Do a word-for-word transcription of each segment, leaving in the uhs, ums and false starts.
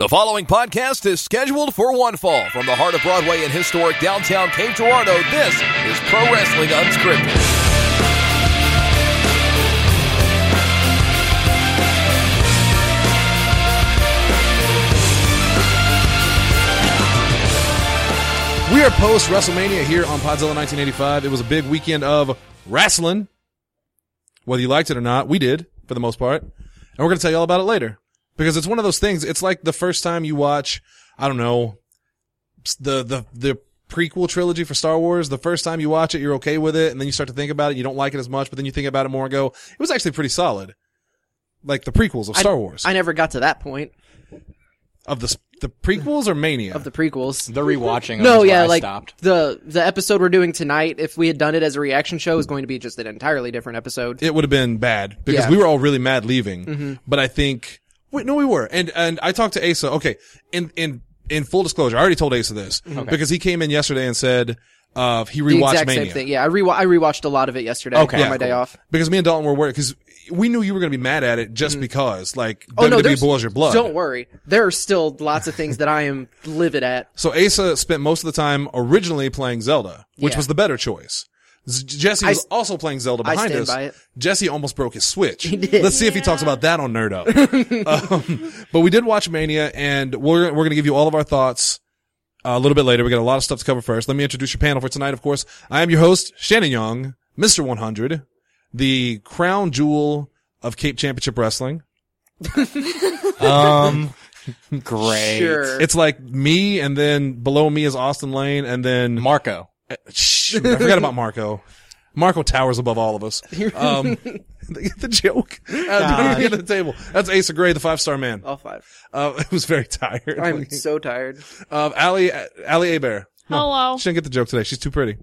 The following podcast is scheduled for one fall. From the heart of Broadway in historic downtown Cape Girardeau, this is Pro Wrestling Unscripted. We are post WrestleMania here on Podzilla nineteen eighty-five. It was a big weekend of wrestling. Whether you liked it or not, we did, for the most part. And we're going to tell you all about it later. Because it's one of those things, it's like the first time you watch, I don't know, the, the, the prequel trilogy for Star Wars. The first time you watch it, you're okay with it, and then you start to think about it, you don't like it as much, but then you think about it more and go, it was actually pretty solid. Like the prequels of Star I, Wars. I never got to that point. Of the, the prequels or Mania? Of the prequels. The rewatching of No, is yeah, where I like, stopped. the, the episode we're doing tonight, if we had done it as a reaction show, is going to be just an entirely different episode. It would have been bad, because Yeah. we were all really mad leaving. Mm-hmm. But I think, wait, no, we were. And, and I talked to Asa. Okay. In, in, in full disclosure, I already told Asa this. Okay. Because he came in yesterday and said, uh, he The rewatched exact Mania. same thing. Yeah, I, rewa- I rewatched a lot of it yesterday Okay. on Yeah, my day cool. off. Because me and Dalton were worried, because we knew you were going to be mad at it just because, like, Oh, no, W W E there's- boils your blood. Don't worry. There are still lots of things that I am livid at. So Asa spent most of the time originally playing Zelda, which Yeah. was the better choice. Z- Jesse I was s- also playing Zelda I behind stand us. by it. Jesse almost broke his Switch. He did. Let's see if he talks about that on Nerd Up. um, but we did watch Mania, and we're we're going to give you all of our thoughts uh, a little bit later. We got a lot of stuff to cover first. Let me introduce your panel for tonight. Of course, I am your host, Shannon Young, Mister one hundred, the crown jewel of Cape Championship Wrestling. Um, great. Sure. It's like me, and then below me is Austin Lane, and then Marco. Shh, I forgot about Marco. Marco towers above all of us. Um, the, the joke. Uh, at the table. That's Asa Gray, the five-star man. All five. Uh, it was very tired. I'm so tired. Um, Allie, Allie Abear. Hello. She didn't get the joke today. She's too pretty.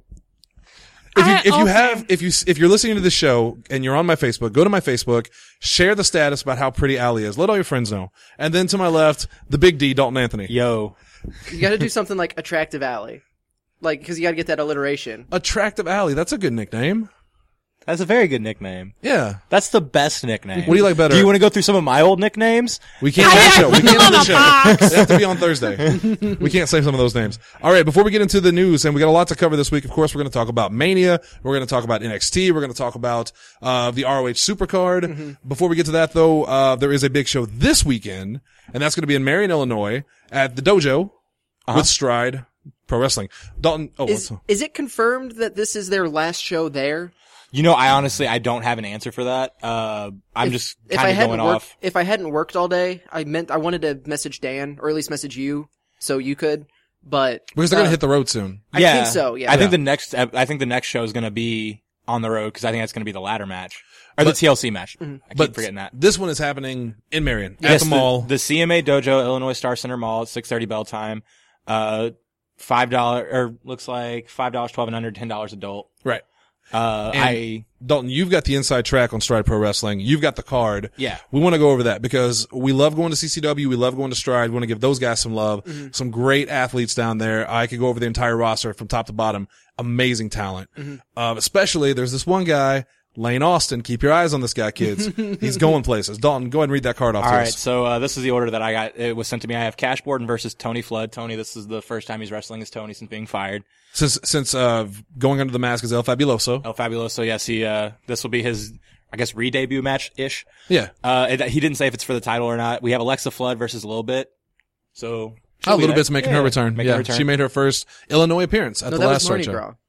If you, I- if you okay. have, if you, if you're listening to the show and you're on my Facebook, go to my Facebook, share the status about how pretty Allie is. Let all your friends know. And then to my left, the big D, Dalton Anthony. Yo. You gotta do something like Attractive Alley. Like, cause you gotta get that alliteration. Attractive Allie. That's a good nickname. That's a very good nickname. Yeah. That's the best nickname. What do you like better? Do you want to go through some of my old nicknames? We can't do the show. We can't do the on a show. box. They have to be on Thursday. We can't say some of those names. All right. Before we get into the news, and we got a lot to cover this week. Of course, we're going to talk about Mania. We're going to talk about N X T. We're going to talk about uh the R O H Supercard. Mm-hmm. Before we get to that, though, uh there is a big show this weekend, and that's going to be in Marion, Illinois, at the Dojo Uh-huh. with Stride Pro Wrestling. Dalton. Oh, Is, what's, is it confirmed that this is their last show there? You know, I honestly, I don't have an answer for that. Uh, I'm If- just if I kind of hadn't going worked, off. If I hadn't worked all day, I meant I wanted to message Dan, or at least message you, so you could. But because they're going to uh, hit the road soon. I yeah. think so. Yeah, I think Yeah. the next, I think the next show is going to be on the road because I think that's going to be the ladder match or the T L C match. Mm-hmm. I keep But forgetting that. this one is happening in Marion at Yes, the mall. The, C M A Dojo, Illinois Star Center Mall at six thirty bell time. Uh, five dollars, or looks like five dollars, twelve and under, ten dollars adult. right. Uh, And- I, Dalton, you've got the inside track on Stride Pro Wrestling. You've got the card. yeah. We want to go over that because we love going to C C W. We love going to Stride. We want to give those guys some love. Mm-hmm. Some great athletes down there. I could go over the entire roster from top to bottom. Amazing talent. Mm-hmm. Um, especially there's this one guy, Lane Austin. Keep your eyes on this guy, kids. He's going places. Dalton, go ahead and read that card off All to right, us. so uh, this is the order that I got. It was sent to me. I have Cash Borden versus Tony Flood. Tony, this is the first time he's wrestling as Tony since being fired. Since, since, uh, going under the mask is El Fabuloso. El Fabuloso, yes, he, uh, this will be his, I guess, re-debut match-ish. Yeah. Uh, it, he didn't say if it's for the title or not. We have Alexa Flood versus Lil Bit. So. A little bit's making yeah, her return. making Yeah. her return. She made her first Illinois appearance at no, the that last was Stride Mardi show. Gras.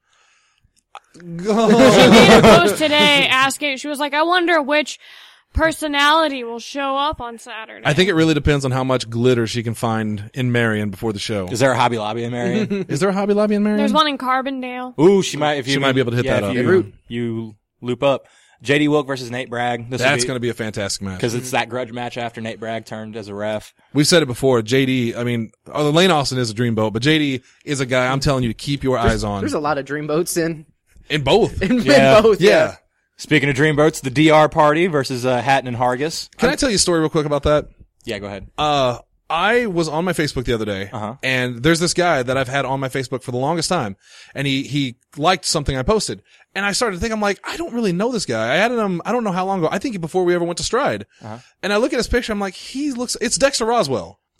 She made a post today asking, she was like, I wonder which personality will show up on Saturday. I think it really depends on how much glitter she can find in Marion before the show. Is there a Hobby Lobby in Marion? Is there a Hobby Lobby in Marion? There's one in Carbondale. Ooh, she might, if you. She might be able to hit yeah, that if up. You, En route. you loop up. J D Wilk versus Nate Bragg. This That's be, going to be a fantastic match. Because it's that grudge match after Nate Bragg turned as a ref. We've said it before. J D, I mean, oh, Lane Austin is a dreamboat, but J D is a guy I'm telling you to keep your eyes on. There's a lot of dreamboats in, in both. in, Yeah. in both. Yeah. Yeah. Speaking of dreamboats, the D R party versus uh, Hatton and Hargis. Can I tell you a story real quick about that? Yeah, go ahead. Uh, I was on my Facebook the other day, Uh-huh. and there's this guy that I've had on my Facebook for the longest time, and he, he liked something I posted. And I started to think, I'm like, I don't really know this guy. I added him, I don't know how long ago. I think before we ever went to Stride. Uh-huh. And I look at his picture, I'm like, he looks, it's Dexter Roswell.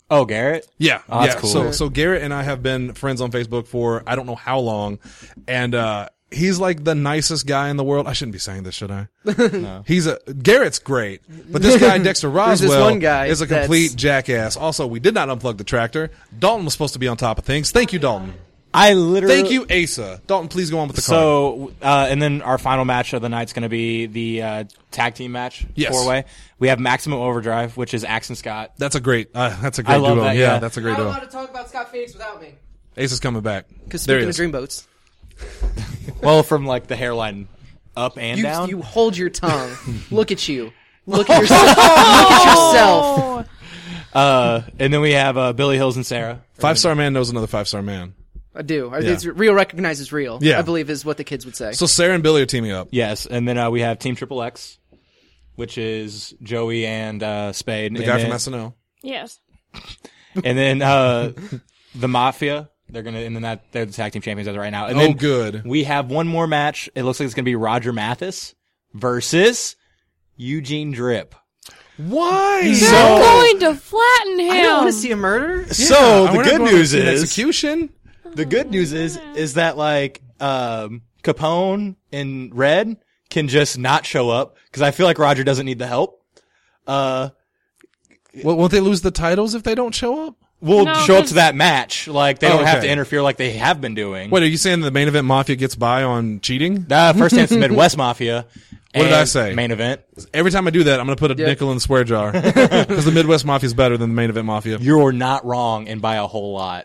Oh, Garrett? Yeah, Oh, that's yeah. cool. So, so Garrett and I have been friends on Facebook for I don't know how long, and uh he's like the nicest guy in the world. I shouldn't be saying this, should I? No. He's a Garrett's great, but this guy Dexter There's this Roswell one guy is a that's- complete jackass. Also, we did not unplug the tractor. Dalton was supposed to be on top of things. Thank you, Dalton. I literally. Thank you, Asa. Dalton, please go on with the card. So, uh, and then our final match of the night's going to be the uh, tag team match, Yes. four way. We have Maximum Overdrive, which is Axe and Scott. That's a great. Uh, that's a great I love duo. that, yeah, yeah. that's a great You're not duo. allowed to talk about Scott Phoenix without me. Asa's coming back. Because There he speaking of is. dreamboats, Well, from like the hairline up and you, down. you hold your tongue. Look at you. Look at yourself. Look at yourself. Oh, Uh, and then we have uh, Billy Hills and Sarah. Five star man knows another five star man. I do. I Yeah. It's real recognizes real. Yeah. I believe is what the kids would say. So Sarah and Billy are teaming up. Yes, and then uh, we have Team Triple X, which is Joey and uh, Spade. The and guy then, from S N L. yes. And then uh, the Mafia. They're gonna, and then that they're the tag team champions as of right now. And Oh, then good. we have one more match. It looks like it's gonna be Roger Mathis versus Eugene Drip. Why? They're So- going to flatten him. I don't want to see a murder. So Yeah, the we're not good going news to an is execution. the good news is is that like um, Capone and Red can just not show up because I feel like Roger doesn't need the help. Uh, Well, won't they lose the titles if they don't show up? we'll No, show up 'cause- to that match. Like they Oh, don't have okay. to interfere like they have been doing. Wait, are you saying the main event Mafia gets by on cheating? Uh, first chance to Midwest Mafia. What did I and say? Main event. Every time I do that, I'm going to put a Yeah. nickel in the square jar because the Midwest Mafia is better than the main event Mafia. You're not wrong, and by a whole lot.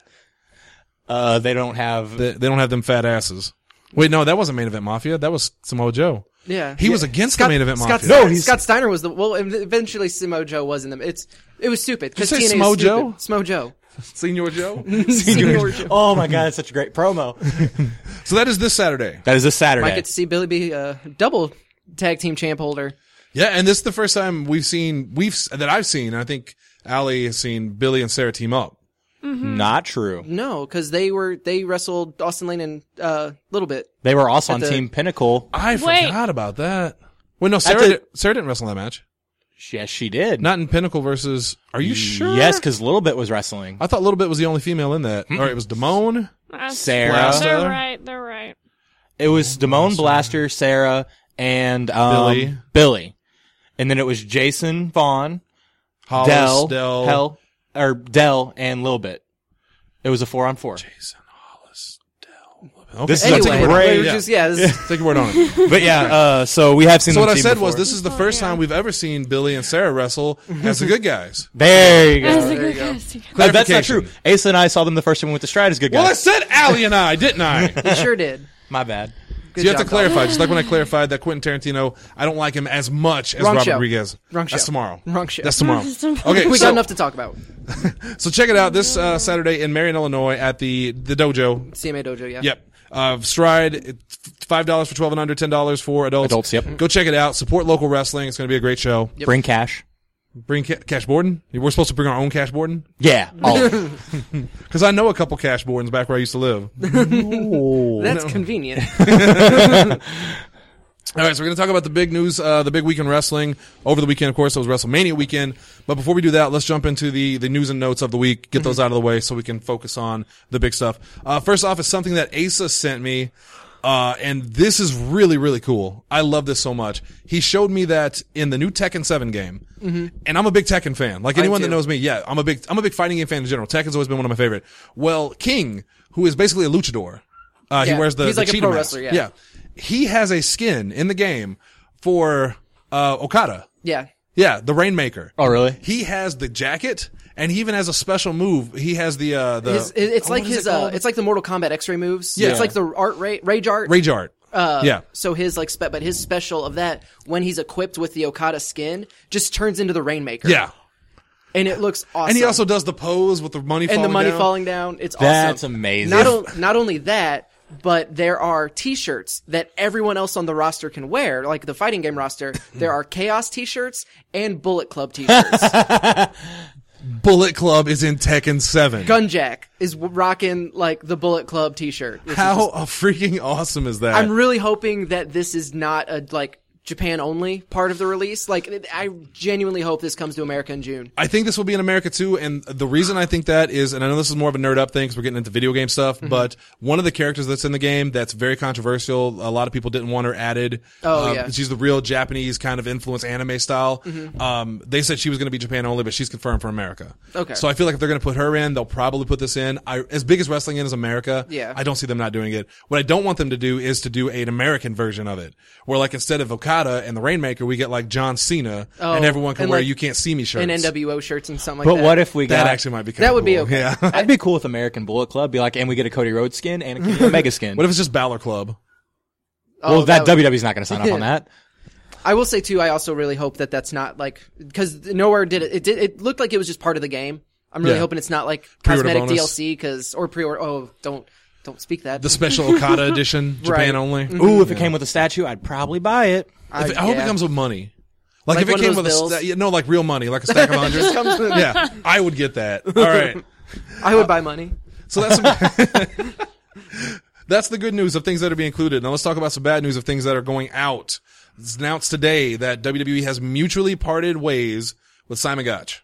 Uh, they don't have. They, they don't have them fat asses. Wait, no, that wasn't main event Mafia. That was Samoa Joe. Yeah. He Yeah. was against Scott, the main event Scott Mafia. Steiner, No, he's- Scott Steiner was the well. Eventually, Samo Joe was in them. It's it was stupid because Did you say T N A Smo is Joe? stupid. Smo Joe. Senior Joe. Senior Joe. Oh my god, it's such a great promo. So that is this Saturday. That is this Saturday. Might get to see Billy be a double tag team champ holder. Yeah, and this is the first time we've seen we've that I've seen. I think Allie has seen Billy and Sarah team up. Not true. No, because they were they wrestled Austin Lane and a uh, little bit. They were also At on the- Team Pinnacle. I Wait. forgot about that. Wait, no, Sarah the- did, Sarah didn't wrestle that match. Yes, she did. Not in Pinnacle versus. Are you sure? Yes, because Little Bit was wrestling. I thought Little Bit was the only female in that. Or it was Damone. That's- Sarah. They're Sarah. right. They're right. It was Damone Blaster, Sarah, and um, Billy. Billy. And then it was Jason Vaughn, Hollis, Dell, Dell. Hell, or Dell, and Lil Bit. It was a four on four. Jason Hollis, Dell. Okay. This is I'll a take Anyway, your word on great- it. we were Yeah. just yeah. This is, Take your word on it. But yeah, uh, so we have seen So them what I team said before. was, this is the first yeah. time we've ever seen Billy and Sarah wrestle as the good guys. There you That's go. a there you good go. guess. No, that's not true. Clarification. Asa and I saw them the first time we went to Stride as good guys. Well, I said Allie and I, didn't I? So we sure did. My bad. Good you have to job, Dalton. clarify, just like when I clarified that Quentin Tarantino, I don't like him as much as Wrong Robert show. Rodriguez. Wrong show. That's tomorrow. Wrong show. That's tomorrow. That's Okay, We so, got enough to talk about. so check it out this uh, Saturday in Marion, Illinois at the the dojo. C M A Dojo, yeah. Yep. Uh, Stride, it's five dollars for twelve and under, ten dollars for adults. Adults, yep. Go check it out. Support local wrestling. It's going to be a great show. Bring cash. Bring ca- Cash Borden. We're supposed to bring our own Cash Borden? Yeah. All of it. Because I know a couple Cash Bordens back where I used to live. That's convenient. All right, so we're going to talk about the big news, uh, the big week in wrestling. Over the weekend, of course, it was WrestleMania weekend. But before we do that, let's jump into the, the news and notes of the week, get those out of the way so we can focus on the big stuff. Uh, first off is something that Asa sent me. Uh, and this is really, really cool. I love this so much. He showed me that in the new Tekken seven game. Mm-hmm. And I'm a big Tekken fan. Like anyone that too. knows me, yeah, I'm a big, I'm a big fighting game fan in general. Tekken's always been one of my favorite. Well, King, who is basically a luchador, uh, Yeah, he wears the, he's the like a cheetah pro mask. wrestler, yeah. yeah. He has a skin in the game for, uh, Okada. Yeah. Yeah, the Rainmaker. Oh, really? He has the jacket, and he even has a special move. He has the, uh, the, His, it's oh, like what is his it uh, called? it's like the Mortal Kombat X-ray moves. Yeah. It's like the art ra- rage art. Rage Art. Uh, yeah. So his like, spe- but his special of that when he's equipped with the Okada skin just turns into the Rainmaker. Yeah. and it looks awesome. And he also does the pose with the money and falling the money down. falling down. It's That's awesome. amazing. Not o- not only that, but there are T-shirts that everyone else on the roster can wear, like the fighting game roster. There are Chaos T-shirts and Bullet Club T-shirts. Bullet Club is in Tekken seven. Gunjack is w- rocking like the Bullet Club T-shirt. which is How just- uh, freaking awesome is that? I'm really hoping that this is not a like Japan only part of the release. Like, I genuinely hope this comes to America in June. I think this will be in America too, and the reason I think that is, and I know this is more of a nerd up thing because we're getting into video game stuff, mm-hmm. but one of the characters that's in the game that's very controversial, a lot of people didn't want her added. Oh, um, yeah. She's the real Japanese kind of influence anime style. Mm-hmm. Um, they said she was going to be Japan only, but she's confirmed for America. Okay. So I feel like if they're going to put her in, they'll probably put this in. I, as big as wrestling is America, Yeah. I don't see them not doing it. What I don't want them to do is to do an American version of it, where like instead of Okada and the Rainmaker, we get like John Cena, Oh, and everyone can and wear like "You Can't See Me" shirts. And N W O shirts and something like But that. what if we got That actually might be kind That of would be cool. okay. Yeah. I'd be cool with American Bullet Club. Be like, and we get a Cody Rhodes skin and a Kenny Omega skin. What if it's just Balor Club? Oh, well, that, would- W W E's not going to sign off on that. I will say too, I also really hope that that's not like, because nowhere did it, it did, it looked like it was just part of the game. I'm really Yeah. hoping it's not like Pre-order cosmetic bonus. D L C, cause, or pre-order, oh, don't, don't speak that. The special Okada edition, Japan Right. only. Ooh, if it came with a statue, I'd probably buy it. If it- I hope yeah. it comes with money. Like, Like if it one of came those with a bills? sta- yeah, no, like real money, like a stack of hundreds. Comes with- Yeah, I would get that. All right. I would buy money. So that's some, that's the good news of things that are being included. Now let's talk about some bad news of things that are going out. It's announced today that W W E has mutually parted ways with Simon Gotch.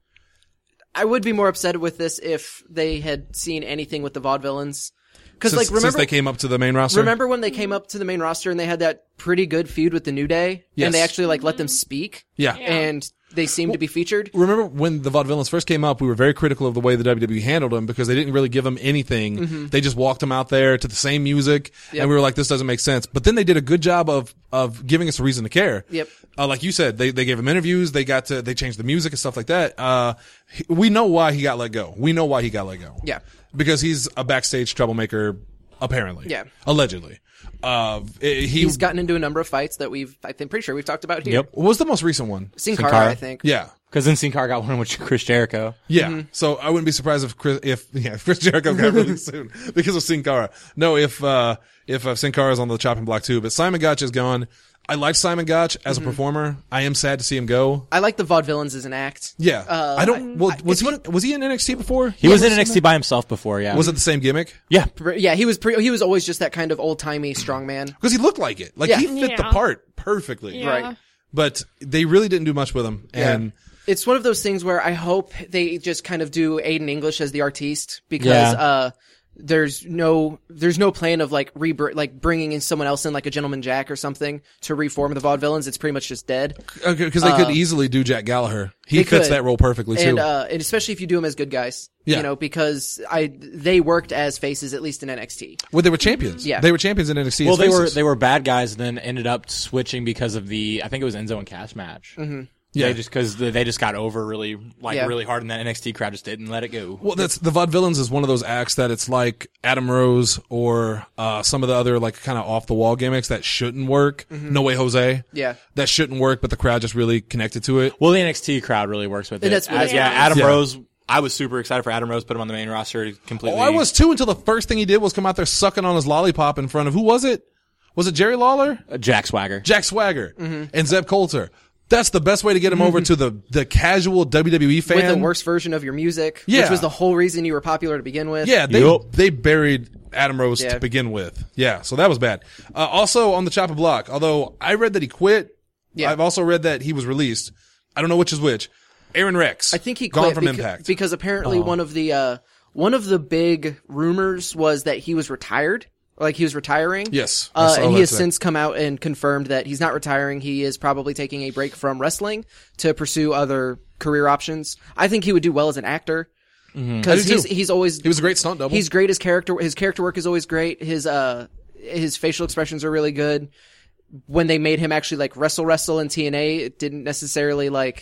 I would be more upset with this if they had seen anything with the Vaudevillains. Cause Since, like, remember, since they came up to the main roster. remember when they came up to the main roster and they had that pretty good feud with the New Day? Yes. And they actually like let them speak? Yeah. And they seemed to be featured? Remember when the Vaudevillains first came up, we were very critical of the way the W W E handled them because they didn't really give them anything. Mm-hmm. They just walked them out there to the same music, Yep. and we were like, this doesn't make sense. But then they did a good job of of giving us a reason to care. Yep. Uh, like you said, they they gave him interviews, they got to, they changed the music and stuff like that. Uh, he- we know why he got let go. We know why he got let go. Yeah. Because he's a backstage troublemaker, apparently. Yeah. Allegedly. Uh, he, He's gotten into a number of fights that we've, I think, pretty sure we've talked about here. Yep. what was the most recent one? Sin Sin Cara, Cara. I think. Yeah. Because then Sin Cara got one with Chris Jericho. Yeah. Mm-hmm. So I wouldn't be surprised if Chris, if, yeah, if Chris Jericho got really soon because of Sin Cara. No, if, uh, if uh, Sin Cara is on the chopping block too, but Simon Gotch is gone. I like Simon Gotch as Mm-hmm. a performer. I am sad to see him go. I like the Vaudevillains as an act. Yeah. Uh, I don't, well, I- was it's he, one of- was he in N X T before? He was in N X T by himself before, yeah. Was it the same gimmick? Yeah. Yeah, he was pre- he was always just that kind of old-timey strongman. Because he looked like it. Like Yeah. he fit the Yeah. part perfectly. Yeah. Right. But they really didn't do much with him. And It's one of those things where I hope they just kind of do Aiden English as the artiste because Yeah. uh there's no there's no plan of like re like bringing in someone else in like a Gentleman Jack or something to reform the Vaudevillains. It's pretty much just dead. because they could easily do Jack Gallagher. He They fits could. that role perfectly too. And uh and especially if you do them as good guys. Yeah. You know, because I they worked as faces at least in N X T. well, they were champions. Yeah. They were champions in N X T. Well, as they were faces. they were bad guys, then ended up switching because of the I think it was Enzo and Cass match. Mm-hmm. Yeah. They just because they just got over really like Yeah. really hard, and that N X T crowd just didn't let it go. Well, that's the Vaudevillains is one of those acts that it's like Adam Rose or uh some of the other like kind of off the wall gimmicks that shouldn't work. No Way Jose. Yeah. That shouldn't work, but the crowd just really connected to it. Well, the N X T crowd really works with it. And that's what Uh, it's yeah, like. Adam Yeah. Rose. I was super excited for Adam Rose. Put him on the main roster completely. Oh, I was too until the first thing he did was come out there sucking on his lollipop in front of who was it? Was it Jerry Lawler? Uh, Jack Swagger. Jack Swagger Mm-hmm. and Zeb Coulter. That's the best way to get him over to the the casual W W E fan. With the worst version of your music, Yeah. which was the whole reason you were popular to begin with. Yeah, they Yup. they buried Adam Rose Yeah. to begin with. Yeah, so that was bad. Uh, also on the chopping block, although I read that he quit, Yeah. I've also read that he was released. I don't know which is which. Aaron Rex. I think he gone quit from beca- Impact. because apparently one of the uh one of the big rumors was that he was retired, like he was retiring. Yes, I uh, saw and he that has today. since come out and confirmed that he's not retiring. He is probably taking a break from wrestling to pursue other career options. I think he would do well as an actor I because do he's too. he's always He was a great stunt double. he's great. His character his character work is always great. His uh his facial expressions are really good. When they made him actually like wrestle wrestle in T N A, it didn't necessarily like.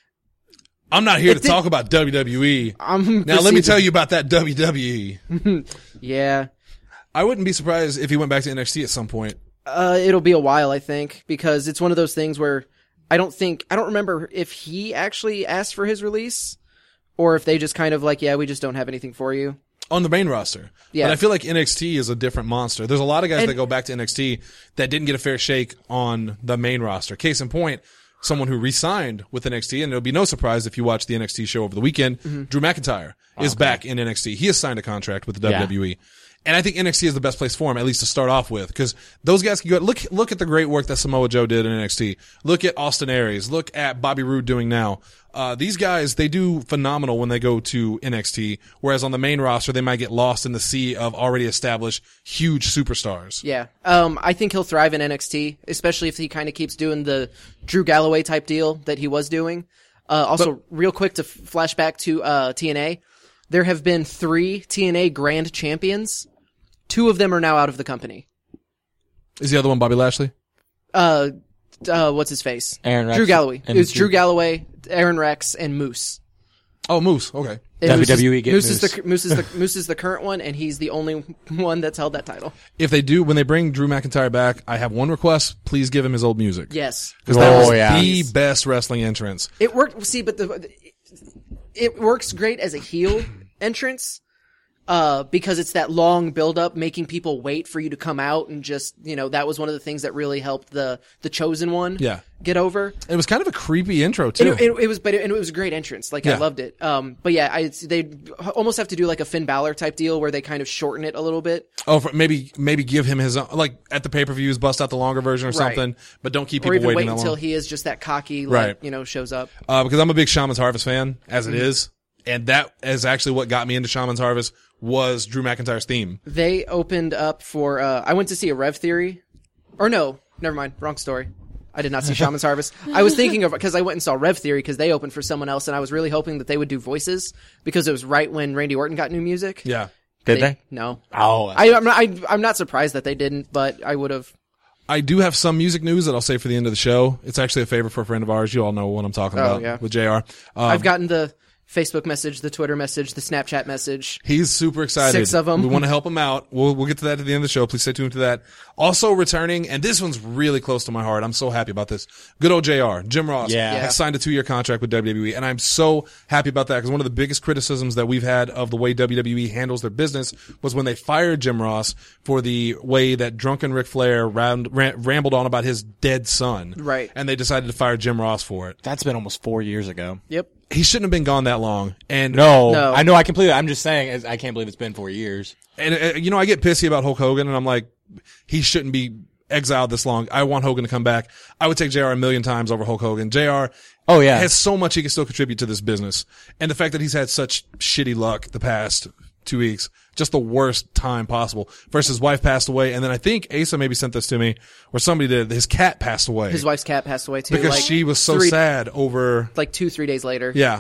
I'm not here to did- talk about W W E. I'm Now let me tell you about that W W E. Yeah. I wouldn't be surprised if he went back to N X T at some point. Uh, it'll be a while, I think, because it's one of those things where I don't think, I don't remember if he actually asked for his release or if they just kind of like, yeah, we just don't have anything for you. On the main roster. Yeah. But I feel like N X T is a different monster. There's a lot of guys And- that go back to N X T that didn't get a fair shake on the main roster. Case in point, someone who re-signed with N X T, and it'll be no surprise if you watch the N X T show over the weekend, Mm-hmm. Drew McIntyre is back in N X T. He has signed a contract with the Yeah. W W E. And I think N X T is the best place for him, at least to start off with, because those guys can go, look, look at the great work that Samoa Joe did in N X T. Look at Austin Aries. Look at Bobby Roode doing now. Uh, these guys, they do phenomenal when they go to N X T, whereas on the main roster, they might get lost in the sea of already established huge superstars. Yeah. Um, I think he'll thrive in N X T, especially if he kind of keeps doing the Drew Galloway type deal that he was doing. Uh, also, but, real quick to f- flash back to, uh, T N A. There have been three T N A Grand Champions. Two of them are now out of the company. Is the other one Bobby Lashley? Uh, uh, what's his face? Aaron Rex. Drew Galloway. And It was Drew- Drew Galloway, Aaron Rex, and Moose. Oh, Moose. Okay. And W Moose is- W E get Moose is Moose. the Moose is the Moose is the current one, and he's the only one that's held that title. If they do, when they bring Drew McIntyre back, I have one request. Please give him his old music. Yes, Because that Oh, was yeah. the best wrestling entrance. it worked. See, but the it works great as a heel entrance. Uh, because it's that long build up, making people wait for you to come out, and just, you know, that was one of the things that really helped the, the Chosen One Yeah. get over. It was kind of a creepy intro, too. And it, it, it was, but it, and it was a great entrance. Like, Yeah. I loved it. Um, but yeah, I, they almost have to do like a Finn Balor type deal where they kind of shorten it a little bit. Oh, for, maybe maybe give him his own, like at the pay per views, bust out the longer version or Right. something, but don't keep Or people even waiting wait that until long. he is just that cocky, like, Right. you know, shows up. Uh, because I'm a big Shaman's Harvest fan, as Mm-hmm. it is, and that is actually what got me into Shaman's Harvest was Drew McIntyre's theme. They opened up for, uh, I went to see a Rev Theory. Or no, never mind. Wrong story. I did not see Shaman's Harvest. I was thinking of, because I went and saw Rev Theory because they opened for someone else, and I was really hoping that they would do voices because it was right when Randy Orton got new music. Yeah. Did they? No. Oh. I, I'm not, I, I'm not surprised that they didn't, but I would have. I do have some music news that I'll say for the end of the show. It's actually a favor for a friend of ours. You all know what I'm talking Oh, about yeah. with J R. Um, I've gotten the Facebook message, the Twitter message, the Snapchat message. He's super excited. Six of 'em. We want to help him out. We'll we'll get to that at the end of the show. Please stay tuned to that. Also returning, and this one's really close to my heart. I'm so happy about this. Good old J R, Jim Ross, Yeah. Yeah. has signed a two-year contract with W W E, and I'm so happy about that because one of the biggest criticisms that we've had of the way W W E handles their business was when they fired Jim Ross for the way that drunken Ric Flair round, ram, rambled on about his dead son. Right. And they decided to fire Jim Ross for it. That's been almost four years ago. Yep. He shouldn't have been gone that long. And No, No. I know. I completely. I'm just saying. is- I can't believe it's been four years. And, uh, you know, I get pissy about Hulk Hogan, and I'm like, he shouldn't be exiled this long. I want Hogan to come back. I would take J R a million times over Hulk Hogan. J R Oh yeah. has so much he can still contribute to this business. And the fact that he's had such shitty luck the past two weeks, just the worst time possible. First, his wife passed away, and then I think Asa maybe sent this to me, or somebody did. His cat passed away. His wife's cat passed away too. because like she was so three- sad over, Like two, three days later. yeah.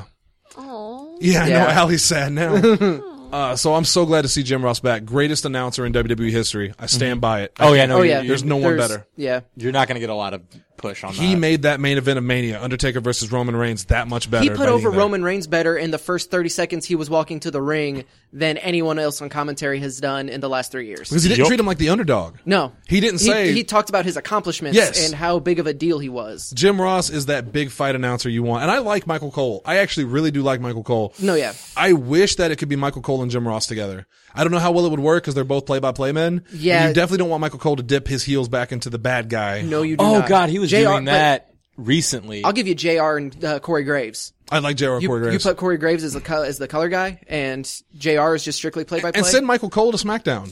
Oh. Yeah, I Yeah. know. Allie's sad now. uh, so I'm so glad to see Jim Ross back. Greatest announcer in W W E history. I stand by it. Oh yeah. No. Oh you- yeah. you- There's no one better. Yeah. You're not going to get a lot of push on He that. made that main event of Mania, Undertaker versus Roman Reigns, that much better. He by put over being there. Roman Reigns better in the first thirty seconds he was walking to the ring than anyone else on commentary has done in the last three years. Because he didn't Yup. treat him like the underdog. No. He didn't He, say- he talked about his accomplishments Yes. and how big of a deal he was. Jim Ross is that big fight announcer you want. And I like Michael Cole. I actually really do like Michael Cole. No, yeah. I wish that it could be Michael Cole and Jim Ross together. I don't know how well it would work because they're both play-by-play men. Yeah. And you definitely don't want Michael Cole to dip his heels back into the bad guy. No, you do Oh not. god, he was J R doing that recently. I'll give you J R and uh, Corey Graves. I like J R. You, Corey you Graves. put Corey Graves as the co- as the color guy, and J R is just strictly play by play. and send Michael Cole to SmackDown.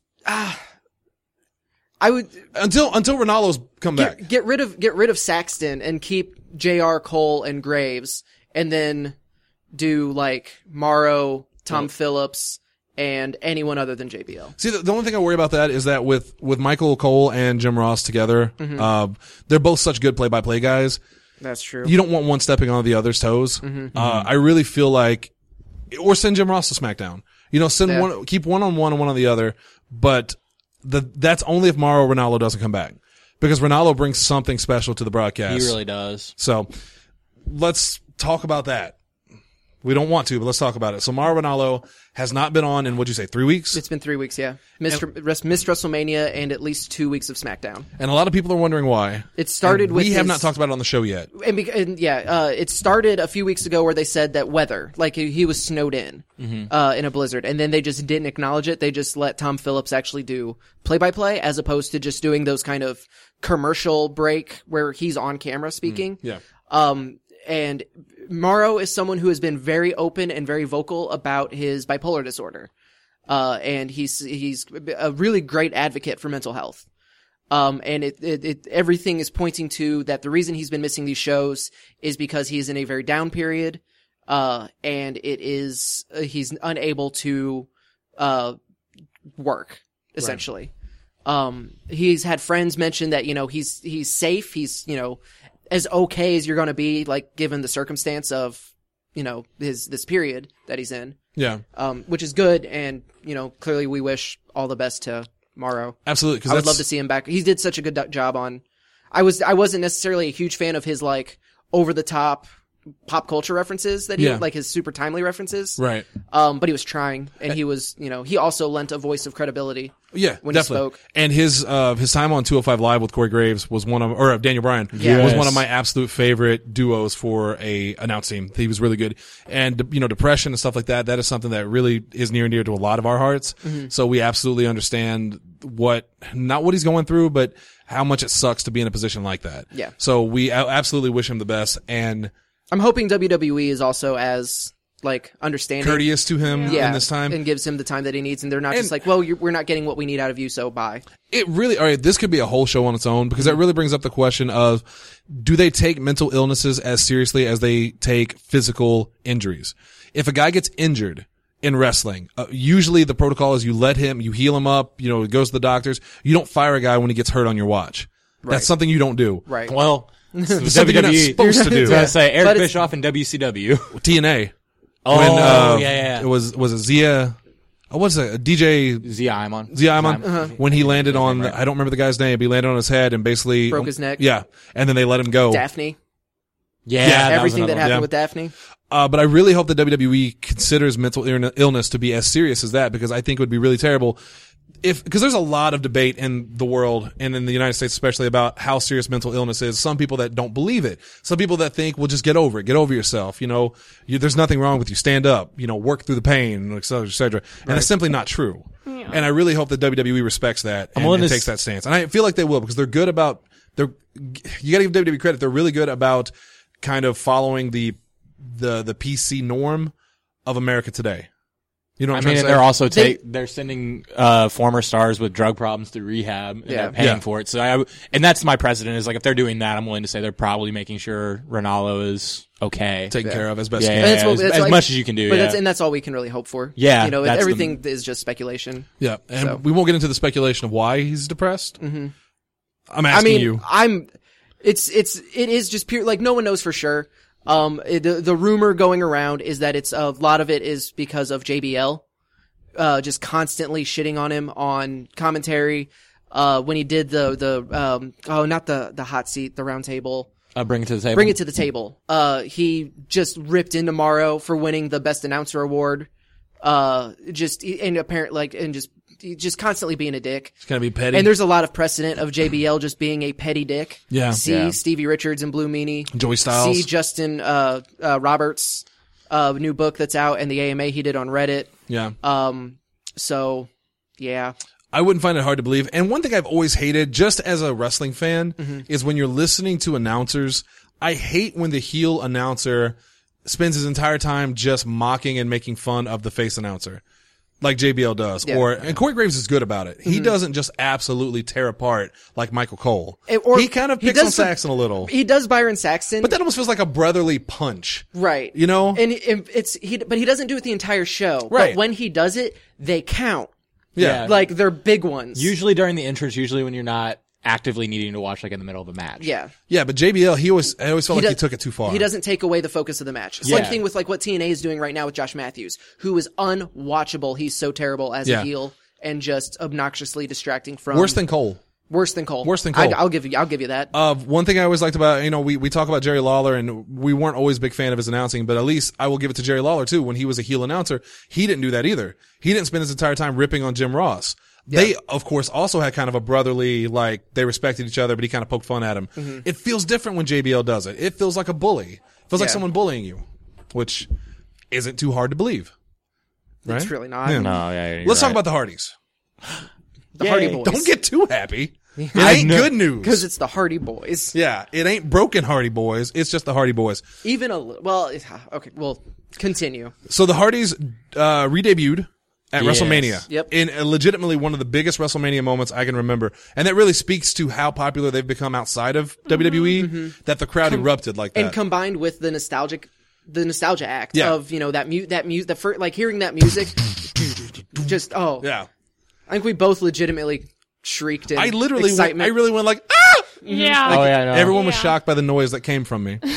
I would Until until Ronaldo's come back. get, get rid of get rid of Saxton and keep J R, Cole, and Graves, and then do like Morrow, Tom Phillips, and anyone other than J B L. See, the, the only thing I worry about that is that with, with Michael Cole and Jim Ross together, Mm-hmm. uh, they're both such good play-by-play guys. That's true. You don't want one stepping on the other's toes. Mm-hmm. Uh, I really feel like, or send Jim Ross to SmackDown. You know, send Yeah. one, keep one on one and one on the other, but the, that's only if Mauro Ronaldo doesn't come back. Because Ronaldo brings something special to the broadcast. he really does. So, let's talk about that. We don't want to, but let's talk about it. So Mauro Ronaldo has not been on in, what'd you say, three weeks? It's been three weeks, yeah. Missed, rest- missed WrestleMania and at least two weeks of SmackDown. And a lot of people are wondering why. It started And with we have his- not talked about it on the show yet. And, bec- and yeah, uh, it started a few weeks ago where they said that weather, like he, he was snowed in, uh, in a blizzard, and then they just didn't acknowledge it. They just let Tom Phillips actually do play-by-play as opposed to just doing those kind of commercial break where he's on camera speaking. Yeah. Um, and Mauro is someone who has been very open and very vocal about his bipolar disorder. Uh, and he's, he's a really great advocate for mental health. Um, and it, it, it, everything is pointing to that the reason he's been missing these shows is because he's in a very down period. Uh, and it is, uh, he's unable to, uh, work, essentially. Right. Um, he's had friends mention that, you know, he's, he's safe. He's, you know, as okay as you're going to be, like, given the circumstance of, you know, his, this period that he's in. Yeah. Um, which is good. And, you know, clearly we wish all the best to Morrow. Absolutely. Cause I would love to see him back. He did such a good do- job on, I was, I wasn't necessarily a huge fan of his, like, over the top pop culture references that he, Yeah. like his super timely references. Right. Um, but he was trying, and he was, you know, he also lent a voice of credibility. Yeah, when definitely. he spoke. And his uh his time on two oh five Live with Corey Graves was one of, or uh, Daniel Bryan Yeah. was Yes. one of my absolute favorite duos for a announce team. He was really good. And you know, depression and stuff like that, that is something that really is near and dear to a lot of our hearts. Mm-hmm. So we absolutely understand what, not what he's going through, but how much it sucks to be in a position like that. Yeah. So we a- absolutely wish him the best and I'm hoping W W E is also as, like, understanding. courteous to him Yeah, in this time. and gives him the time that he needs, and they're not And- just like, well, you're, we're not getting what we need out of you, so bye. It really, all right, this could be a whole show on its own because that really brings up the question of, do they take mental illnesses as seriously as they take physical injuries? If a guy gets injured in wrestling, uh, usually the protocol is you let him, you heal him up, you know, it goes to the doctors. You don't fire a guy when he gets hurt on your watch. Right. That's something you don't do. Right. Well, It's something you're not supposed to do. I was gonna say Eric But it's- Bischoff and W C W. T N A. Oh, when, uh, yeah, yeah. It was, was it Zia, oh, what's it, D J Zia Iman. Zia Iman, Uh-huh. when he landed on, I don't remember the guy's name, but he landed on his head and basically Broke his neck. Yeah. And then they let him go. Daphne. Yeah, Yeah, that was Everything that another happened Yeah. with Daphne. Uh, but I really hope that W W E considers mental Ill- illness to be as serious as that, because I think it would be really terrible if, because there's a lot of debate in the world and in the United States especially about how serious mental illness is. Some people that don't believe it. Some people that think, well, just get over it. Get over yourself. You know, you, there's nothing wrong with you. Stand up. You know, work through the pain, et cetera, et cetera. And it's simply not true. Yeah. And I really hope that W W E respects that and, willing and to takes s- that stance. And I feel like they will, because they're good about, they're, you gotta give W W E credit. They're really good about kind of following the, the, the P C norm of America today. You know what I I'm mean, trying and to say? they're also They- take they're sending uh former stars with drug problems through rehab and Yeah. they're paying Yeah. for it. So I and that's my precedent is like if they're doing that, I'm willing to say they're probably making sure Ronaldo is okay. taken Yeah. care of as best Yeah, you yeah, can. And that's what- as, that's as like- much as you can do. But yeah. that's, and that's all we can really hope for. Yeah, You know, that's the- everything is just speculation. Yeah, and So- we won't get into the speculation of why he's depressed. Mm-hmm. I'm I asking mean, you. I'm, it's, it's, it is just pure, like, no one knows for sure. Um, it- the, the rumor going around is that it's, a lot of it is because of J B L, uh, just constantly shitting on him on commentary. Uh, when he did the, the, um, oh, not the, the hot seat, the round table. uh, bring it to the table. Bring it to the table. Uh, he just ripped into Morrow for winning the best announcer award. Uh, just, and apparently, like, and just, just constantly being a dick. It's gonna be petty. And there's a lot of precedent of J B L just being a petty dick. Yeah. See Yeah. Stevie Richards and Blue Meanie. Joey Styles. See Justin uh, uh, Roberts' uh, new book that's out and the A M A he did on Reddit. yeah. Um, so, yeah. I wouldn't find it hard to believe. And one thing I've always hated, just as a wrestling fan, Mm-hmm. is when you're listening to announcers, I hate when the heel announcer spends his entire time just mocking and making fun of the face announcer. Like J B L does. Yeah. Mm-hmm. Or, and Corey Graves is good about it. He doesn't just absolutely tear apart like Michael Cole. It- or he kind of he picks does on some- Saxon a little. He does Byron Saxton. But that almost feels like a brotherly punch. right. You know? And it, it's, he, but he doesn't do it the entire show. Right. But when he does it, they count. Yeah. Yeah. Like, they're big ones. Usually during the intros, usually when you're not actively needing to watch like in the middle of a match. Yeah. Yeah, but J B L, he always, I always felt like does- he took it too far. He doesn't take away the focus of the match. Same Yeah. thing with like what T N A is doing right now with Josh Matthews, who is unwatchable. He's so terrible as Yeah. a heel and just obnoxiously distracting from Worse than Cole. worse than Cole. Worse than Cole. I, I'll give you. I'll give you that. Uh, one thing I always liked about, you know, we, we talk about Jerry Lawler and we weren't always a big fan of his announcing, but at least I will give it to Jerry Lawler too. When he was a heel announcer, he didn't do that either. He didn't spend his entire time ripping on Jim Ross. They, of course, also had kind of a brotherly, like, they respected each other, but he kind of poked fun at him. Mm-hmm. It feels different when J B L does it. It feels like a bully. It feels like Yeah. someone bullying you, which isn't too hard to believe. Right? It's really not. Yeah. No, yeah. you're Let's talk right. about the Hardys. The Yay. Hardy Boys. Don't get too happy. It I ain't know. good news. because it's the Hardy Boys. Yeah, it ain't broken Hardy Boys. It's just the Hardy Boys. Even a li- well. it- Okay. Well, continue. So the Hardys uh re-debuted at Yes. WrestleMania. Yep. In uh, legitimately one of the biggest WrestleMania moments I can remember. And that really speaks to how popular they've become outside of W W E, that the crowd erupted like that. And combined with the nostalgic, the nostalgia act Yeah. of, you know, that mu- that mu- the first, like hearing that music, just, oh, yeah. I think we both legitimately shrieked in I literally, went, excitement. I really went like, ah! Yeah. Oh yeah, I know. Everyone was Yeah. shocked by the noise that came from me.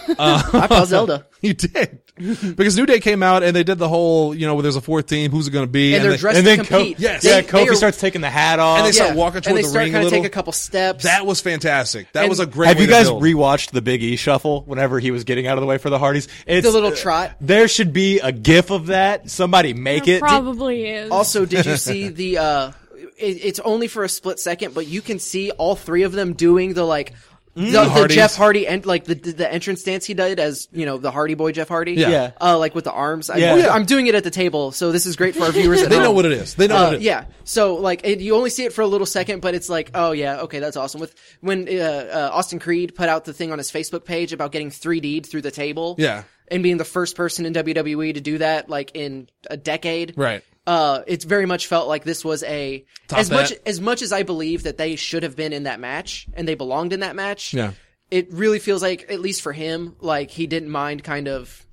I felt Zelda. You did. Because New Day came out and they did the whole, you know, where there's a fourth team, who's it going to be? And they're they- dressed and to then Ko- compete. Yes. yeah, They- Kofi they are- starts taking the hat off. And they start yeah. walking and toward they the start ring a kind of little. take a couple steps. That was fantastic. That And- was a great Have way you to guys build. rewatched the Big E shuffle whenever he was getting out of the way for the Hardys? It's, The little trot. There should be a GIF of that. Somebody make There it. probably is. Also, did you see the, uh, it, it's only for a split second, but you can see all three of them doing the, like, the, the Hardys. Jeff Hardy, and like the the entrance dance he did as, you know, the Hardy Boy Jeff Hardy. Yeah. Yeah. Uh, like with the arms. I, Yeah. I'm doing it at the table, so this is great for our viewers at They home. know what it is. They know Uh, what it is. yeah. So like it, you only see it for a little second, but it's like, oh yeah, okay, that's awesome. With when uh, uh, Austin Creed put out the thing on his Facebook page about getting three D'd through the table, Yeah. and being the first person in W W E to do that, like in a decade, Right. Uh, it's very much felt like this was a Top as much that. as much as I believe that they should have been in that match and they belonged in that match. Yeah. It really feels like, at least for him, like he didn't mind kind of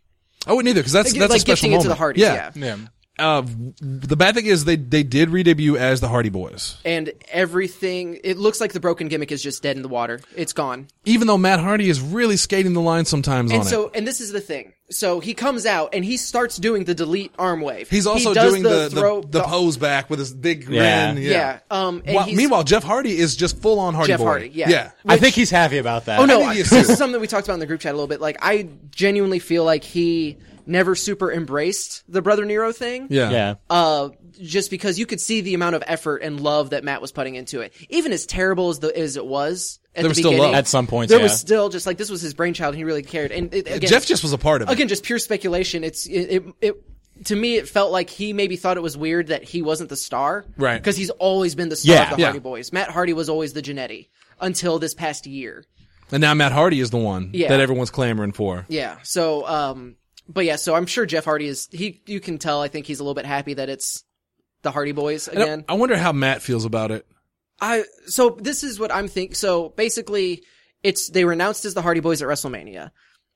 I wouldn't either, because that's, like, that's like a special gifting moment. it to the Hardys. Yeah. Yeah. Uh, the bad thing is they, they did re-debut as the Hardy Boys. And everything, it looks like the broken gimmick is just dead in the water. It's gone. Even though Matt Hardy is really skating the line sometimes And on so, it. and this is the thing. So he comes out and he starts doing the delete arm wave. He's also He does doing the, the, throw, the, pose back with his big grin. Yeah. Yeah. Yeah. Um, and While- he's, meanwhile, Jeff Hardy is just full on Hardy Jeff Boy. Hardy, yeah. Yeah. I think he's happy about that. oh no, think I- he is this too. is something we talked about in the group chat a little bit. Like, I genuinely feel like he never super embraced the Brother Nero thing. Yeah. Yeah. Uh, just because you could see the amount of effort and love that Matt was putting into it. Even as terrible as the, as it was at There the was still beginning. love. At some points, There yeah. was still just like, this was his brainchild and he really cared. And it, again, Jeff just was a part of it. again, just pure speculation. It's it, it, it to me, it felt like he maybe thought it was weird that he wasn't the star, Right. Because he's always been the star Yeah. of the Yeah. Hardy Boys. Matt Hardy was always the Jannetty until this past year. And now Matt Hardy is the one Yeah. that everyone's clamoring for. Yeah. So, um, but yeah, so I'm sure Jeff Hardy is he. You can tell. I think he's a little bit happy that it's the Hardy Boys And I- again. I wonder how Matt feels about it. I so this is what I'm thinking. So basically, it's they were announced as the Hardy Boys at WrestleMania.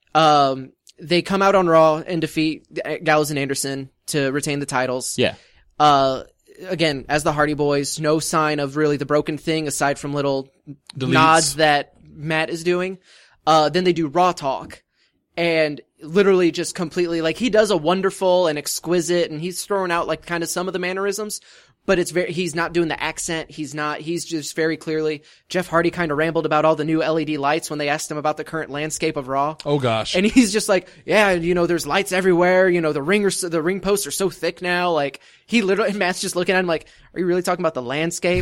Um, they come out on Raw and defeat Gallows and Anderson to retain the titles. Yeah. Uh, again, as the Hardy Boys, no sign of really the broken thing aside from little Deletes. nods that Matt is doing. Uh, then they do Raw Talk. And literally just completely, like, he does a wonderful and exquisite, and he's throwing out, like, kind of some of the mannerisms, but it's very, he's not doing the accent, he's not, he's just very clearly, Jeff Hardy kind of rambled about all the new L E D lights when they asked him about the current landscape of Raw. Oh gosh. And he's just like, yeah, you know, there's lights everywhere, you know, the ring, the ring posts are so thick now, like, he literally, and Matt's just looking at him like, are you really talking about the landscape?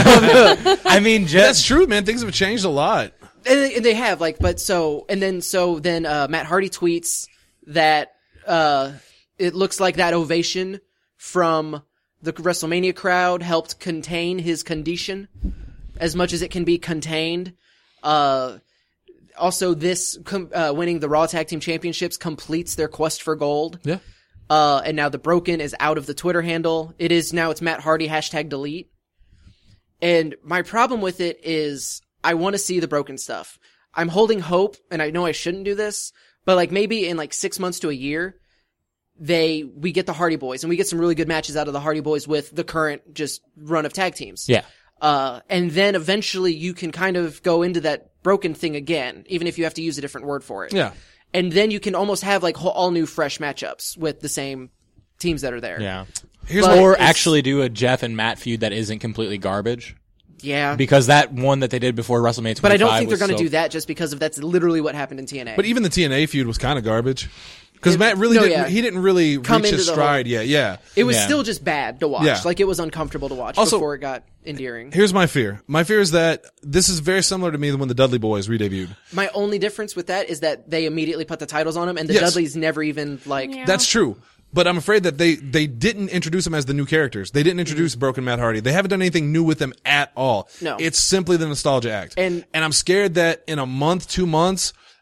I mean, Jeff. That's true, man. Things have changed a lot. And they, and they have, like, but so, and then, so then, uh, Matt Hardy tweets that, uh, it looks like that ovation from the WrestleMania crowd helped contain his condition as much as it can be contained. Uh, also this, com- uh, winning the Raw Tag Team Championships completes their quest for gold. Yeah. Uh, and now the broken is out of the Twitter handle. It is now, it's Matt Hardy hashtag delete. And my problem with it is, I want to see the broken stuff. I'm holding hope, and I know I shouldn't do this, but like maybe in like six months to a year, they, we get the Hardy Boys, and we get some really good matches out of the Hardy Boys with the current just run of tag teams. Yeah. Uh, and then eventually you can kind of go into that broken thing again, even if you have to use a different word for it. Yeah. And then you can almost have like whole, all new fresh matchups with the same teams that are there. Yeah. Here's But- my, Or it's- actually do a Jeff and Matt feud that isn't completely garbage. Yeah. Because that one that they did before WrestleMania twenty-five But I don't think they're was going to so- do that just because of that's literally what happened in T N A. but even the T N A feud was kind of garbage. Because Matt really no, didn't, yeah. he didn't really Come reach into his the stride yet. Yeah. It was Yeah. still just bad to watch. Yeah. Like, it was uncomfortable to watch Also- before it got endearing. Here's my fear. My fear is that this is very similar to me when the Dudley Boys re-debuted. My only difference with that is that they immediately put the titles on them, and the Yes. Dudleys never even, like... Yeah. That's true. But I'm afraid that they, they didn't introduce them as the new characters. They didn't introduce Broken Matt Hardy. They haven't done anything new with them at all. No. It's simply the nostalgia act. And- and I'm scared that in a month, two months,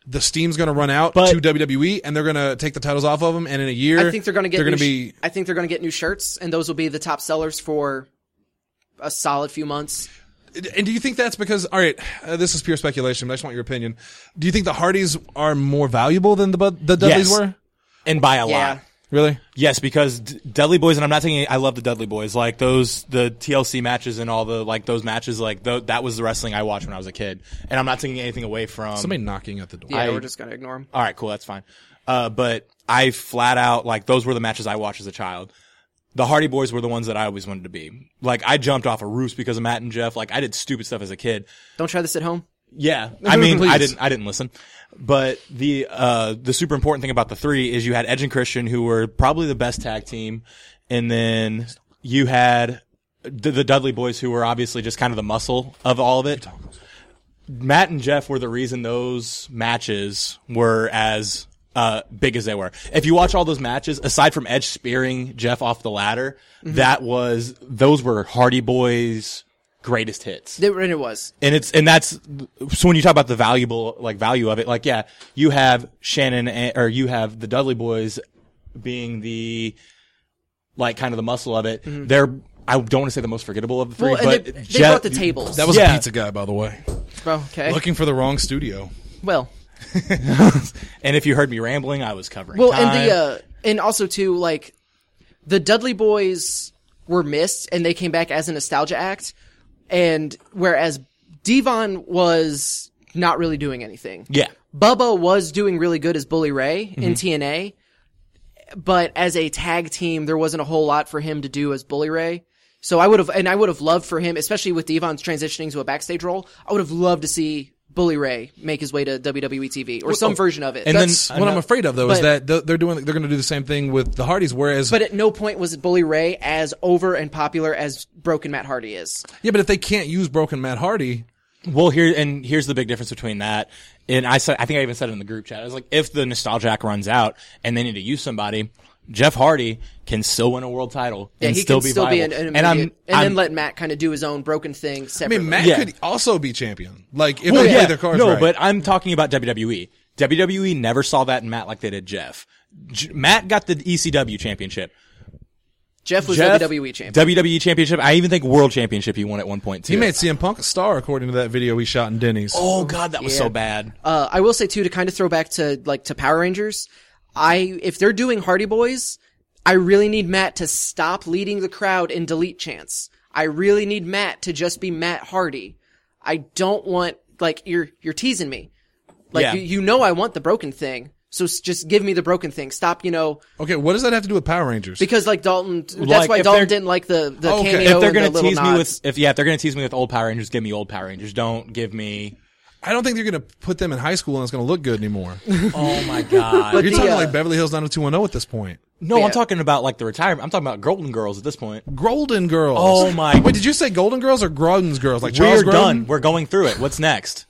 the steam's going to run out But- to W W E, and they're going to take the titles off of them, and in a year, I think they're going to get. they're new going to be. sh- I think they're going to get new shirts, and those will be the top sellers for a solid few months. And do you think that's because? All right, uh, this is pure speculation, but I just want your opinion. Do you think the Hardys are more valuable than the Bud- the Dudleys Yes. were? And by a Yeah. lot. Really? Yes, because D- Dudley Boys, and I'm not taking, I love the Dudley Boys, like those, the T L C matches and all the, like those matches, like th- that was the wrestling I watched when I was a kid. And I'm not taking anything away from. Somebody knocking at the door. Yeah, I- we're just going to ignore them. All right, cool, that's fine. Uh, but I flat out, like, those were the matches I watched as a child. The Hardy Boys were the ones that I always wanted to be. Like, I jumped off of roofs because of Matt and Jeff. Like, I did stupid stuff as a kid. Don't try this at home. Yeah, I mean, Please. I didn't, I didn't listen. But the, uh, the super important thing about the three is you had Edge and Christian, who were probably the best tag team. And then you had the, the Dudley Boys, who were obviously just kind of the muscle of all of it. Matt and Jeff were the reason those matches were as, uh, big as they were. If you watch all those matches, aside from Edge spearing Jeff off the ladder, Mm-hmm. that was, those were Hardy Boys' greatest hits. They were, and it was. And it's, and that's, so when you talk about the valuable, like, value of it, like, yeah, you have Shannon, and, or you have the Dudley Boys being the, like, kind of the muscle of it. They're, I don't want to say the most forgettable of the three, Mm-hmm. Well, and but they, they Jeff- brought the tables. That was Yeah. a pizza guy, by the way. Well, okay. Looking for the wrong studio. Well, and if you heard me rambling, I was covering well, time. and the uh, and also too, like the Dudley Boys were missed, and they came back as a nostalgia act, and whereas Devon was not really doing anything. yeah. Bubba was doing really good as Bully Ray Mm-hmm. in T N A, but as a tag team, there wasn't a whole lot for him to do as Bully Ray. So I would have, and I would have loved for him, especially with Devon's transitioning to a backstage role, I would have loved to see Bully Ray make his way to W W E T V or some version of it. And then- That's what I'm afraid of, though, is but- that th- they're doing. They're going to do the same thing with the Hardys. Whereas, but at no point was Bully Ray as over and popular as Broken Matt Hardy is. yeah, but if they can't use Broken Matt Hardy, Well, here, and here's the big difference between that. And I said, I think I even said it in the group chat. I was like, if the nostalgia act runs out and they need to use somebody, Jeff Hardy can still win a world title Yeah, and he still can be still viable. be an, an and I'm, immediate- and I'm then let Matt kind of do his own broken thing I separately. mean, Matt Yeah. could also be champion. Like if Well, they yeah, play their cards no, right. but I'm talking about W W E. W W E never saw that in Matt like they did Jeff. J- Matt got the E C W championship. Jeff was Jeff, W W E champion. W W E championship. I even think world championship he won at one point too. he made C M Punk a star, according to that video he shot in Denny's. Oh God, that was Yeah. so bad. Uh, I will say too, to kind of throw back to like to Power Rangers, I if they're doing Hardy Boys, I really need Matt to stop leading the crowd in delete chants. I really need Matt to just be Matt Hardy. I don't want like you're you're teasing me. Like Yeah. you, you know I want the broken thing, so s- just give me the broken thing. Stop, you know, Okay, what does that have to do with Power Rangers? because like Dalton. That's Like, why if Dalton they're- didn't like the the Okay. cameo. If If they're and gonna the little tease me nods. with, if yeah, if they're gonna tease me with old Power Rangers, give me old Power Rangers. Don't give me. I don't think they're going to put them in high school and it's going to look good anymore. Oh my God. You're the, talking uh, like Beverly Hills nine oh two one oh at this point. No, Yeah. I'm talking about like the retirement. I'm talking about Golden Girls at this point. Golden Girls. Oh my- Wait, did you say Golden Girls or Grodden's Girls? Like Charles We're Grodin? done. We're going through it. What's next?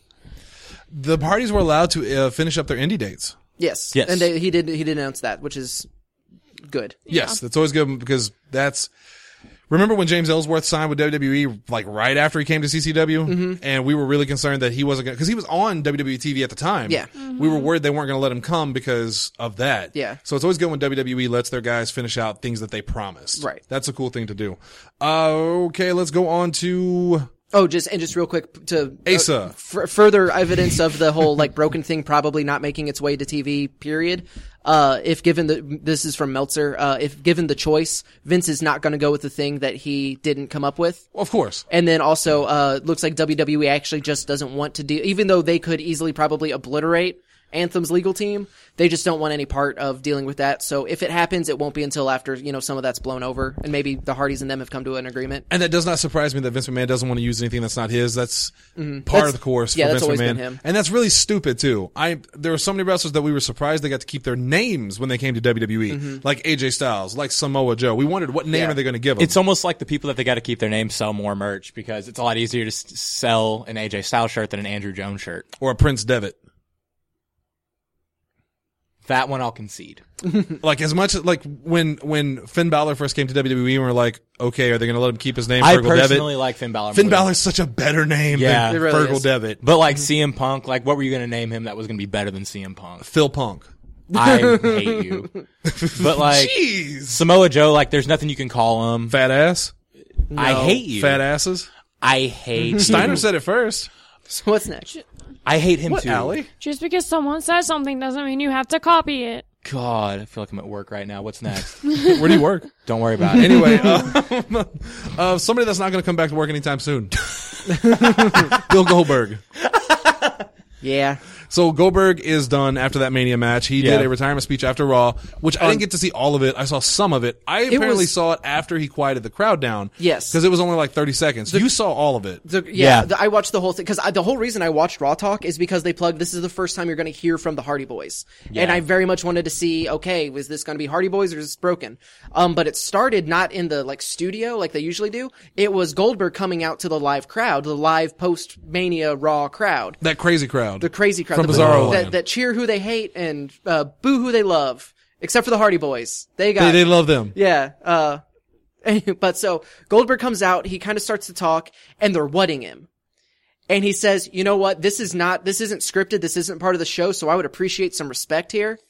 The parties were allowed to uh, finish up their indie dates. yes, Yes. and they, he did he did announce that, which is good. Yes, that's always good because that's. Remember when James Ellsworth signed with W W E like right after he came to C C W, mm-hmm. and we were really concerned that he wasn't going because he was on W W E T V at the time. Yeah. we were worried they weren't going to let him come because of that. Yeah. so it's always good when W W E lets their guys finish out things that they promised. Right. that's a cool thing to do. Uh, okay, let's go on to Oh, just and just real quick to uh, Asa. f- further evidence of the whole like broken thing probably not making its way to T V. Period. Uh, if given the this is from Meltzer, uh, if given the choice, Vince is not going to go with the thing that he didn't come up with. of course. And then also, uh, looks like W W E actually just doesn't want to do, even though they could easily probably obliterate Anthem's legal team, they just don't want any part of dealing with that. So if it happens, it won't be until after, you know, some of that's blown over and maybe the Hardys and them have come to an agreement. And that does not surprise me that Vince McMahon doesn't want to use anything that's not his. That's part That's- of the course yeah, for that's Vince always McMahon. been him. And that's really stupid too. I there were so many wrestlers that we were surprised they got to keep their names when they came to W W E, like A J Styles, like Samoa Joe. We wondered what name Yeah. are they going to give him. It's almost like the people that they got to keep their names sell more merch because it's a lot easier to s- sell an A J Styles shirt than an Andrew Jones shirt. or a Prince Devitt. That one I'll concede. Like as much as like when when Finn Balor first came to W W E, and we were like, okay, are they going to let him keep his name? I Fergal personally Devitt? like Finn Balor. Finn more. Balor's such a better name Yeah. than It really Fergal is. Devitt. But like C M Punk, like what were you going to name him that was going to be better than C M Punk? Phil Punk. I hate you. But like Jeez. Samoa Joe, like there's nothing you can call him. Fat ass. I hate you. Fat asses. I hate Steiner you. said it first. So what's next? I hate him What, too. Allie? Just because someone says something doesn't mean you have to copy it. God, I feel like I'm at work right now. What's next? Where do you work? Don't worry about it. Anyway, uh, uh, somebody that's not going to come back to work anytime soon. Bill Goldberg. Yeah. So Goldberg is done after that Mania match. He did Yeah. a retirement speech after Raw, which I didn't get to see all of it. I saw some of it. I apparently was- saw it after he quieted the crowd down. Yes. Because it was only like thirty seconds. You saw all of it. The, yeah, Yeah. The, I watched the whole thing because the whole reason I watched Raw Talk is because they plugged this is the first time you're going to hear from the Hardy Boys, and I very much wanted to see, okay, was this going to be Hardy Boys or is this broken? Um, but it started not in the like studio like they usually do. It was Goldberg coming out to the live crowd, the live post Mania Raw crowd, That crazy crowd. the crazy crowd From the, Bizarro that, Land. that cheer who they hate and uh, boo who they love, except for the Hardy Boys. They got They, they love them. yeah. Uh, but so Goldberg comes out, he kind of starts to talk, and they're whatting him. And he says, you know what? This is not, this isn't scripted. This isn't part of the show. So I would appreciate some respect here.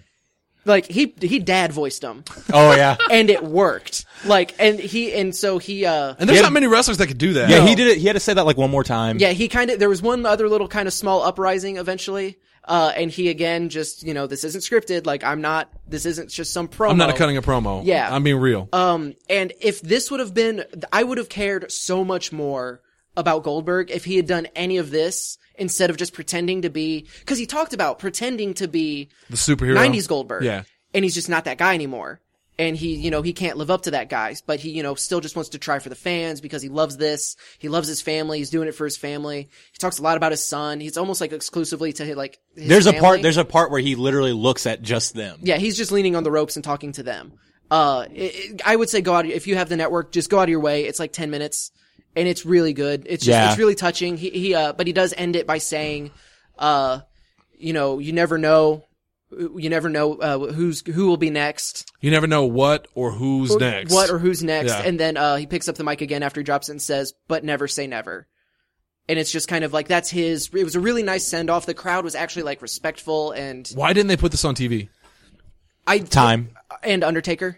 Like he, he dad voiced him Oh yeah. and it worked. Like, and he, and so he, uh, And there's Yeah. not many wrestlers that could do that. Yeah, he did it. He had to say that like one more time. yeah, he kind of, there was one other little kind of small uprising eventually. Uh, and he again just, you know, this isn't scripted. Like I'm not, this isn't just some promo. I'm not cutting a promo. Yeah. I'm being real. Um, and if this would have been, I would have cared so much more about Goldberg if he had done any of this instead of just pretending to be, cause he talked about pretending to be the superhero. nineties Goldberg. Yeah. And he's just not that guy anymore. And he, you know, he can't live up to that guy, but he, you know, still just wants to try for the fans because he loves this. He loves his family. He's doing it for his family. He talks a lot about his son. He's almost like exclusively to like his There's a family. part. There's a part where he literally looks at just them. Yeah, he's just leaning on the ropes and talking to them. Uh, it, it, I would say go out, if you have the network, just go out of your way. It's like ten minutes and it's really good. It's just, Yeah. it's really touching. He, he, uh, but he does end it by saying, uh, you know, you never know, you never know, uh, who's, who will be next. You never know what or who's next. What or who's next. Yeah. And then, uh, he picks up the mic again after he drops it and says, but never say never. And it's just kind of like, that's his, it was a really nice send off. The crowd was actually like respectful and Why didn't they put this on T V? I, Time. and Undertaker.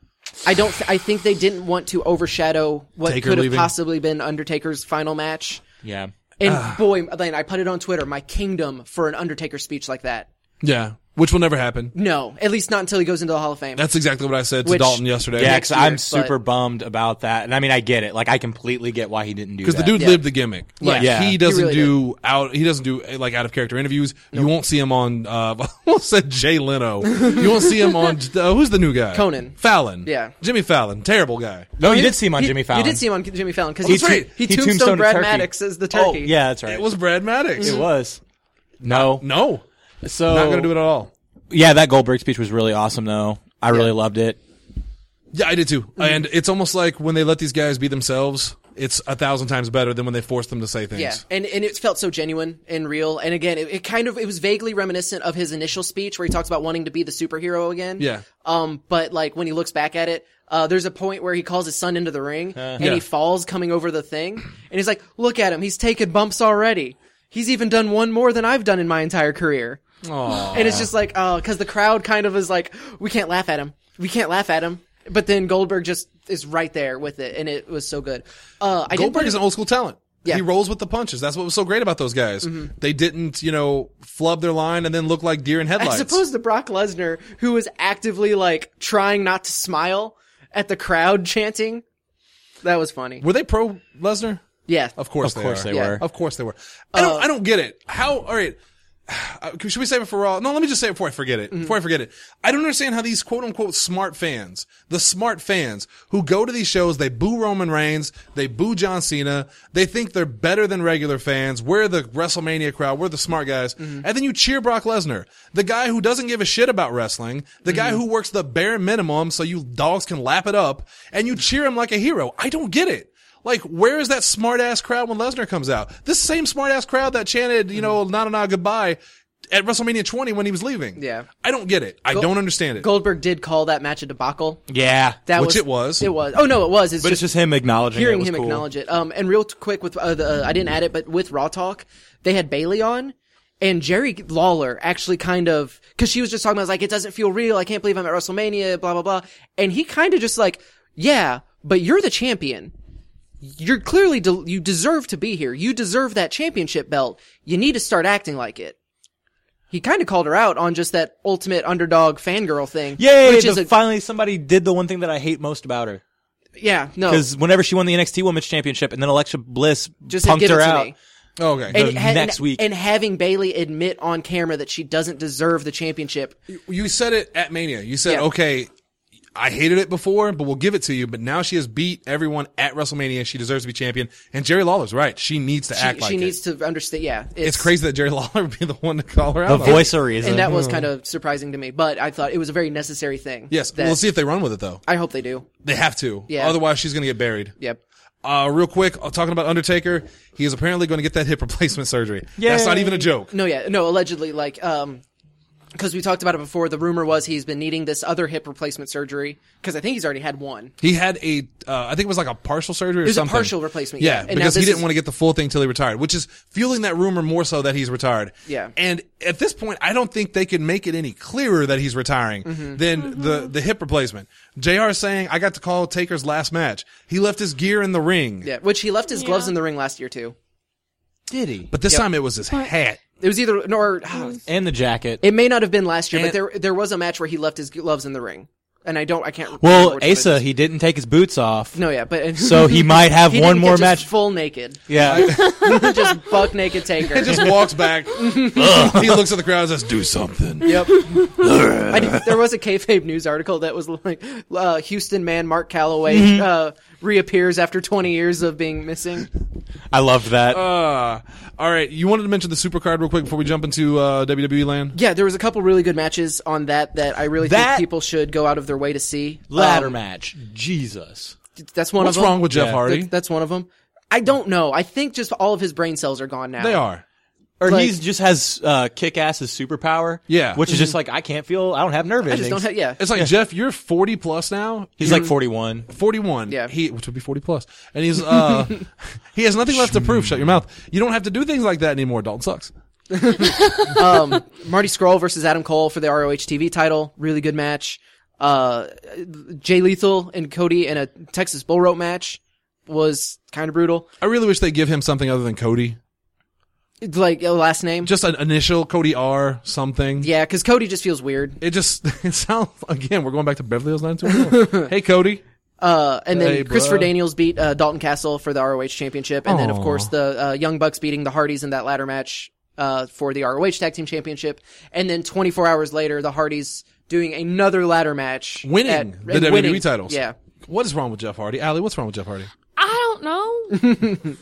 I don't. Th- I think they didn't want to overshadow what Taker could have leaving. possibly been Undertaker's final match. Yeah. And boy, then I put it on Twitter. My kingdom for an Undertaker speech like that. Yeah. Which will never happen. No, at least not until he goes into the Hall of Fame. That's exactly what I said to Which- Dalton yesterday. Yeah, next because I'm year, super but- bummed about that. And I mean, I get it. Like, I completely get why he didn't do Because that. the dude Yeah. lived the gimmick. Like Yeah. he He doesn't really do out. He doesn't do like out of character interviews. You won't see him on. Uh, I almost said Jay Leno. You won't see him on. Uh, who's the new guy? Conan. Fallon. Yeah. Jimmy Fallon. Terrible guy. No, you did see him on He- Jimmy Fallon. You did see him on Jimmy Fallon because He he, tu- he, he tombstoned tombstoned Brad turkey. Maddox as the Oh, turkey. yeah, that's right. It was Brad Maddox. It was. No. No. So Not gonna do it at all. Yeah, that Goldberg speech was really awesome, though. I really loved it. Yeah, I did too. Mm-hmm. And it's almost like when they let these guys be themselves, it's a thousand times better than when they force them to say things. Yeah, and and it felt so genuine and real. And again, it, it kind of it was vaguely reminiscent of his initial speech where he talks about wanting to be the superhero again. Yeah. Um, but like when he looks back at it, uh, there's a point where he calls his son into the ring and Yeah. he falls coming over the thing, and he's like, "Look at him, he's taken bumps already. He's even done one more than I've done in my entire career." Aw. And it's just like, oh, because the crowd kind of is like, we can't laugh at him. We can't laugh at him. But then Goldberg just is right there with it, and it was so good. Uh, I didn't Goldberg put is it- an old school talent. Yeah. He rolls with the punches. That's what was so great about those guys. They didn't, you know, flub their line and then look like deer in headlights. As opposed to Brock Lesnar, who was actively like trying not to smile at the crowd chanting. That was funny. Were they pro Lesnar? Yeah. Of course Of they course are. they Yeah. were. Of course they were. I don't. Uh, I don't get it. How? All right. Uh, Should we save it for Raw? No, let me just say it before I forget it. Before I forget it, I don't understand how these quote unquote smart fans, the smart fans who go to these shows, they boo Roman Reigns, they boo John Cena, they think they're better than regular fans. We're the WrestleMania crowd, we're the smart guys, and then you cheer Brock Lesnar, the guy who doesn't give a shit about wrestling, the guy who works the bare minimum so you dogs can lap it up, and you cheer him like a hero. I don't get it. Like, where is that smart ass crowd when Lesnar comes out? This same smart ass crowd that chanted, you know, na na na goodbye, at WrestleMania twenty when he was leaving. Yeah. I don't get it. I Go- don't understand it. Goldberg did call that match a debacle. Yeah. That Which was, it was. It was. Oh no, it was. It's But just, it's just him acknowledging hearing it was him cool. acknowledge it. Um, and real t- quick with uh, the, uh, I didn't add it, but with Raw Talk, they had Bayley on, and Jerry Lawler actually kind of, because she was just talking about, like, it doesn't feel real. I can't believe I'm at WrestleMania. Blah blah blah. And he kind of just like, yeah, but you're the champion. You're clearly de- you deserve to be here. You deserve that championship belt. You need to start acting like it. He kind of called her out on just that ultimate underdog fangirl thing. Yay! which The, is a, finally, somebody did the one thing that I hate most about her. yeah, no, Because whenever she won the N X T Women's Championship, and then Alexa Bliss just said, punked give her it to out. me. Oh, okay. And, the ha- next and, week. and having Bayley admit on camera that she doesn't deserve the championship. You said it at Mania. You said, Yeah. okay, I hated it before, but we'll give it to you. But now she has beat everyone at WrestleMania. She deserves to be champion. And Jerry Lawler's right. She needs to She, act like she it. needs to understand. Yeah, It's crazy that Jerry Lawler would be the one to call her The out. on it. voice of reason. and that was kind of surprising to me. But I thought it was a very necessary thing. Yes. that- Well, let's see if they run with it, though. I hope they do. They have to. Yeah. Otherwise, she's going to get buried. Yep. Uh, real quick, uh, talking about Undertaker, he is apparently going to get that hip replacement surgery. That's not Yay. even a joke. No, yeah, no. Allegedly, like, um, because we talked about it before. The rumor was he's been needing this other hip replacement surgery because I think he's already had one. He had a, uh, I think it was like a partial surgery or It was a something. partial replacement, Yeah, yeah. And now because he this didn't is- want to get the full thing until he retired, which is fueling that rumor more so that he's retired. Yeah. And at this point, I don't think they can make it any clearer that he's retiring Mm-hmm. than the, the hip replacement. J R is saying, I got to call Taker's last match. He left his gear in the ring. Yeah, which he left his gloves Yeah. in the ring last year too. Did he? But this Yep. time it was his hat. It was either nor And the jacket. it may not have been last year, And- but there there was a match where he left his gloves in the ring, and I don't I can't. remember Well, which one it Asa, is. he didn't take his boots off. No, yeah, but So he might have he one didn't more get just match. full naked, Yeah. just buck naked Taker. He just walks back. He looks at the crowd and says, do something. Yep. I did, there was a kayfabe news article that was like uh, Houston man Mark Calloway Mm-hmm. uh, reappears after twenty years of being missing. I loved that. Uh, all right. You wanted to mention the Supercard real quick before we jump into uh, W W E land? Yeah, there was a couple really good matches on that that I really That- think people should go out of their way to see. Ladder Um, match. Jesus. That's one What's of them. wrong with Jeff Yeah. Hardy? That- that's one of them. I don't know. I think just all of his brain cells are gone now. They are. Or Like- he just has uh, kick-ass's superpower. Yeah. Which is just like, I can't feel, I don't have nerve I just endings. don't have. Yeah. It's like, Jeff, you're forty plus now. He's like forty-one. forty-one. Yeah. He, which would be forty plus. And he's, uh, he has nothing left to prove. Shut your mouth. You don't have to do things like that anymore. Dalton sucks. um, Marty Scurll versus Adam Cole for the R O H T V title. Really good match. Uh, Jay Lethal and Cody in a Texas Bull Rope match was kind of brutal. I really wish they give him something other than Cody. Like, uh, last name. Just an initial Cody R something. Yeah, because Cody just feels weird. It just, it sounds, again, we're going back to Beverly Hills nine two one one. Hey, Cody. Uh, and then Hey, Christopher bruh. Daniels beat uh, Dalton Castle for the R O H championship. And then, of Aw. course, the uh, Young Bucks beating the Hardys in that ladder match uh, for the R O H tag team championship. And then twenty-four hours later, the Hardys doing another ladder match. Winning at- the and W W E winning. titles. Yeah. What is wrong with Jeff Hardy? Allie, what's wrong with Jeff Hardy? I don't know.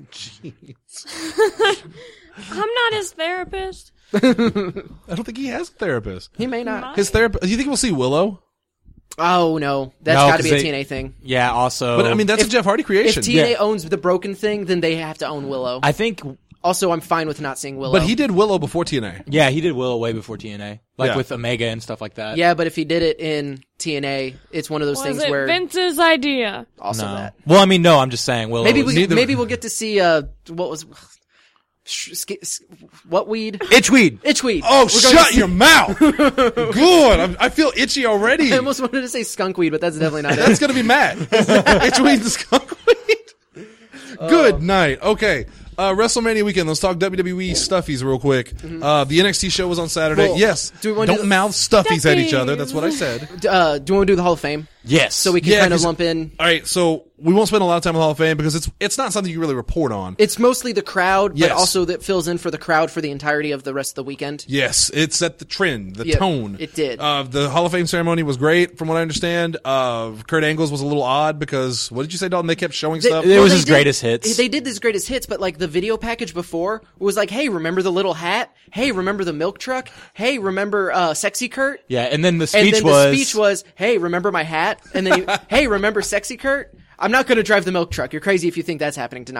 I'm not his therapist. I don't think he has a therapist. He may not. His therapist, do you think we'll see Willow? Oh, no. That's No, got to 'cause be a they- T N A thing. Yeah, also. But I mean, that's If- a Jeff Hardy If creation. T N A Yeah. owns the broken thing, then they have to own Willow. I think, Also, I'm fine with not seeing Willow. But he did Willow before T N A. yeah, he did Willow way before T N A. Like Yeah. with Omega and stuff like that. Yeah, but if he did it in T N A, it's one of those Was things it where Vince's idea? also No. that. Well, I mean, no, I'm just saying Willow. Maybe was- we neither- maybe we'll get to see uh what was sh- sk- s- what weed? Itchweed. Itchweed. Oh, We're going shut to see- your mouth! Good. I'm, I feel itchy already. I almost wanted to say skunkweed, but that's definitely not That's it. gonna be Matt. Itchweed the skunk weed. Good night. Okay. Uh, WrestleMania weekend. Let's talk W W E stuffies real quick. Uh, the N X T show was on Saturday. Well, yes. do we wanna do Don't the- mouth stuffies at each Stuffies. other. That's what I said. Uh, do you want to do the Hall of Fame Yes. so we can Yeah, kind of 'cause- lump in? All right. So we won't spend a lot of time on Hall of Fame because it's it's not something you really report on. It's mostly the crowd, Yes. but also that fills in for the crowd for the entirety of the rest of the weekend. Yes, it set the trend, the Yep, tone. it did. Uh, the Hall of Fame ceremony was great, from what I understand. Uh, Kurt Angle's was a little odd because what did you say, Dalton? They kept showing stuff. It Well, was they his did- greatest hits. They did his greatest hits, but like the video package before was like, hey, remember the little hat? Hey, remember the milk truck? Hey, remember uh, Sexy Kurt? Yeah, and then the And speech then was. the speech was, hey, remember my hat? And then, you, hey, remember Sexy Kurt? I'm not going to drive the milk truck. You're crazy if you think that's happening tonight.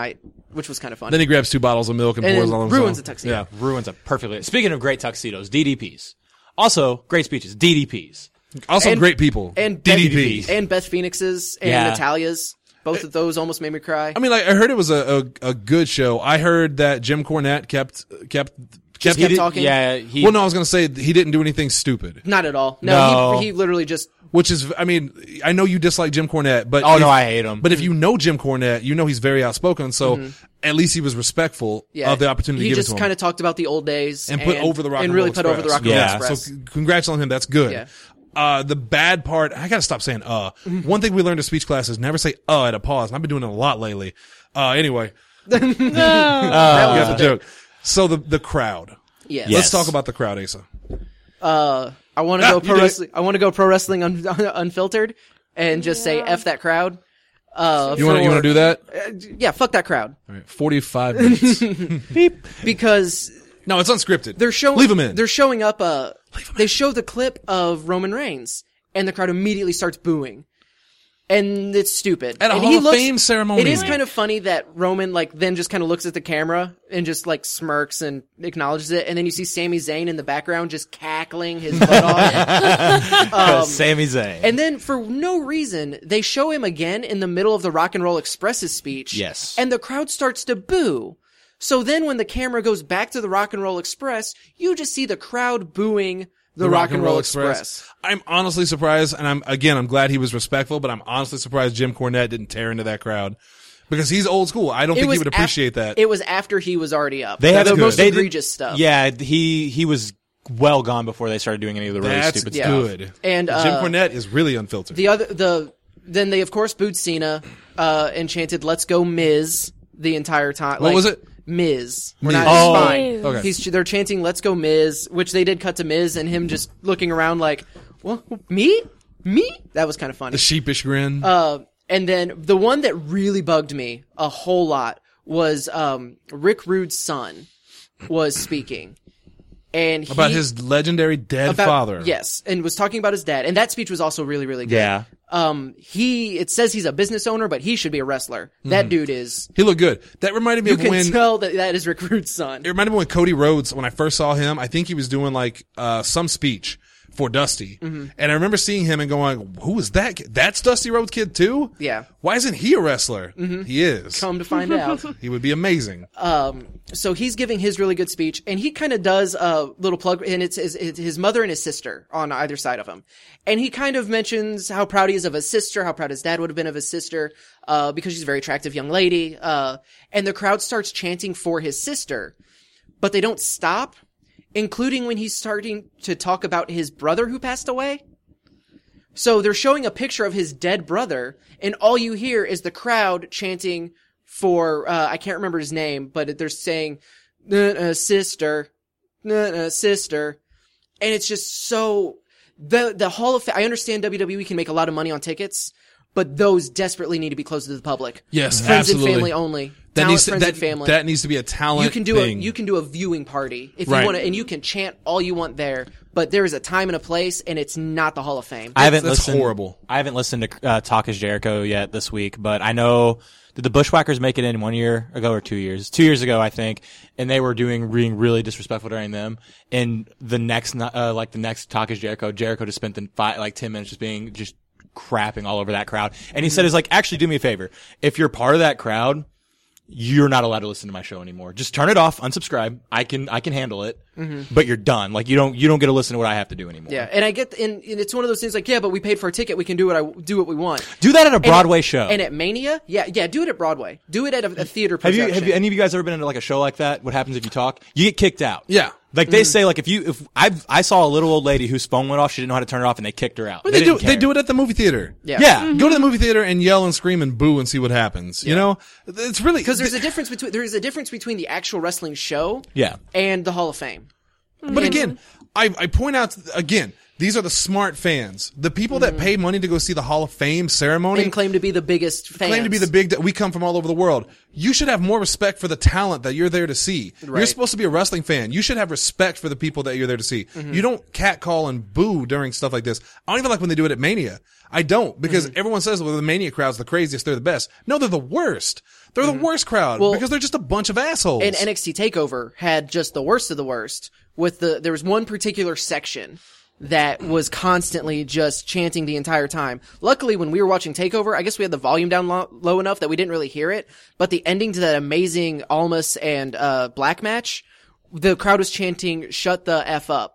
which was kind of fun. Then he grabs two bottles of milk and, and pours then all over ruins a himself. tuxedo. Yeah. Ruins it perfectly. Speaking of great tuxedos, D D Ps. Also, great speeches, D D Ps. Also, And- great people. and D D Beth- Ps. and Beth Phoenix's and Yeah. Natalia's. Both of those almost made me cry. I mean, like I heard it was a, a a good show. I heard that Jim Cornette kept kept kept, kept he did- talking. Yeah, he. Well, no, I was gonna say he didn't do anything stupid. Not at all. No, No. He, he literally just Which is, I mean, I know you dislike Jim Cornette, but Oh, if- no, I hate him. But if you know Jim Cornette, you know he's very outspoken. So at least he was respectful yeah, of the opportunity He given just to him. kind of talked about the old days and put over the rock and, and really roll put over the rock and Express. roll Yeah. express. So c- congrats on him. That's good. Yeah. Uh, the bad part, I gotta stop saying, uh, one thing we learned in speech class is never say, uh, at a pause. And I've been doing it a lot lately. Uh, anyway, that you was got a the joke. So the, the crowd. Yes. Let's talk about the crowd, Asa. Uh, I want to Ah, go you pro did it. wrestling. I want to go pro wrestling un- unfiltered and just say f that crowd. Uh, You want to, you for- want to do that? Uh, yeah, fuck that crowd All right. forty-five minutes. because No, it's unscripted. they're showing. Leave them in. They're showing up. Uh, they show the clip of Roman Reigns, and the crowd immediately starts booing, and it's stupid. At a and Hall he of looks- Fame ceremony. It is kind of funny that Roman like then just kind of looks at the camera and just like smirks and acknowledges it, and then you see Sami Zayn in the background just cackling his butt off. Um, Sami Zayn. And then for no reason, they show him again in the middle of the Rock and Roll Express's speech. Yes. And the crowd starts to boo. So then when the camera goes back to the Rock and Roll Express, you just see the crowd booing the, Rock, and Roll Express. I'm honestly surprised, and I'm again, I'm glad he was respectful, but I'm honestly surprised Jim Cornette didn't tear into that crowd because he's old school. I don't think he would af- appreciate that. It was after he was already up. They had the good. most They did- egregious stuff. Yeah, he he was well gone before they started doing any of the really That's stupid Yeah. stuff. good. And, uh, Jim Cornette is really unfiltered. The other, the, then they of course booed Cena, uh, and chanted, "Let's go Miz," the entire time. What Like, was it? Miz. We're Miz. not, Oh. it's fine. Miz. Okay. He's, they're chanting, "Let's go Miz," which they did cut to Miz and him just looking around like, well, me? Me? That was kind of funny. The sheepish grin. Uh, and then the one that really bugged me a whole lot was, um, Rick Rude's son was speaking. And he, about his legendary dead about- father. Yes, and was talking about his dad. And that speech was also really, really good. Yeah. Um, he, it says he's a business owner, but he should be a wrestler. That dude is, He looked good. That reminded me you of can when tell that that is Rick Rude's son. it reminded me when Cody Rhodes, when I first saw him, I think he was doing like uh some speech for Dusty. Mm-hmm. And I remember seeing him and going, who is that kid? That's Dusty Rhodes' kid too? Yeah. Why isn't he a wrestler? He is. Come to find out. He would be amazing. Um, so he's giving his really good speech, and he kind of does a little plug, and it's his, his mother and his sister on either side of him. And he kind of mentions how proud he is of his sister, how proud his dad would have been of his sister, uh, because she's a very attractive young lady. Uh, and the crowd starts chanting for his sister, but they don't stop, including when he's starting to talk about his brother who passed away. So they're showing a picture of his dead brother, and all you hear is the crowd chanting for, uh, I can't remember his name, but they're saying, uh, uh, sister, uh, uh, sister. And it's just so, the, the Hall of Fame, I understand W W E can make a lot of money on tickets, but those desperately need to be closed to the public. Yes, Friends absolutely. and family only. That Talent, needs to, friends that, and family. that needs to be a talent you can do thing. a you can do a viewing party if Right. you want to, and you can chant all you want there. But there is a time and a place, and it's not the Hall of Fame. I haven't That's listened. horrible. I haven't listened to uh, Talk is Jericho yet this week, but I know did the Bushwhackers make it in one year ago or two years? Two years ago, I think, and they were doing being really disrespectful during them. And the next, uh, like the next Talk is Jericho, Jericho just spent the five, like ten minutes just being just crapping all over that crowd. And he said, "Is like actually do me a favor, if you're part of that crowd." You're not allowed to listen to my show anymore. Just turn it off, unsubscribe. I can, I can handle it, but you're done. Like you don't, you don't get to listen to what I have to do anymore. Yeah, and I get, and, and it's one of those things like, yeah, but we paid for a ticket, we can do what I do what we want. Do that at a And Broadway at- show. And at Mania, yeah, yeah, do it at Broadway. Do it at a, a theater Have production. you, have you, any of you guys ever been into like a show like that? What happens if you talk? You get kicked out. Yeah. Like they say, like if you, if I've, I saw a little old lady whose phone went off, she didn't know how to turn it off, and they kicked her out. But they, do didn't they care. do it at the movie theater. Yeah. Yeah. Go to the movie theater and yell and scream and boo and see what happens. You know? It's really Because there's a difference between there is a difference between the actual wrestling show, Yeah. and the Hall of Fame. But again, I, I point out again, These are the smart fans. The people that pay money to go see the Hall of Fame ceremony And claim to be the biggest fans. claim to be the big, we come from all over the world. You should have more respect for the talent that you're there to see. You're Right. supposed to be a wrestling fan. You should have respect for the people that you're there to see. Mm-hmm. You don't catcall and boo during stuff like this. I don't even like when they do it at Mania. I don't, because Mm-hmm. everyone says, well, the Mania crowd's the craziest, they're the best. No, they're the worst. They're the worst crowd Mm-hmm. Well, because they're just a bunch of assholes. And N X T TakeOver had just the worst of the worst. With the, there was one particular section that was constantly just chanting the entire time. Luckily, when we were watching TakeOver, I guess we had the volume down low, low enough that we didn't really hear it. But the ending to that amazing Almas and uh Black match, the crowd was chanting "Shut the f up,"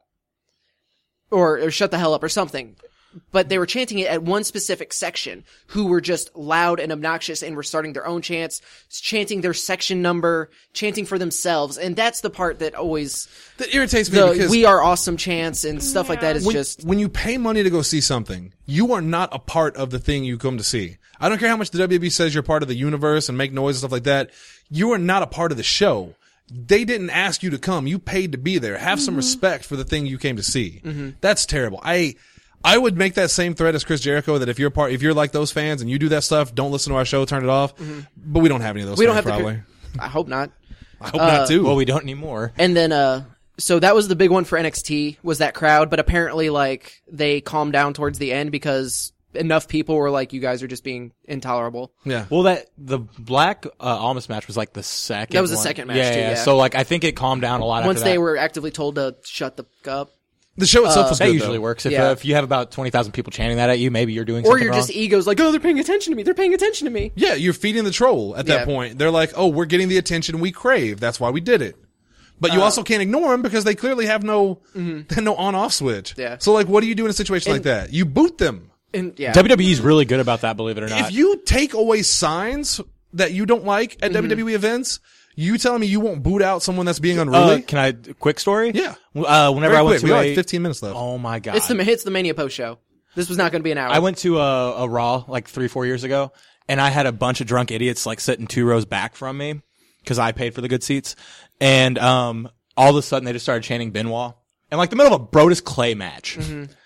or, or "Shut the hell up" or something. But they were chanting it at one specific section, who were just loud and obnoxious and were starting their own chants, chanting their section number, chanting for themselves. And that's the part that always, that irritates me the because "we are awesome" chants and stuff like that is when, just, when you pay money to go see something, you are not a part of the thing you come to see. I don't care how much the W W E says you're part of the universe and make noise and stuff like that. You are not a part of the show. They didn't ask you to come. You paid to be there. Have some respect for the thing you came to see. That's terrible. I, I would make that same threat as Chris Jericho that if you're part, if you're like those fans and you do that stuff, don't listen to our show, turn it off. But we don't have any of those we don't fans have probably. the, I hope not. I hope not too. Well, we don't anymore. And then, uh, so that was the big one for N X T, was that crowd, but apparently, like, they calmed down towards the end because enough people were like, you guys are just being intolerable. yeah. Well, that the Black uh, Almas match was like the second. That was the one. second match, yeah, too, yeah. yeah. So like, I think it calmed down a lot Once after they that. were actively told to shut the f- up. The show itself was That good, usually though. works. If Yeah. uh, if you have about twenty thousand people chanting that at you, maybe you're doing Or something you're wrong. just egos like, oh, they're paying attention to me. They're paying attention to me. Yeah, you're feeding the troll at that Yeah. point. They're like, oh, we're getting the attention we crave. That's why we did it. But you also can't ignore them because they clearly have no, no on-off switch. Yeah. So like, what do you do in a situation like that? You boot them. And yeah. W W E is really good about that, believe it or not. If you take away signs that you don't like at W W E events, you telling me you won't boot out someone that's being uh, unruly? can I quick story? Yeah. Uh, whenever Very I went quick. to We got a, like fifteen minutes left. oh my god, it's the, it's the Mania post show. This was not going to be an hour. I went to a, a Raw like three, four years ago, and I had a bunch of drunk idiots like sitting two rows back from me because I paid for the good seats. And um, all of a sudden, they just started chanting Benoit in like the middle of a Brodus Clay match.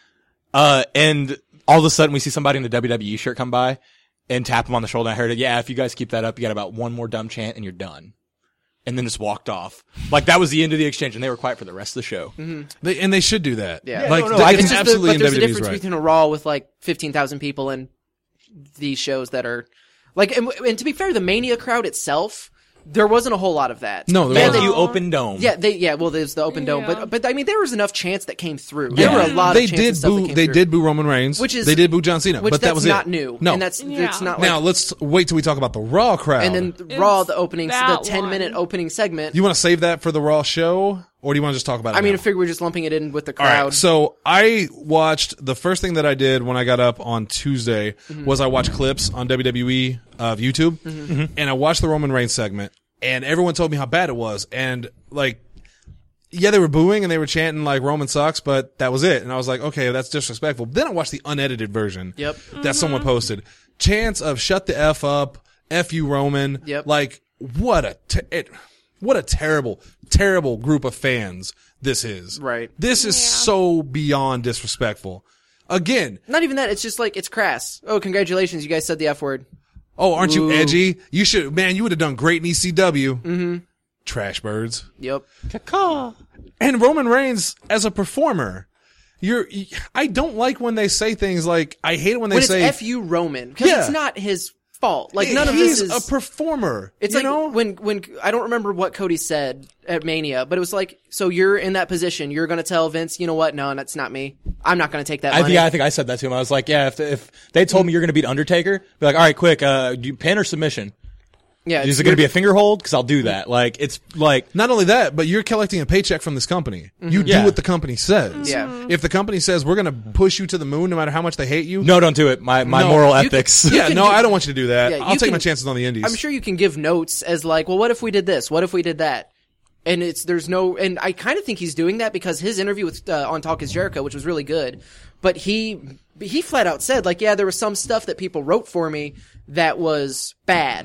Uh, and all of a sudden, we see somebody in the W W E shirt come by and tap him on the shoulder. I heard it. Yeah, if you guys keep that up, you got about one more dumb chant and you're done. And then just walked off. Like that was the end of the exchange, and they were quiet for the rest of the show. They, and they should do that. Yeah. Yeah, Like, no, no, th- I it's can- It's just the, absolutely but in there's a W W E's difference right. between a Raw with like fifteen thousand people and these shows that are like, and, and to be fair, the Mania crowd itself, there wasn't a whole lot of that. No, there yeah, wasn't. they, You open dome. yeah, they, yeah, well, there's the open dome, Yeah. but, but I mean, there was enough chants that came through. Yeah. There were a lot they of chants did and stuff that boo. came They through. did boo Roman Reigns. Which is- they did boo John Cena. Which but that's that was not it. new. No, And that's, Yeah. it's not like, now let's wait till we talk about the Raw crowd. and then Raw, It's the opening, the that ten minute one. opening segment. you want to save that for the Raw show, or do you want to just talk about it? I mean, I now? figure we're just lumping it in with the All right, crowd. so I watched the first thing that I did when I got up on Tuesday Mm-hmm. was I watched clips on W W E of YouTube, Mm-hmm. and I watched the Roman Reigns segment, and everyone told me how bad it was, and like, yeah, they were booing and they were chanting like Roman sucks, but that was it, and I was like, okay, that's disrespectful. Then I watched the unedited version. Yep. That someone posted. Chants of shut the F up, F you Roman. Yep. Like, what a, te- it, what a terrible, terrible group of fans this is. Right. This is Yeah. so beyond disrespectful. Again, Not even that. It's just like, it's crass. Oh, congratulations. You guys said the F word. oh, aren't you Ooh. edgy? You should, man, you would have done great in E C W. Mm-hmm. Trash birds. Yep. And Roman Reigns as a performer. You're, I don't like when they say things like, I hate it when they When say, it's F U Roman. Because Yeah. it's not his fault. Like, none of he's this is... a performer. It's you like know? when when I don't remember what Cody said at Mania, but it was like, so you're in that position, you're going to tell Vince, you know what? No, that's not me. I'm not going to take that I money. think I think I said that to him. I was like, yeah, if if they told me you're going to beat Undertaker, be like, all right, quick, uh, do you pin or submission? yeah, Is it going to be a finger hold? Because I'll do that. Like it's like Not only that, but you're collecting a paycheck from this company. You do Yeah. what the company says. Yeah. If the company says we're going to push you to the moon no matter how much they hate you. no, don't do it. My my No, moral you can- ethics. Yeah, can no, do- I don't want you to do that. Yeah, you I'll take can- my chances on the indies. I'm sure you can give notes as like, well, what if we did this? What if we did that? And it's there's no, and I kind of think he's doing that because his interview with uh, on Talk Is Jericho, which was really good, but he he flat out said like, yeah, there was some stuff that people wrote for me that was bad,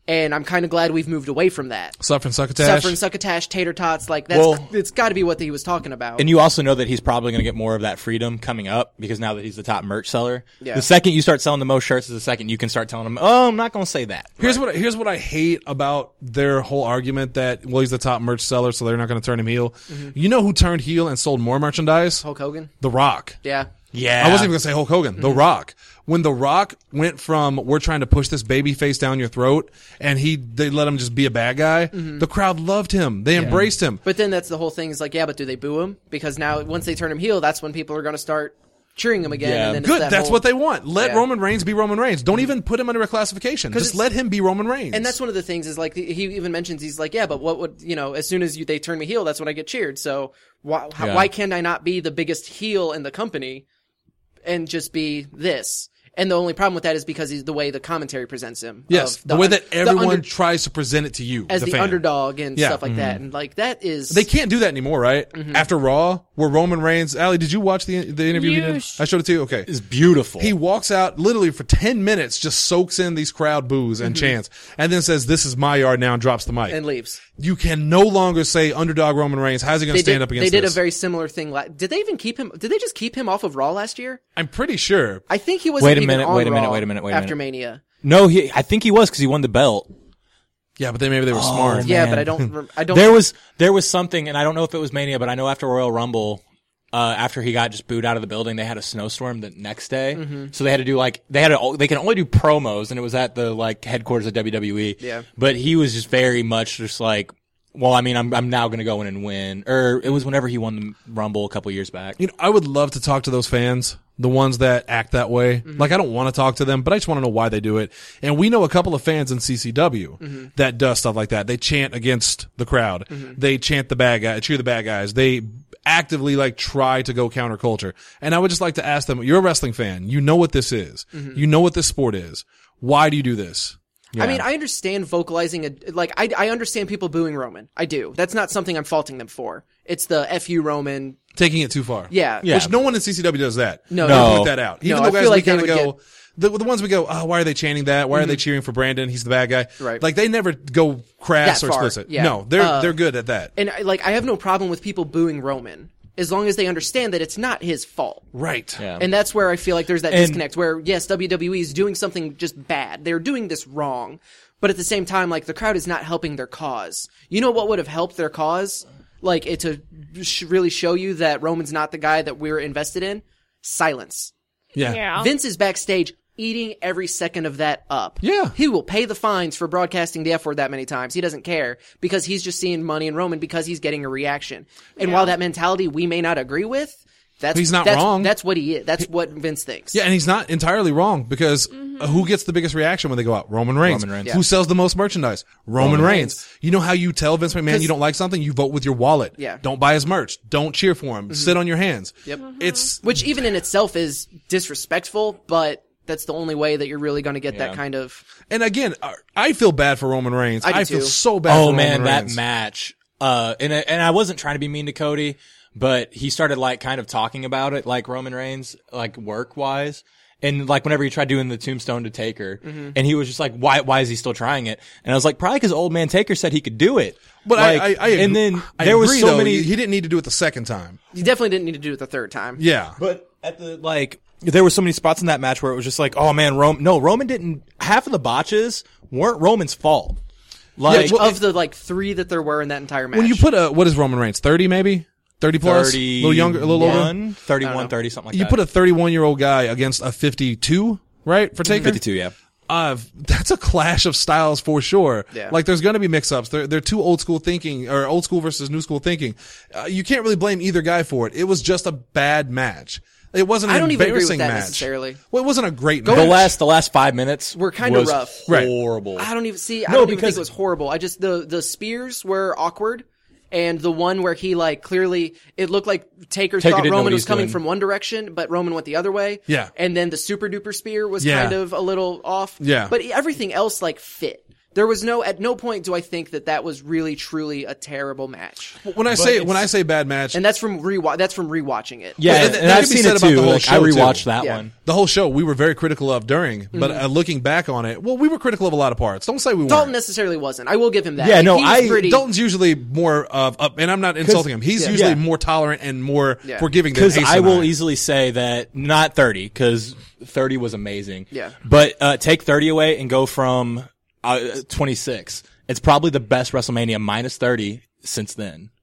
And I'm kind of glad we've moved away from that. Suffering succotash. Suffering succotash, tater tots, like that's Well- it's got to be what he was talking about. And you also know that he's probably going to get more of that freedom coming up because now that he's the top merch seller, Yeah. the second you start selling the most shirts is the second you can start telling him, oh, I'm not going to say that. Here's what here's what I hate about their whole argument that well he's the top merch seller, so they're not going to turn him heel. Mm-hmm. You know who turned heel and sold more merchandise? Hulk Hogan. The Rock. Yeah. Yeah. I wasn't even going to say Hulk Hogan. Mm-hmm. The Rock. When The Rock went from we're trying to push this baby face down your throat, and he they let him just be a bad guy, Mm-hmm. the crowd loved him. They embraced him. But then that's the whole thing is like, yeah, but do they boo him? Because now once they turn him heel, that's when people are going to start cheering him again. Yeah. And then Good. It's that That's whole- what they want. Let Yeah. Roman Reigns be Roman Reigns. Don't even put him under a classification. Just it's- let him be Roman Reigns. And that's one of the things is like he even mentions he's like, yeah, but what would you know? As soon as you, they turn me heel, that's when I get cheered. So why how, Yeah. why can I not be the biggest heel in the company and just be this? And the only problem with that is because he's the way the commentary presents him. yes, of the, way that the everyone under- tries to present it to you as the, fan. underdog and Yeah. stuff like that, and like that is They can't do that anymore, right? Mm-hmm. After Raw, where Roman Reigns, Allie, did you watch the the interview? he You did? sh- I showed it to you. Okay, It's beautiful. he walks out literally for ten minutes, just soaks in these crowd boos and chants, and then says, "This is my yard now," and drops the mic. Mm-hmm. and leaves. You can no longer say underdog Roman Reigns. How's he going They to stand did, up they against did this? a very similar thing. La- did they even keep him? Did they just keep him off of Raw last year? I'm pretty sure. I think he wasn't Wait a even minute, on wait a minute, Raw wait a minute, wait a after minute. Mania. no, he, I think he was because he won the belt. Yeah, but then maybe they were smart. Yeah, man. but I don't. rem- I don't. There was, there was something, and I don't know if it was Mania, but I know after Royal Rumble, uh, after he got just booed out of the building, they had a snowstorm the next day. Mm-hmm. So they had to do like, they had to, they can only do promos, and it was at the like headquarters of W W E. Yeah. But he was just very much just like, well, I mean, I'm, I'm now going to go in and win. Or it was whenever he won the Rumble a couple years back. You know, I would love to talk to those fans, the ones that act that way. Mm-hmm. Like, I don't want to talk to them, but I just want to know why they do it. And we know a couple of fans in C C W Mm-hmm. that does stuff like that. They chant against the crowd. Mm-hmm. They chant the bad guy, cheer the bad guys. They actively like try to go counterculture. And I would just like to ask them, you're a wrestling fan. You know what this is. Mm-hmm. You know what this sport is. Why do you do this? I mean, I understand vocalizing a like. I I understand people booing Roman. I do. That's not something I'm faulting them for. It's the F you Roman. Taking it too far. Yeah. Yeah. Which no one in C C W does that. No, They no. point that out. Even No, though I guys feel we like they kind of would go, the, the ones we go, oh, why are they chanting that? Why are they cheering for Brandon? He's the bad guy. Right. Like they never go crass That or far, explicit. yeah. No, they're Uh, they're good at that. And I, like, I have no problem with people booing Roman as long as they understand that it's not his fault. Right. Yeah. And that's where I feel like there's that And- disconnect where, yes, W W E is doing something just bad. They're doing this wrong. But at the same time, like, the crowd is not helping their cause. You know what would have helped their cause? Like, it to sh- really show you that Roman's not the guy that we're invested in? Silence. Yeah. Yeah. Vince is backstage eating every second of that up. Yeah. He will pay the fines for broadcasting the F word that many times. He doesn't care because he's just seeing money in Roman because he's getting a reaction. And while that mentality we may not agree with, that's He's not that's, wrong. That's what he is. That's what Vince thinks. Yeah, and he's not entirely wrong because uh, who gets the biggest reaction when they go out? Roman Reigns. Roman Reigns. Yeah. Who sells the most merchandise? Roman, Roman Reigns. Reigns. You know how you tell Vince McMahon 'Cause- you don't like something? You vote with your wallet. Yeah. Don't buy his merch. Don't cheer for him. Sit on your hands. Yep. It's Which even in itself is disrespectful, but that's the only way that you're really going to get Yeah. that kind of. and again, I- I feel bad for Roman Reigns. I do I feel too. so bad. Oh for man, Roman that Reigns. match. Uh, and I- and I wasn't trying to be mean to Cody, but he started like kind of talking about it, like Roman Reigns, like work wise. And like whenever he tried doing the tombstone to Taker, Mm-hmm. and he was just like, "Why? Why is he still trying it?" And I was like, "Probably because old man Taker said he could do it." But like, I, I, I agree. and then I there was agree, so though. many. He didn't need to do it the second time. You definitely didn't need to do it the third time. Yeah. But at the like, there were so many spots in that match where it was just like, "Oh man, Rome." No, Roman didn't. Half of the botches weren't Roman's fault. Like well, of the like three that there were in that entire match. When you put a, what is Roman Reigns? thirty maybe? thirty plus? thirty, a little younger, a little older? one, thirty-one, thirty, something like You that. put a thirty-one year old guy against a fifty-two, right? For Taker? fifty-two, yeah. Uh, that's a clash of styles for sure. Yeah. Like there's going to be mix-ups. They're, they're too old school thinking, or old school versus new school thinking. Uh, you can't really blame either guy for it. It was just a bad match. It wasn't an I don't even agree with embarrassing that match. necessarily. Well, it wasn't a great The match. last, the last five minutes Were kinda was rough. Right. Horrible. I don't even see. I No, don't even because- think it was horrible. I just the the spears were awkward, and the one where he like clearly it looked like Taker, Taker thought didn't know Roman what was he's coming doing. from one direction, but Roman went the other way. Yeah. and then the super duper spear was Yeah. kind of a little off. Yeah. but everything else like fit. There was no, at no point do I think that that was really truly a terrible match. When I say when I say bad match, And that's from rewa- that's from rewatching it. Yeah, Well, and, that- and that I've could be seen said it about too. the whole Like, I show, too. rewatched that Yeah. one. the whole show we were very critical of during, but uh, looking back on it, well, we were critical of a lot of parts. Don't say we Dalton weren't. necessarily wasn't. I will give him that. Yeah, Like, no, he was I- pretty, Dalton's usually more of, up, and I'm not insulting him. He's yeah. usually Yeah. more tolerant and more Yeah. forgiving than Because Ace I and will easily say that not thirty, because thirty was amazing. Yeah. But uh, take thirty away and go from uh, twenty-six. It's probably the best WrestleMania minus thirty since then.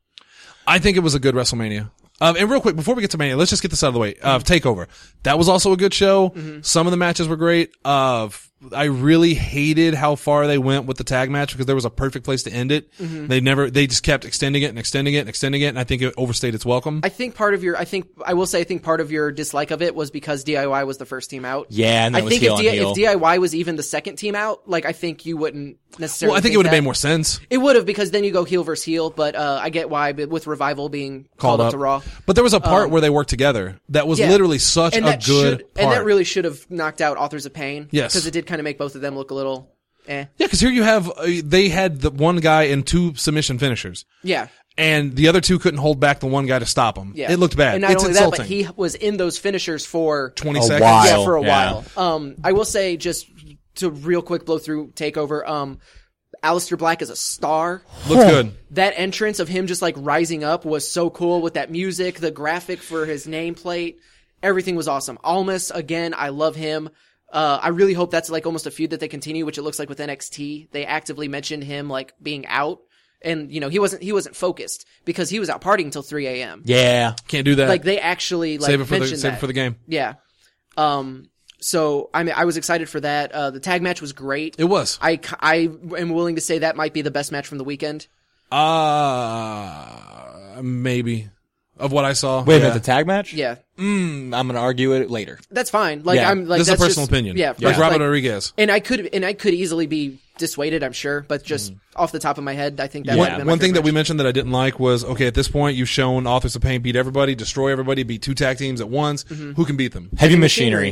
I think it was a good WrestleMania. Um, and real quick, before we get to Mania, let's just get this out of the way. Uh, Takeover. That was also a good show. Mm-hmm. Some of the matches were great. Uh, I really hated how far they went with the tag match because there was a perfect place to end it. Mm-hmm. They never, they just kept extending it and extending it and extending it, and I think it overstayed its welcome. I think part of your, I think, I will say, I think part of your dislike of it was because D I Y was the first team out. Yeah, and I that was think heel if, on D- heel. if D I Y was even the second team out, like, I think you wouldn't necessarily. Well, I think it would have that. made more sense. It would have, because then you go heel versus heel, but uh, I get why, but with Revival being called, up to Raw. But there was a part where they worked together that was Yeah. literally such and a that good should, part. And that really should have knocked out Authors of Pain. Yes. Because it did kind of make both of them look a little eh. Yeah, because here you have, uh, they had the one guy and two submission finishers. Yeah. And the other two couldn't hold back the one guy to stop him. Yeah. It looked bad. And not it's only insulting. that, but he was in those finishers for twenty A seconds. while. Yeah, for a Yeah. while. Um, I will say, just to real quick blow through Takeover, um, Aleister Black is a star. Looks good. That entrance of him just like rising up was so cool with that music, the graphic for his nameplate. Everything was awesome. Almas, again, I love him. Uh, I really hope that's like almost a feud that they continue, which it looks like with N X T. They actively mentioned him like being out. And, you know, he wasn't, he wasn't focused because he was out partying until three a.m. Yeah. Can't do that. Like they actually like save it for the mentioned save that. it for the game. Yeah. Um, so I mean, I was excited for that. Uh, the tag match was great. It was. I, I am willing to say that might be the best match from the weekend. Uh maybe of what I saw. Wait a Yeah. minute, the tag match? Yeah. Mm, I'm going to argue it later. That's fine. Like Yeah. I'm like This is a that's personal just- opinion. Yeah. like right, Robert like- Rodriguez. And I could and I could easily be dissuaded, I'm sure, but just off the top of my head, I think that Yeah. might One, have been my one thing favorite that we match. mentioned that I didn't like was, okay, at this point, you've shown Authors of Pain beat everybody, destroy everybody, beat two tag teams at once. Mm-hmm. Who can beat them? Heavy Machinery.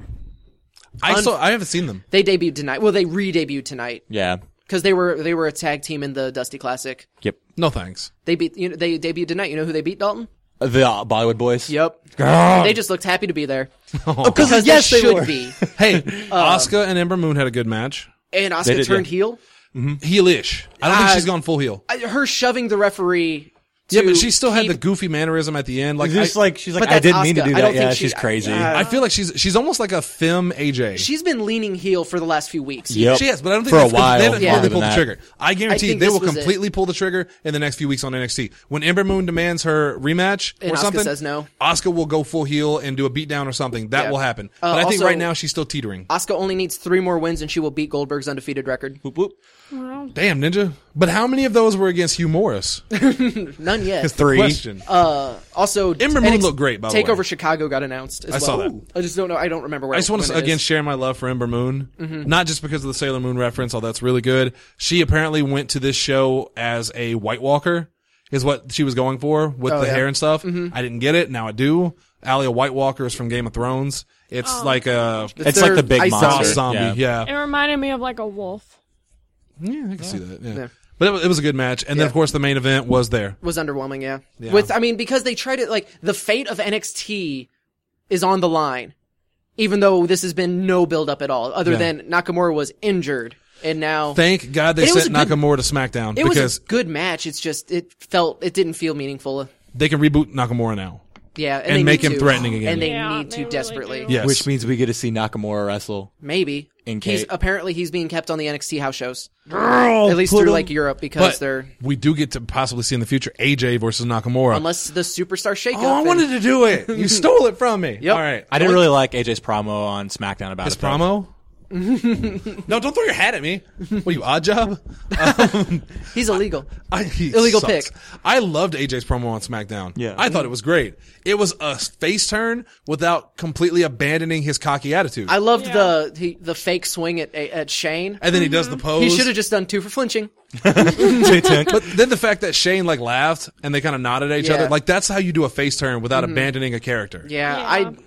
I Un- still, I haven't seen them. They debuted tonight. Well, they re-debuted tonight Yeah. because they were they were a tag team in the Dusty Classic. Yep. No thanks. They beat you know, they debuted tonight. You know who they beat, Dalton? The uh, Bollywood Boys. Yep. They just looked happy to be there because yes, they they should were. be. Hey, Asuka and Ember Moon had a good match. And Asuka They did, turned yeah. heel. Heelish. I don't think Uh, she's gone full heel. I- Her shoving the referee. Yeah, to but she still had keep- the goofy mannerism at the end. Like, Just I, like she's like, But I that's didn't mean to Asuka. do I that. don't Yeah, think she- she's crazy. uh, I feel like she's she's almost like a femme A J. She's been leaning heel for the last few weeks. Yep. She has, but I don't think For a that's 'cause while, they haven't Yeah. completely longer pulled than the that. trigger. I guarantee think they this will was it. completely pull the trigger in the next few weeks on N X T. When Ember Moon demands her rematch And or Asuka something, says no. Asuka will go full heel and do a beatdown or something. That Yeah. will happen. Uh, but I think also- right now she's still teetering. Asuka only needs three more wins and she will beat Goldberg's undefeated record. Whoop, whoop. Damn, Ninja. But how many of those were against Hugh Morris? None yet. Three. Question. Uh, also, Ember Moon N X- looked great, by the Takeover way. Chicago got announced as I well. saw that. I just don't know. I don't remember where. I just want to when it again is. share my love for Ember Moon, Mm-hmm. not just because of the Sailor Moon reference. Oh, that's really good. She apparently went to this show as a White Walker, is what she was going for with Oh, the yeah. hair and stuff. Mm-hmm. I didn't get it. Now I do. Alia White Walker is from Game of Thrones. It's Oh. like a It's their like the big ice monster. zombie. Yeah. Yeah. It reminded me of like a wolf. Yeah, I can see that. Yeah. Yeah. But it, wa- it was a good match. And then, Yeah. of course, the main event was there. was underwhelming. Yeah. Yeah. With I mean because they tried it like the fate of N X T is on the line, even though this has been no build up at all. Other Yeah. than Nakamura was injured and now Thank God they It was sent a good- Nakamura to SmackDown it because was a good match. It's just it felt it didn't feel meaningful. they can reboot Nakamura now. Yeah, and, And they make need him to. threatening again. and they Yeah, need they to really desperately. do. Yes. Which means we get to see Nakamura wrestle. Maybe. In he's case- apparently he's being kept on the N X T house shows. Girl, At least put through him- like Europe because But they're we do get to possibly see in the future A J versus Nakamura. unless the superstar shakeup. Oh, I and- to do it. You stole it from me. Yep. All right. I didn't really like A J's promo on SmackDown about His it. though. promo? No, don't throw your hat at me. What are you, odd job? He's illegal. I, he Illegal sucks. pick. I loved A J's promo on SmackDown. Yeah. I thought it was great. It was a face turn without completely abandoning his cocky attitude. I loved Yeah. the he, the fake swing at at Shane. and then he does the pose. He should have just done two for flinching. But then the fact that Shane like laughed and they kind of nodded at each Yeah. other, like that's how you do a face turn without abandoning a character. Yeah, Yeah. I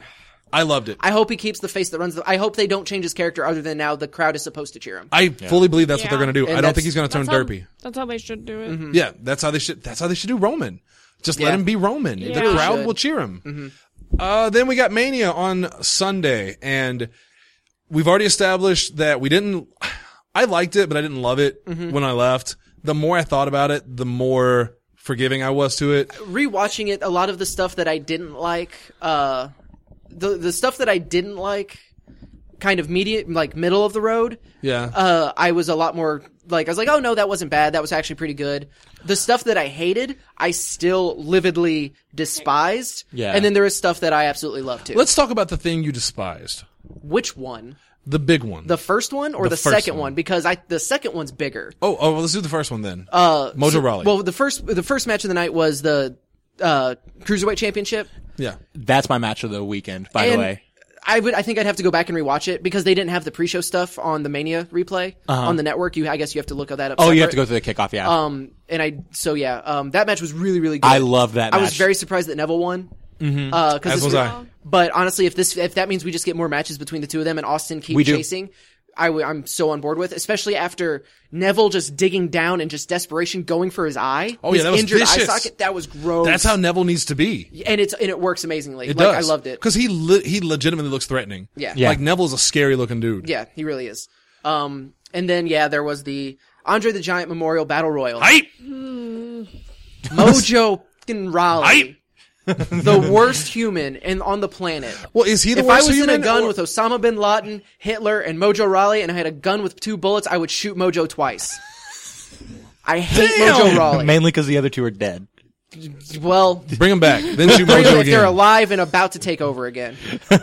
I loved it. I hope he keeps the face that runs the, I hope they don't change his character other than now the crowd is supposed to cheer him. I fully believe that's what Yeah. they're going to do. And I don't that's- think he's going to turn That's how, derpy. that's how they should do it. Yeah, that's how they should. That's how they should do Roman. Just let Yeah. him be Roman. The Yeah. crowd Should. will cheer him. Uh, then we got Mania on Sunday, and we've already established that we didn't. I liked it, but I didn't love it when I left. The more I thought about it, the more forgiving I was to it. Rewatching it, a lot of the stuff that I didn't like, uh, the the stuff that I didn't like, kind of medium, like middle of the road. Yeah. Uh, I was a lot more like I was like, oh no, that wasn't bad. That was actually pretty good. The stuff that I hated, I still lividly despised. Yeah. And then there is stuff that I absolutely love too. Let's talk about the thing you despised. Which one? The big one. The first one or The the, first second one. one? Because I the second one's bigger. oh, oh, well, let's do the first one then. Uh, Mojo so- Rawley. Well, the first the first match of the night was the uh, cruiserweight championship. yeah. That's my match of the weekend, by the And way. I would. I think I'd have to go back and rewatch it because they didn't have the pre-show stuff on the Mania replay on the network. You, I guess, you have to look at that up. Oh, you have to separate. go through the kickoff, yeah. Um, and I. So yeah. Um, that match was really, really good. I love that I was match. very surprised that Neville won. Mm-hmm. Uh, cause As this was I. But honestly, if this, if that means we just get more matches between the two of them and Austin keep We do. chasing, I w- I'm so on board with. Especially after Neville just digging down and just desperation going for his eye. Oh, his yeah, that was injured vicious. eye socket. That was gross. That's how Neville needs to be. and it's and it works amazingly. It like does. I loved it. Because he, le- he legitimately looks threatening. Yeah. Yeah. Like Neville's a scary looking dude. Yeah, he really is. Um, and then yeah, there was the Andre the Giant Memorial Battle Royal. Hype! Mojo fucking Raleigh, Hype! the worst human in on the planet. Well, is he the If I worst was in a human, gun or- with Osama bin Laden, Hitler, and Mojo Raleigh, and I had a gun with two bullets, I would shoot Mojo twice. I hate Damn! Mojo Raleigh. Mainly because the other two are dead. Well, Bring him back. Then shoot bring them Mojo if they're again. alive and about to take over again.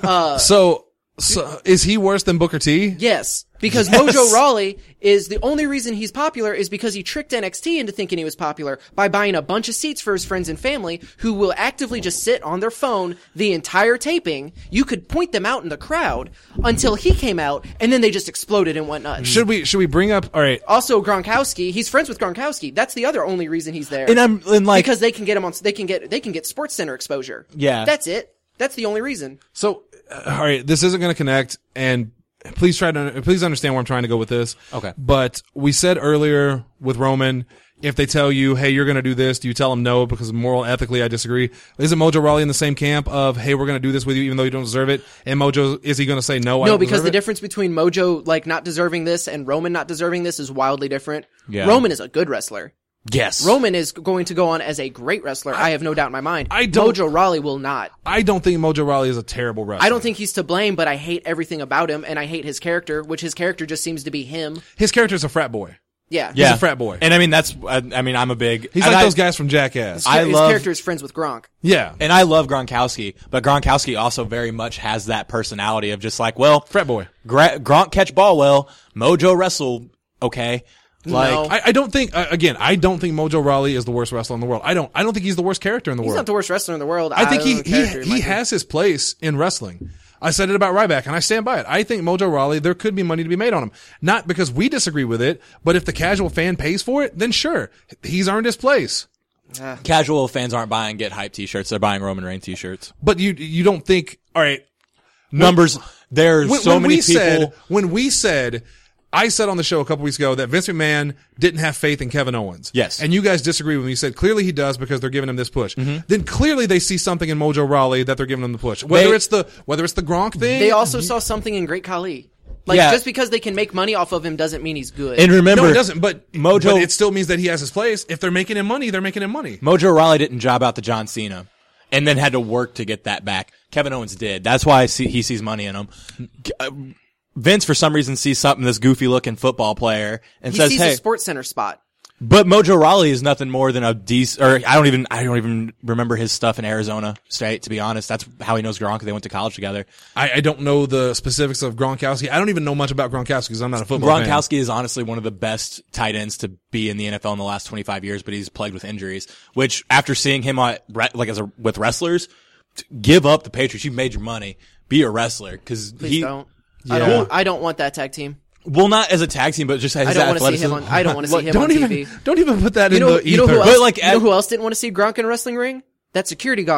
So, so, is he worse than Booker T? Yes, because Mojo Rawley is the only reason he's popular is because he tricked N X T into thinking he was popular by buying a bunch of seats for his friends and family who will actively just sit on their phone the entire taping. You could point them out in the crowd until he came out, and then they just exploded and went nuts. Should we, should we bring up, alright, Also, Gronkowski, he's friends with Gronkowski. That's the other only reason he's there. And I'm and like because they can get him on. They can get they can get Sports Center exposure. Yeah. that's it. That's the only reason. so, uh, alright, this isn't gonna connect, and please try to, please understand where I'm trying to go with this. Okay. But we said earlier with Roman, if they tell you, hey, you're gonna do this, do you tell them no because moral, ethically, I disagree? Isn't Mojo Rawley in the same camp of, hey, we're gonna do this with you even though you don't deserve it? And Mojo, is he gonna say no? I No, don't because deserve the it? difference between Mojo like not deserving this and Roman not deserving this is wildly different. Yeah. Roman is a good wrestler. yes. Roman is going to go on as a great wrestler. I, have no doubt in my mind. I don't- Mojo Rawley will not. I don't think Mojo Rawley is a terrible wrestler. I don't think he's to blame, but I hate everything about him, and I hate his character, which his character just seems to be him. his character is a frat boy. Yeah. yeah. a frat boy. And I mean that's I, I mean I'm a big He's and like I- those guys from Jackass. I his love- character is friends with Gronk. yeah. And I love Gronkowski, but Gronkowski also very much has that personality of just like, well, Frat boy. Gra- Gronk catch ball well, Mojo wrestle okay. Like No. I, I don't think, uh, again, I don't think Mojo Rawley is the worst wrestler in the world. I don't, I don't think he's the worst character in the He's world. not the worst wrestler in the world. I think he, don't know, character, he, in my he opinion. has his place in wrestling. I said it about Ryback and I stand by it. I think Mojo Rawley, there could be money to be made on him. Not because we disagree with it, but if the casual fan pays for it, then sure, he's earned his place. casual fans aren't buying Get Hype t-shirts, they're buying Roman Reigns t-shirts. But you, you don't think, all right, Numbers there's when, so when many we people said, when we said, I said on the show a couple weeks ago that Vince McMahon didn't have faith in Kevin Owens. Yes. And you guys disagree with me. You said clearly he does because they're giving him this push. Then clearly they see something in Mojo Rawley that they're giving him the push. Whether They- it's the, whether it's the Gronk thing. They also saw something in Great Khali. Like, Yeah. just because they can make money off of him doesn't mean he's good. and remember no, it doesn't, but, Mojo but it still means that he has his place. If they're making him money, they're making him money. Mojo Rawley didn't job out to John Cena and then had to work to get that back. Kevin Owens did. That's why I see, he sees money in him. Uh, Vince, for some reason, sees something in this goofy looking football player and he says, sees hey, a Sports Center spot. but Mojo Rawley is nothing more than a decent, or I don't even, I don't even remember his stuff in Arizona State, to be honest. That's how he knows Gronk. They went to college together. I, I don't know the specifics of Gronkowski. I don't even know much about Gronkowski because I'm not a football fan. Gronkowski is honestly one of the best tight ends to be in the N F L in the last twenty-five years, but he's plagued with injuries, which after seeing him on, like as a, with wrestlers, t- give up the Patriots. You've made your money. Be a wrestler. Cause Please he, don't. I don't. Want, I don't want that tag team. well, not as a tag team, but just as I don't want to see athleticism. him on. I don't want to see him don't on even, T V. don't even put that You in know, the you know ether. who else? But, like, you know at- who else didn't want to see Gronk in a wrestling ring? That security guard.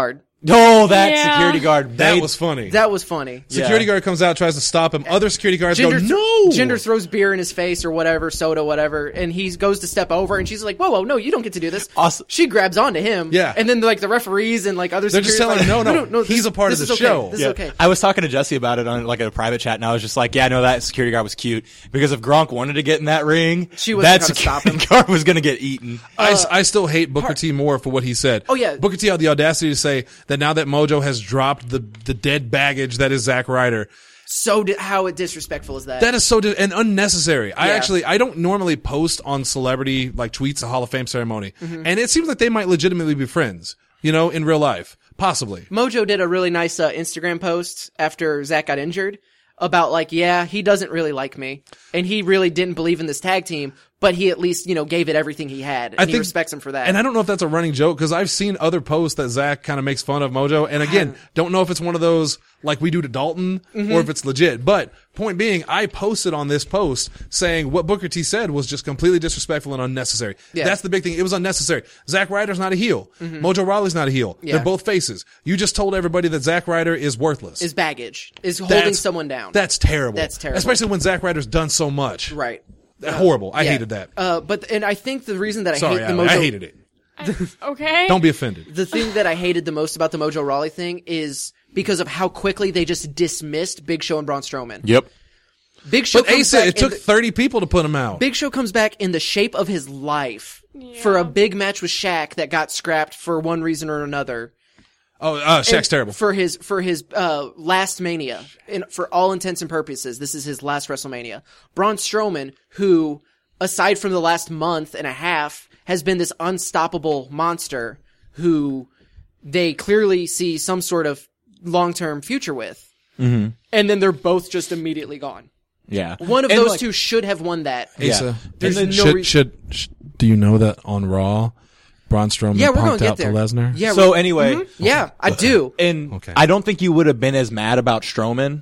Oh, that Yeah. security guard. That made- was funny. That was funny. Security Yeah. guard comes out, tries to stop him. Other security guards Jinder, go, no! Jinder throws beer in his face or whatever, soda, whatever, and he goes to step over, and she's like, "Whoa, whoa, no, you don't get to do this." Also- she grabs onto him, Yeah. and then like the referees and like other They're just security, telling like, him, no, no, he's this- a part of this the is okay. show. This Yeah. is okay. I was talking to Jesse about it on like a private chat, and I was just like, "Yeah, no, that security guard was cute because if Gronk wanted to get in that ring, She wasn't that gonna stop security him. guard was going to get eaten." I, s- I still hate Booker T more for what he said. Oh, yeah. Booker T had the audacity to say that now that Mojo has dropped the, the dead baggage that is Zack Ryder, So di- how disrespectful is that? that is so di- and unnecessary. I Yeah. actually, I don't normally post on celebrity like tweets a Hall of Fame ceremony. Mm-hmm. And it seems like they might legitimately be friends, you know, in real life. Possibly. Mojo did a really nice uh, Instagram post after Zach got injured about like, yeah, he doesn't really like me, and he really didn't believe in this tag team, but he at least, you know, gave it everything he had, and I he think- respects him for that. And I don't know if that's a running joke because I've seen other posts that Zach kind of makes fun of Mojo. And again, don't know if it's one of those like we do to Dalton Mm-hmm. or if it's legit. But point being, I posted on this post saying what Booker T said was just completely disrespectful and unnecessary. Yeah. That's the big thing. It was unnecessary. Zack Ryder's not a heel. Mojo Rawley's not a heel. Mm-hmm. Yeah. They're both faces. You just told everybody that Zack Ryder is worthless. is baggage, is holding That's- someone down. That's terrible. That's terrible. Especially when Zack Ryder's done so much. right. Horrible. I Yeah. hated that. Uh, but and I think the reason that I Sorry, hate the Allie, Mojo, I hated it. Okay. Don't be offended. the thing that I hated the most about the Mojo Rawley thing is because of how quickly they just dismissed Big Show and Braun Strowman. Yep. Big Show But comes Ace said back it in took the- thirty people to put him out. Big Show comes back in the shape of his life for a big match with Shaq that got scrapped for one reason or another. Oh, uh, Shaq's And terrible. for his for his uh, last Mania. In, for all intents and purposes, this is his last WrestleMania. Braun Strowman, who aside from the last month and a half, has been this unstoppable monster who they clearly see some sort of long term future with, mm-hmm. and then they're both just immediately gone. Yeah. One of And, those like, two should have won that. Asa, There's and no should, rea- should, sh do you know that on Raw, Braun Strowman Yeah, we're gonna punked get out to there. Lesnar? Yeah. So we- anyway, Mhm. Yeah, I do. and Okay. I don't think you would have been as mad about Strowman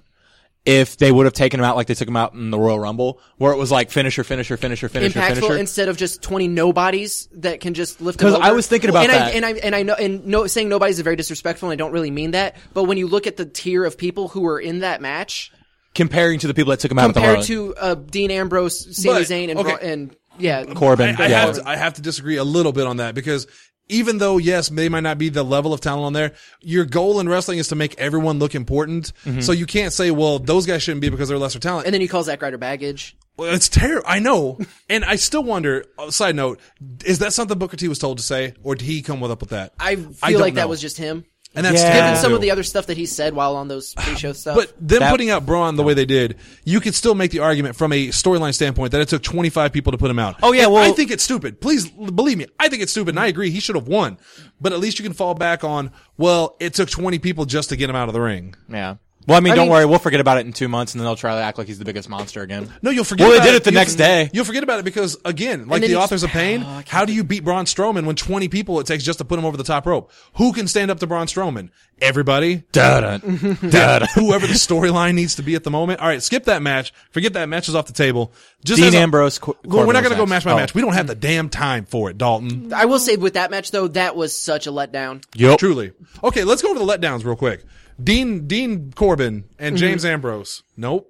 if they would have taken him out like they took him out in the Royal Rumble, where it was like finisher, finisher, finisher, finisher, Impactful finisher. instead of just twenty nobodies that can just lift him 'Cause over. I was thinking about and that. I, and I and I know and no saying nobody's very disrespectful, and I don't really mean that. But when you look at the tier of people who were in that match Comparing to the people that took him out compared at the Royal to uh, Dean Ambrose, Sami But, Zayn, and okay. Bra- and yeah, Corbin. I, I yeah. have to, I have to disagree a little bit on that because even though, yes, they might not be the level of talent on there, your goal in wrestling is to make everyone look important. So you can't say, well, those guys shouldn't be because they're lesser talent. and then you call Zack Ryder baggage. Well, it's terrible. I know. And I still wonder, uh, side note, is that something Booker T was told to say, or did he come up with that? I feel don't like know. that was just him. And that's Yeah. terrible. Given some too. of the other stuff that he said while on those pre-show stuff. But them That- putting out Braun the way they did, you could still make the argument from a storyline standpoint that it took twenty-five people to put him out. Oh, yeah, And well- I think it's stupid. Please l- believe me. I think it's stupid, and I agree. He should have won. But at least you can fall back on, well, it took twenty people just to get him out of the ring. Yeah. Well, I mean, I don't mean- worry. We'll forget about it in two months, and then they'll try to act like he's the biggest monster again. No, you'll forget Well, they about did it the You'll- next day. You'll forget about it because, again, like then the he's- authors of Pain, Oh, I can't how do you beat Braun Strowman when twenty people it takes just to put him over the top rope? Who can stand up to Braun Strowman? Everybody? Da-da. Da-da. Whoever the storyline needs to be at the moment. All right, skip that match. Forget that match is off the table. Just Dean as a- Ambrose. Cor- Well, we're not Corbin going to go was match next. by Oh. match. We don't have the damn time for it, Dalton. I will say with that match though, that was such a letdown. Yep. Truly. Okay, let's go over the letdowns real quick. Dean Dean Corbin and James Ambrose. Nope.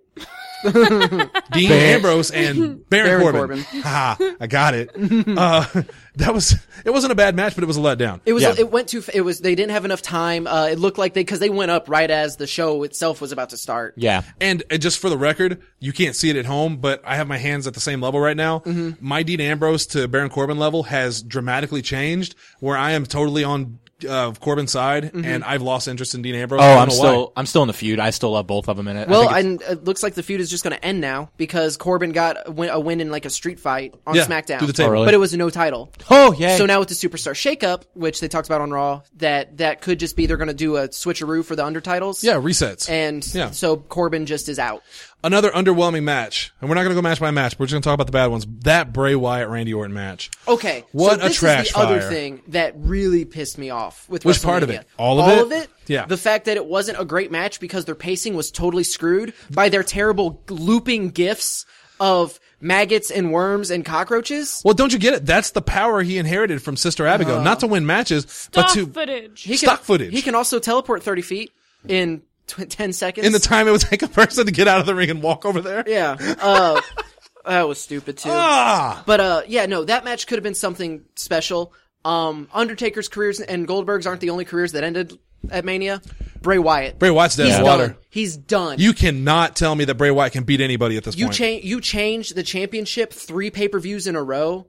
Dean Ambrose and Baron, Baron Corbin. Corbin. Ha! I got it. Uh, that was. It wasn't a bad match, but it was a letdown. It was. Yeah. It went too. f- It was. They didn't have enough time. Uh, it looked like they because they went up right as the show itself was about to start. Yeah. And, and just for the record, you can't see it at home, but I have my hands at the same level right now. Mm-hmm. My Dean Ambrose to Baron Corbin level has dramatically changed, where I am totally on uh, Corbin's side, Mm-hmm. and I've lost interest in Dean Ambrose. Oh, I don't I'm know still, why. I'm still in the feud. I still love both of them in it. I Well, think it's- and it looks like the feud is just going to end now because Corbin got a win, a win in like a street fight on Yeah, SmackDown. through the table. Oh, really? But it was no title. oh, yeah. So now with the Superstar Shakeup, which they talked about on Raw, that that could just be they're going to do a switcheroo for the under titles. Yeah, resets. And Yeah. so Corbin just is out. Another underwhelming match, and we're not going to go match by match. But we're just going to talk about the bad ones. That Bray Wyatt Randy Orton match. Okay. What so a this trash is the other fire. thing that really pissed me off with Which part of WrestleMania. it? All of All it? of it? Yeah. The fact that it wasn't a great match because their pacing was totally screwed by their terrible looping gifs of maggots and worms and cockroaches. Well, don't you get it? That's the power he inherited from Sister Abigail. Not to win matches, Stock but to footage. He stock can, footage. He can also teleport thirty feet in tw- ten seconds. in the time it would take a person to get out of the ring and walk over there. Yeah. Uh, that was stupid too. Ah, But, uh, yeah, no, that match could have been something special. Um, Undertaker's careers and Goldberg's aren't the only careers that ended at Mania. Bray Wyatt. Bray Wyatt's dead He's in the water. done. He's done. You cannot tell me that Bray Wyatt can beat anybody at this You point. change. You changed the championship three pay per views in a row.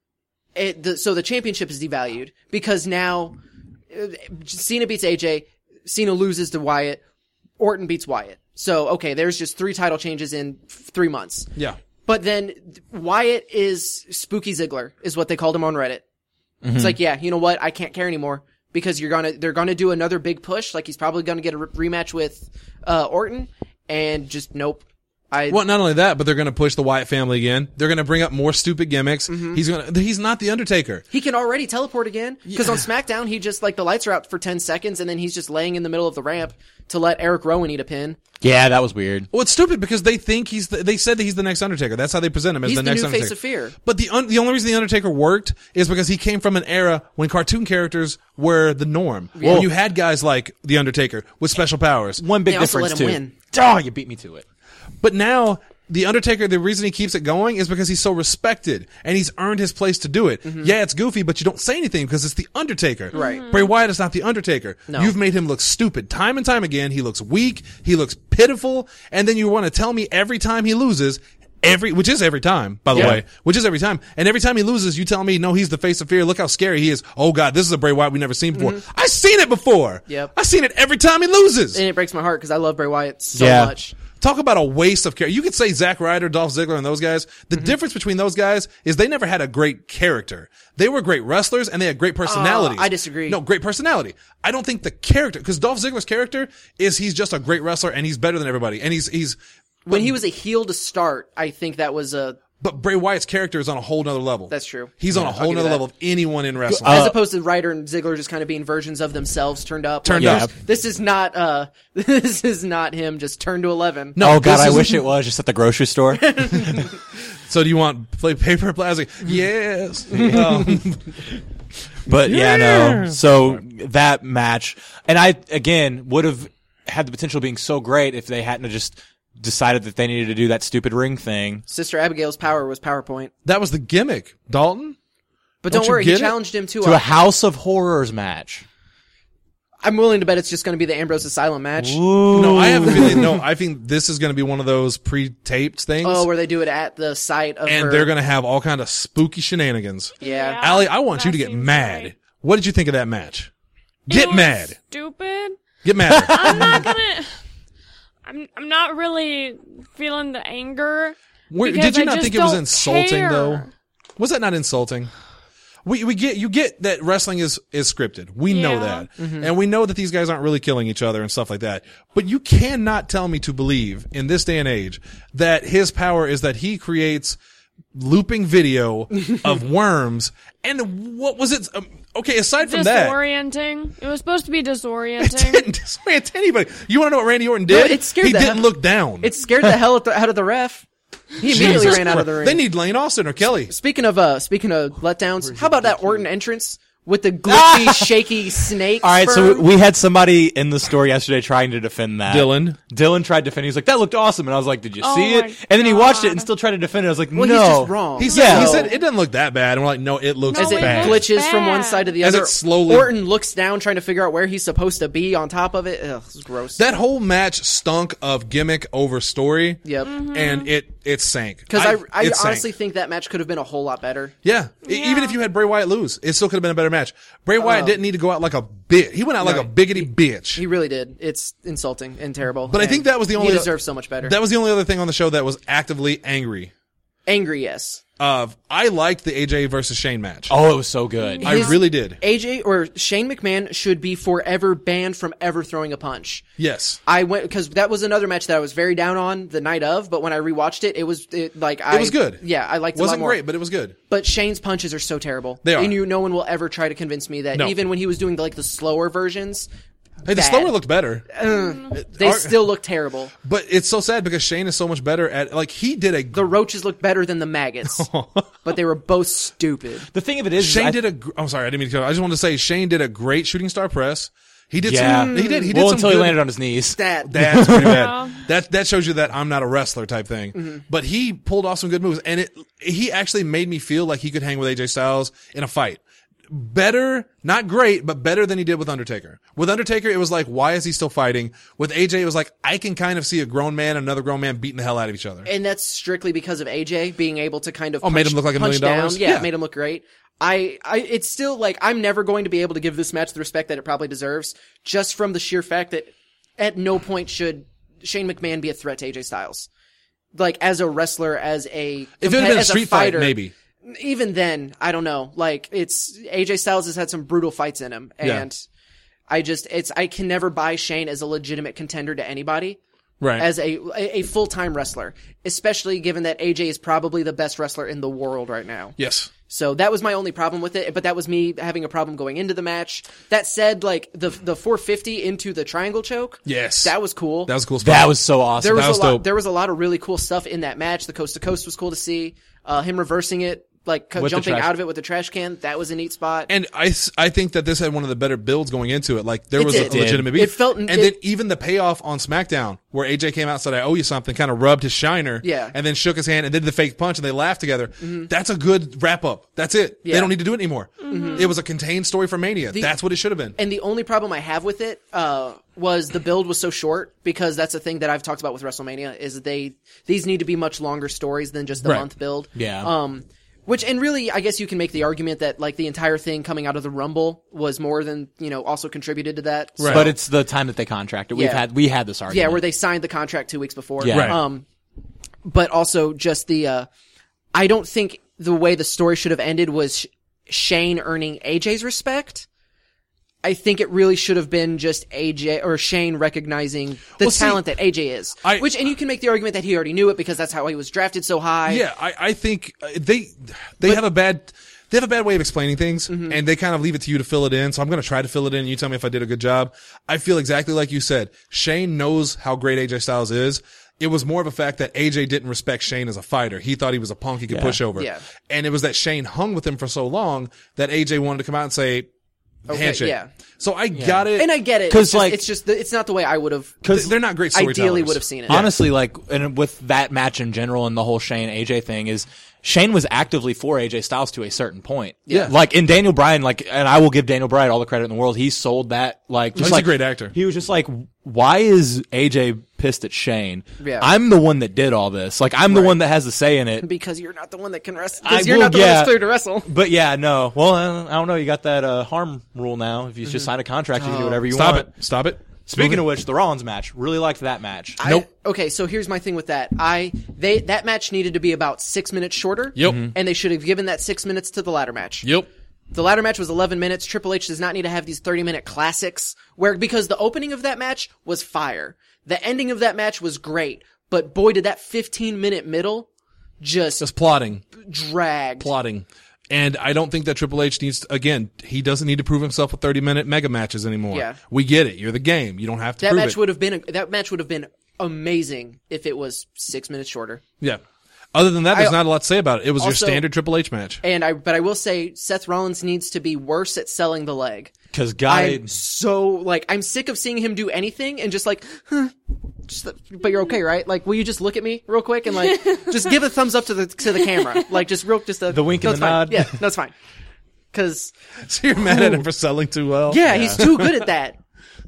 It, the, so the championship is devalued because now uh, Cena beats A J, Cena loses to Wyatt, Orton beats Wyatt. So okay, there's just three title changes in f- three months. yeah. But then Wyatt is Spooky Ziggler, is what they called him on Reddit. Mm-hmm. It's like, yeah, you know what? I can't care anymore because you're gonna they're gonna do another big push. Like he's probably gonna get a re- rematch with uh, Orton, and just nope. I Well, not only that, but they're going to push the Wyatt family again. They're going to bring up more stupid gimmicks. Mm-hmm. He's going to, he's not the Undertaker. He can already teleport again because on SmackDown he just like the lights are out for ten seconds and then he's just laying in the middle of the ramp to let Eric Rowan eat a pin. Yeah, that was weird. Well, it's stupid because they think he's the, they said that he's the next Undertaker. That's how they present him as He's the, the next new Undertaker. face of fear. But the un, the only reason the Undertaker worked is because he came from an era when cartoon characters were the norm. Well, you had guys like the Undertaker with special powers. One big They also difference let him too. win. Oh, you beat me to it. But now, the Undertaker, the reason he keeps it going is because he's so respected and he's earned his place to do it. Mm-hmm. Yeah, it's goofy, but you don't say anything because it's the Undertaker. Right. Bray Wyatt is not the Undertaker. No. You've made him look stupid time and time again. He looks weak. He looks pitiful. And then you want to tell me every time he loses, every, which is every time, by the Yeah. way, which is every time. And every time he loses, you tell me, no, he's the face of fear. Look how scary he is. Oh God, this is a Bray Wyatt we've never seen before. I've seen it before. Yep. I've seen it every time he loses. And it breaks my heart because I love Bray Wyatt so Yeah. much. Talk about a waste of character. You could say Zack Ryder, Dolph Ziggler, and those guys. The difference between those guys is they never had a great character. They were great wrestlers and they had great personalities. Uh, I disagree. No, great personality. I don't think the character, because Dolph Ziggler's character is he's just a great wrestler and he's better than everybody. And he's, he's, When he was a heel to start, I think that was a but Bray Wyatt's character is on a whole nother level. That's true. He's on a I'll whole give you nother that. level of anyone in wrestling. as opposed to Ryder and Ziggler just kind of being versions of themselves turned up. Turned Like, up. This is not uh this is not him just turned to eleven. No, Oh God, this I is- wish it was just at the grocery store. So do you want play paper or plastic? Yes. Um, But yeah, no. So that match, and I again would have had the potential of being so great if they hadn't have just decided that they needed to do that stupid ring thing. Sister Abigail's power was PowerPoint. that was the gimmick. Dalton? But Don't don't, you worry, he get it? challenged him to, To a, a House of Horrors match. I'm willing to bet it's just going to be the Ambrose Asylum match. No, I have a feeling, no, I think this is going to be one of those pre-taped things. Oh, where they do it at the site of and her. they're going to have all kind of spooky shenanigans. Yeah. Yeah. Allie, I want you that to get seems mad. right. What did you think of that match? It Get was mad. Stupid. Get mad. I'm not gonna. I'm. I'm not really feeling the anger. Where- because did you I not just think it was don't insulting care. though? Was that not insulting? We we get you get that wrestling is is scripted. We know Yeah. that, Mm-hmm. and we know that these guys aren't really killing each other and stuff like that. But you cannot tell me to believe in this day and age that his power is that he creates looping video of worms. And what was it? Um, okay, aside from that, Disorienting. It was supposed to be it disorienting. didn't disorient anybody. You want to know what Randy Orton No, did? it scared he the didn't hell- look down. It scared the hell out of the ref. He immediately Jesus ran out of the Christ. ring. They need Lane Austin or Kelly. Speaking of uh, speaking of letdowns, how about that Orton entrance with the glitchy, shaky snake? All right, so sperm? we had somebody in the store yesterday trying to defend that. Dylan. Dylan tried to defend it. He was like, that looked awesome. And I was like, did you Oh see my it? And then he watched it God. and still tried to defend it. I was like, Well, no. he's just wrong. He said, Yeah. he said it doesn't look that bad. And we're like, no, it looks No, As it it bad. looks glitches from one bad. side to the As other. it slowly- Orton looks down trying to figure out where he's supposed to be on top of it. Ugh, this is gross. That whole match stunk of gimmick over story. Yep. And it, it sank. Because I, I, it sank. honestly think that match could have been a whole lot better. Yeah. E- Yeah. Even if you had Bray Wyatt lose, it still could have been a better match. Bray Wyatt Oh. didn't need to go out like a bitch. He went out like No. a biggity bitch. He really did. It's insulting and terrible. But I and think that was the only- He deserves so much better. That was the only other thing on the show that was actively angry. Angry, yes. Of, I liked the A J versus Shane match. Oh, it was so good. I His- really did. A J or Shane McMahon should be forever banned from ever throwing a punch. Yes. I went because that was another match that I was very down on the night of, but when I rewatched it, it was it, like I, It was good. Yeah, I liked it Wasn't a lot more. great, but it was good. But Shane's punches are so terrible. They are. And you, no one will ever try to convince me that No. even when he was doing like the slower versions, Hey, the bad. slower looked better. They Our- still look terrible. But it's so sad because Shane is so much better at, like, he did a, The roaches look better than the maggots, but they were both stupid. The thing of it is, Shane I, did a, gr- I'm sorry, I didn't mean to, I just wanted to say Shane did a great shooting star press. He did yeah, some, he did, he did well, some until good, he landed on his knees. That That's pretty Yeah. bad. That that shows you that I'm not a wrestler type thing. Mm-hmm. But he pulled off some good moves, and it he actually made me feel like he could hang with A J Styles in a fight. Better, not great, but better than he did with Undertaker. With Undertaker, it was like, why is he still fighting? With A J, it was like, I can kind of see a grown man and another grown man beating the hell out of each other. and that's strictly because of A J being able to kind of Oh, punch, made him look like a punch million down. dollars? Yeah, Yeah. it made him look great. I, I, it's still like I'm never going to be able to give this match the respect that it probably deserves, just from the sheer fact that at no point should Shane McMahon be a threat to A J Styles. Like as a wrestler, as a If it had been a as street fighter, fight, maybe. Even then, I don't know. Like it's A J Styles has had some brutal fights in him, and Yeah. I just it's I can never buy Shane as a legitimate contender to anybody. Right. As a a, a full time wrestler, especially given that A J is probably the best wrestler in the world right now. Yes. So that was my only problem with it, but that was me having a problem going into the match. That said, like the the four fifty into the triangle choke, Yes. that was cool. That was a cool spot. That was so awesome. there was, that was a lot. dope. There was a lot of really cool stuff in that match. The coast to coast was cool to see. Uh, him reversing it, like co- With the jumping trash- out of it with the trash can, that was a neat spot. And I, s- I think that this had one of the better builds going into it. Like there It was a did. legitimate beat. It felt- and it- then even the payoff on SmackDown where A J came out and said, I owe you something, kind of rubbed his shiner. Yeah. And then shook his hand and did the fake punch and they laughed together. That's a good wrap up. That's it. They Yeah. don't need to do it anymore. It was a contained story for Mania. That's what it should have been. And the only problem I have with it uh, was the build was so short, because that's a thing that I've talked about with WrestleMania is that they these need to be much longer stories than just the Right. month build. Yeah. Um, which and really, I guess you can make the argument that like the entire thing coming out of the Rumble was more than you know also contributed to that. So- Right. But it's the time that they contracted. We've Yeah. had we had this argument. Yeah, where they signed the contract two weeks before. Yeah. Right. Um, but also just the, uh, I don't think the way the story should have ended was Sh- Shane earning A J's respect. I think it really should have been just A J or Shane recognizing the Well, see, talent that A J is. I- Which, and you can make the argument that he already knew it because that's how he was drafted so high. Yeah, I, I think uh, they they have a bad they have a bad way of explaining things, Mm-hmm. and they kind of leave it to you to fill it in. So I'm going to try to fill it in. You tell me if I did a good job. I feel exactly like you said. Shane knows how great A J Styles is. It was more of a fact that A J didn't respect Shane as a fighter. He thought he was a punk he could Yeah. push over. Yeah. And it was that Shane hung with him for so long that A J wanted to come out and say, Okay, handshake. yeah. So I got it. And I get it. 'Cause, It's just, like- it's just, it's not the way I would have, Because they're not great storytellers. ideally would have seen it. Honestly, like, and with that match in general and the whole Shane A J thing is Shane was actively for A J Styles to a certain point. Yeah. Like in Daniel Bryan, like, and I will give Daniel Bryan all the credit in the world. He sold that, like, just He's like a great actor. He was just like, why is A J pissed at Shane? Yeah. I'm the one that did all this. Like, I'm the one that has the say in it. Because you're not the one that can wrestle. I Because you're will- not the one yeah. that's clear to wrestle. But yeah, no. Well, I I don't know. You got that uh, harm rule now. If you just sign a contract, you can do whatever you Stop want. it. Stop it. Speaking of which, the Rollins match. Really liked that match. I- okay, so here's my thing with that. I they that match needed to be about six minutes shorter. Yep. Mhm. And they should have given that six minutes to the ladder match. Yep. The ladder match was eleven minutes. Triple H does not need to have these thirty minute classics where because the opening of that match was fire. The ending of that match was great, but boy did that fifteen minute middle just, Just plotting. drag. plotting. And I don't think that Triple H needs to, again, he doesn't need to prove himself with thirty minute mega matches anymore. Yeah. We get it. You're the game. You don't have to That prove match it. would have been that match would have been amazing if it was six minutes shorter. Yeah. Other than that, there's I- not a lot to say about it. It was your Also- standard Triple H match. And I but I will say Seth Rollins needs to be worse at selling the leg. Because God, I'm so like I'm sick of seeing him do anything and just like, huh, just but you're okay, right? Like, will you just look at me real quick and like just give a thumbs up to the to the camera, like just real just a The wink no, and it's the fine. nod. Yeah, that's fine. Because So you're mad at him for selling too well? yeah, he's too good at that.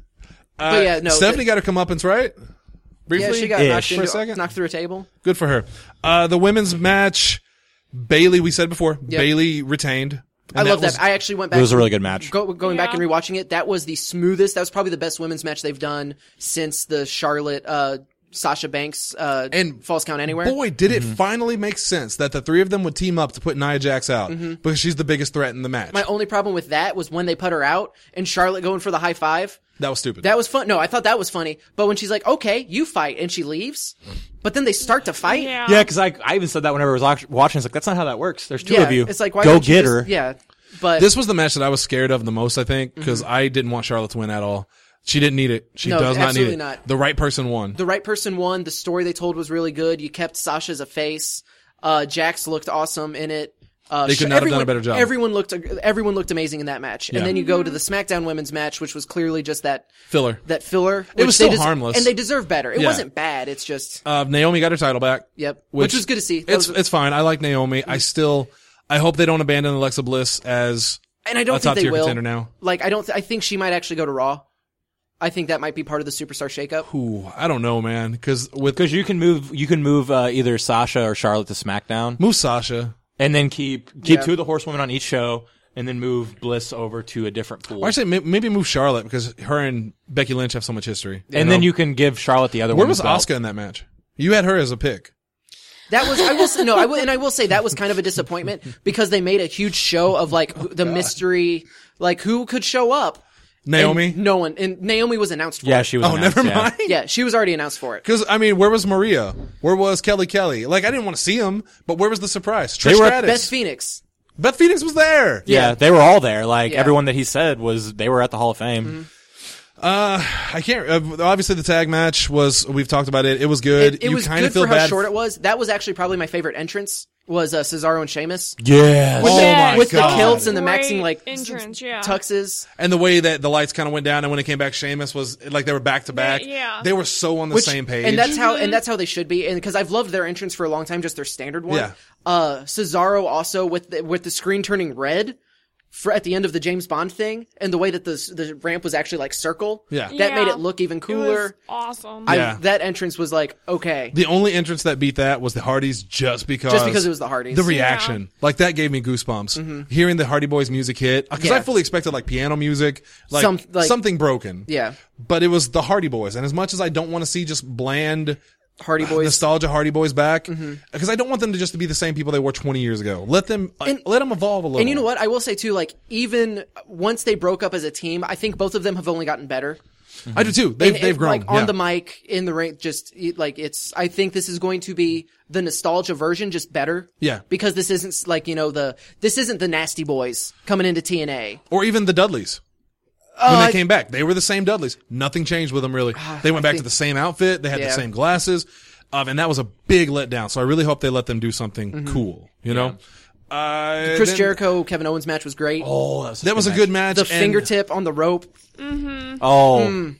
Uh, but yeah, no, Stephanie the- got her comeuppance, right? Briefly? Yeah, she got Ish. knocked, For into, a second? knocked through a table. Good for her. Uh, the women's match, Bailey, we said before, Yep. Bailey retained. I And love was- that. I actually went back. It was a really good match. Go, going back Yeah. and rewatching it, that was the smoothest. That was probably the best women's match they've done since the Charlotte uh, Sasha Banks uh, And Falls Count Anywhere. Boy, did it finally make sense that the three of them would team up to put Nia Jax out because she's the biggest threat in the match. Mm-hmm. My only problem with that was when they put her out and Charlotte going for the high five. that was stupid. That was fun. No, I thought that was funny. But when she's like, okay, you fight, and she leaves, but then they start to fight. Yeah. yeah, because I, I even said that whenever I was watch- watching. It's like, that's not how that works. There's two Yeah, of you. It's like, why Go don't you get just- her. Yeah. But This was the match that I was scared of the most, I think, because Mm-hmm. I didn't want Charlotte to win at all. She didn't need it. She No, does not need absolutely it. not. The right person won. The right person won. The story they told was really good. You kept Sasha as a face. Uh, Jax looked awesome in it. Uh, They could sh- not have done everyone- a better job. Everyone looked, everyone looked amazing in that match. Yeah. And then you go to the SmackDown women's match, which was clearly just that, Filler. that filler. It was which still they des- harmless. And they deserve better. It Yeah. wasn't bad. It's just, Uh, Naomi got her title back. yep. Which, was good to see. That It's was- it's fine. I like Naomi. I still, I hope they don't abandon Alexa Bliss as and I don't a think top they tier will. contender now. Like, I don't, th- I think she might actually go to Raw. I think that might be part of the superstar shakeup. Ooh, I don't know, man. Because with Because you can move, you can move uh, either Sasha or Charlotte to SmackDown, move Sasha. and then keep keep Yeah. two of the horsewomen on each show, and then move Bliss over to a different pool. Or actually, may- maybe move Charlotte because her and Becky Lynch have so much history. and know? then you can give Charlotte the other Where one. was Asuka in that match? You had her as a pick. That was, I will say, no, I will, and I will say that was kind of a disappointment because they made a huge show of like who- the mystery, like who could show up. Naomi. And no one, and Naomi was announced for Yeah, it. she was. Oh, announced, never yeah. mind. Yeah, she was already announced for it. Because I mean, where was Maria? Where was Kelly Kelly? Like, I didn't want to see him, but where was the surprise? Trish They were- Stratus. Beth Phoenix. Beth Phoenix was there. Yeah, Yeah. they were all there. Like Yeah. everyone that he said was, they were at the Hall of Fame. Uh, I can't. Uh, obviously, the tag match was. We've talked about it. It was good. It, it you was kind good of feel for how bad. short it was. That was actually probably my favorite entrance. Was uh, Cesaro and Sheamus Yes. Oh Yes, my with God. the kilts and the Great maxing like entrance, yeah. tuxes. And the way that the lights kind of went down, and when it came back, Sheamus was like they were back to back. yeah. They were so on the Which- same page. and that's how and that's how they should be. And because I've loved their entrance for a long time, just their standard one. Yeah. Uh, Cesaro also with the, with the screen turning red for at the end of the James Bond thing, and the way that the the ramp was actually like circle. Yeah. that Yeah. made it look even It was cooler. awesome. I, Yeah. that entrance was like okay, the only entrance that beat that was the Hardys, just because just because it was the Hardys. the reaction. Like that gave me goosebumps. Hearing the Hardy Boys music hit, because Yeah. I fully expected like piano music, like, Some- like- something broken. yeah, But it was the Hardy Boys, and as much as I don't want to see just bland Hardy Boys. nostalgia Hardy Boys back, because I don't want them to just to be the same people they were twenty years ago. Let them uh, And- let them evolve a little. And you know what? I will say too, like even once they broke up as a team, I think both of them have only gotten better. I do too. They've And- they've and, grown. like on yeah. the mic, in the ring. Just it- like it's. I think this is going to be the nostalgia version, just better. Yeah. because this isn't like you know the this isn't the Nasty Boys coming into T N A. Or even the Dudleys. Oh, When I- they came back, they were the same Dudleys. Nothing changed with them really. They went back think- to the same outfit. They had the Yeah. same glasses. Um, and that was a big letdown. So I really hope they let them do something Mm-hmm. cool. You know, uh, Chris then- Jericho, Kevin Owens match was great. Oh, that was, That was a good match. the and fingertip on the rope, Oh,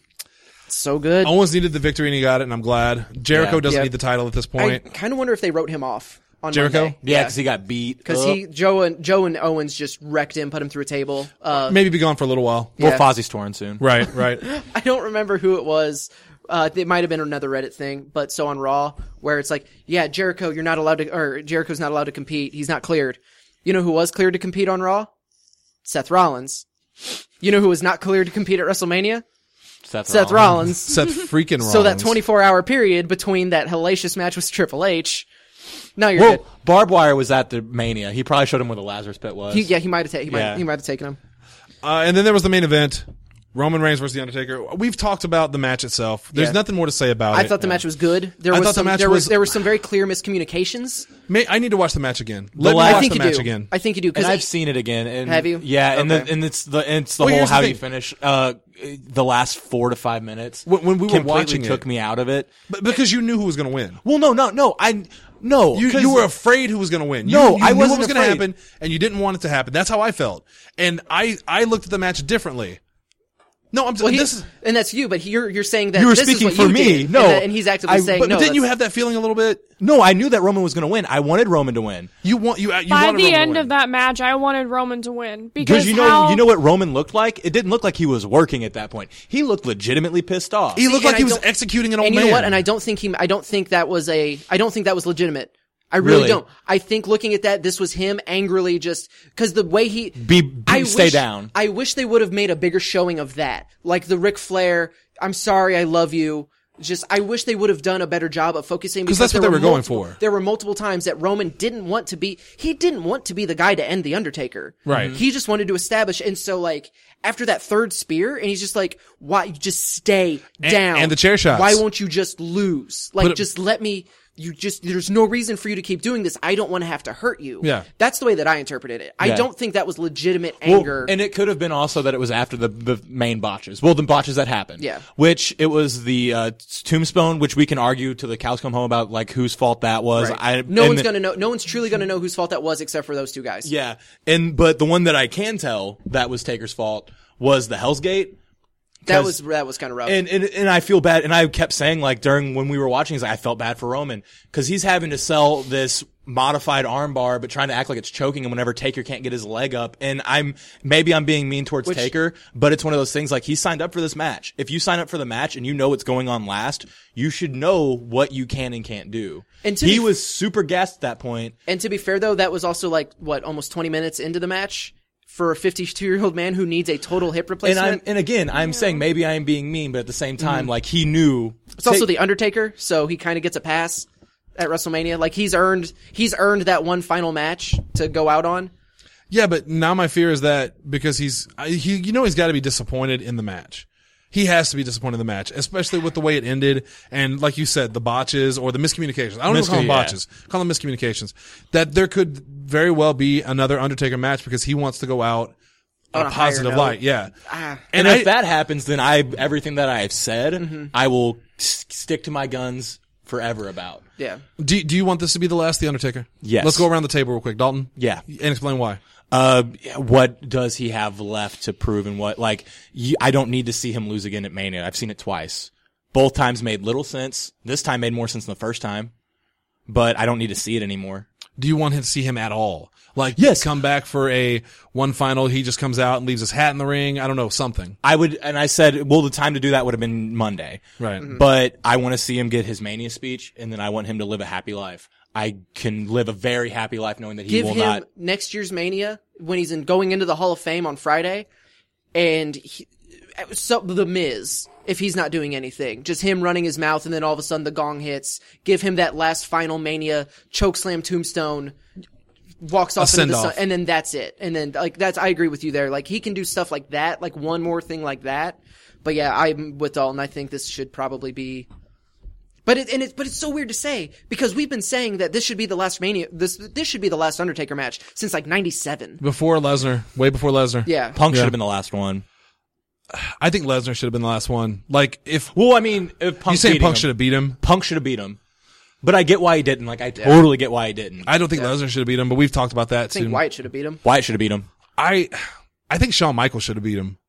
so good. Owens needed the victory and he got it, and I'm glad. Jericho Yeah. doesn't Yeah. need the title at this I point. kind of wonder if they wrote him off on Jericho? Monday. yeah, because he got beat. because he Joe and Joe and Owens just wrecked him, put him through a table. Uh, Maybe be gone for a little while. Well, yeah. Fozzie's touring soon. Right, right. I don't remember who it was. Uh, it might have been another Reddit thing, but so on Raw, where it's like, yeah, Jericho, you're not allowed to, or Jericho's not allowed to compete. He's not cleared. You know who was cleared to compete on Raw? Seth Rollins. You know who was not cleared to compete at WrestleMania? Seth, Seth Rollins. Rollins. Seth freaking Rollins. So that twenty-four hour period between that hellacious match with Triple H, now you're Well, good. Barbed Wire was at the Mania. He probably showed him where the Lazarus Pit was. He, yeah, he might have ta- he might Yeah. he might have taken him. Uh, and then there was the main event. Roman Reigns versus The Undertaker. We've talked about the match itself. There's Yeah. nothing more to say about I it. thought the match was good. There I was thought the some, match there was- was there were some very clear miscommunications. May, I need to watch the match again. Let me last- watch I think the you match do. again. I think you do and because I've seen it again. And Have you? Yeah, and Okay. the, and it's the and it's the Well, whole here's the how do you thing. finish. Uh, the last four to five minutes When- when we were completely watching took it. me out of it. But because you knew who was going to win. Well, no, no, no. I no. You, 'cause- you were afraid who was going to win. You, No, you I knew wasn't what was going to afraid. happen, and you didn't want it to happen. That's how I felt. And I, I looked at the match differently. No, I'm. Well, he- this is. and that's you, but you're you're saying that You were this speaking is what for you me. did, No. and, that- and he's actively I- saying But, no. but didn't you that's- have that feeling a little bit? No, I knew that Roman was going to win. I wanted Roman to win You want you. you By wanted the Roman to end win. of that match, I wanted Roman to win because because you know how, you know what Roman looked like. It didn't look like he was working at that point. He looked legitimately pissed off. he looked and like he I was don't- executing an old and you man. know what? And I don't think he. I don't think that was a. I don't think that was legitimate. I really, Really? don't. I think looking at that, this was him angrily just because the way he Be- be- I stay wish, down. I wish they would have made a bigger showing of that, like the Ric Flair. I'm sorry, I love you. Just, I wish they would have done a better job of focusing because that's what there they were going multiple- for. There were multiple times that Roman didn't want to be. He didn't want to be the guy to end the Undertaker. Right. He just wanted to establish, and so like after that third spear, and he's just like, "Why? Just stay And- down." and the chair shots. Why won't you just lose? Like, But it- just let me. you just, there's no reason for you to keep doing this. I don't want to have to hurt you. Yeah. That's the way that I interpreted it. I Yeah. don't think that was legitimate Well, anger. and it could have been also that it was after the, the main botches. Well, the botches that happened. Yeah. Which it was the uh, tombstone, which we can argue till the cows come home about like whose fault that was. Right. I, no and one's the- gonna know, no one's truly gonna know whose fault that was except for those two guys. Yeah. And, but the one that I can tell that was Taker's fault was the Hell's Gate. That was, that was kind of rough. And, and and I feel bad, and I kept saying like during when we were watching, he's like, I felt bad for Roman because he's having to sell this modified armbar, but trying to act like it's choking him whenever Taker can't get his leg up. And I'm maybe I'm being mean towards Which- Taker, but it's one of those things like he signed up for this match. If you sign up for the match and you know what's going on last, you should know what you can and can't do. And to he be- was super gassed at that point. And to be fair though, that was also like, what, almost twenty minutes into the match for a fifty-two-year-old man who needs a total hip And replacement. I'm and again, I'm saying maybe I am being mean, but at the same time, like he knew. It's also the Undertaker, so he kind of gets a pass at WrestleMania. Like he's earned, he's earned that one final match to go out on. Yeah, but now my fear is that because he's, I- he, you know, he's got to be disappointed in the match. He has to be disappointed in the match, especially with the way it ended. And like you said, the botches or the miscommunications. I don't even call them Miscommu- yeah. botches. Call them miscommunications. That there could very well be another Undertaker match because he wants to go out on On a a higher positive note. light. Yeah. Ah. And, And if I- that happens, then I everything that I have said, Mm-hmm. I will s- stick to my guns forever about. Yeah. Do, do you want this to be the last The Undertaker? Yes. Let's go around the table real quick. Dalton? Yeah. And explain why. Uh, what does he have left to prove, and what like you, I don't need to see him lose again at Mania. I've seen it twice. Both times made little sense. This time made more sense than the first time, but I don't need to see it anymore. Do you want him to see him at all? Like, Yes. come back for a one final, he just comes out and leaves his hat in the ring. I don't know, something. I would, and I said, well, the time to do that would have been Monday. Right. But I want to see him get his Mania speech, and then I want him to live a happy life. I can live a very happy life knowing that he Give will him not. next year's Mania when he's in going into the Hall of Fame on Friday, and he, so the Miz, if he's not doing anything, just him running his mouth, and then all of a sudden the gong hits. Give him that last final Mania chokeslam tombstone, walks off into the send-off. sun, and then that's it. And then like that's I agree with you there. Like he can do stuff like that, like one more thing like that. But yeah, I'm with Dalton. I think this should probably be. But it, and it, but it's so weird to say because we've been saying that this should be the last Mania, this, this should be the last Undertaker match since like ninety-seven. Before Lesnar. Way before Lesnar. Yeah. Punk Yeah. should have been the last one. I think Lesnar should have been the last one. Like, if, Well, I mean, if Punk you saying beating Punk him- should have beat him? Punk should have beat him. But I get why he didn't. Like, I totally get why he didn't. I don't think Lesnar should have beat him, but we've talked about that I think too. Wyatt should have beat him. Wyatt should have beat him. I, I think Shawn Michaels should have beat him.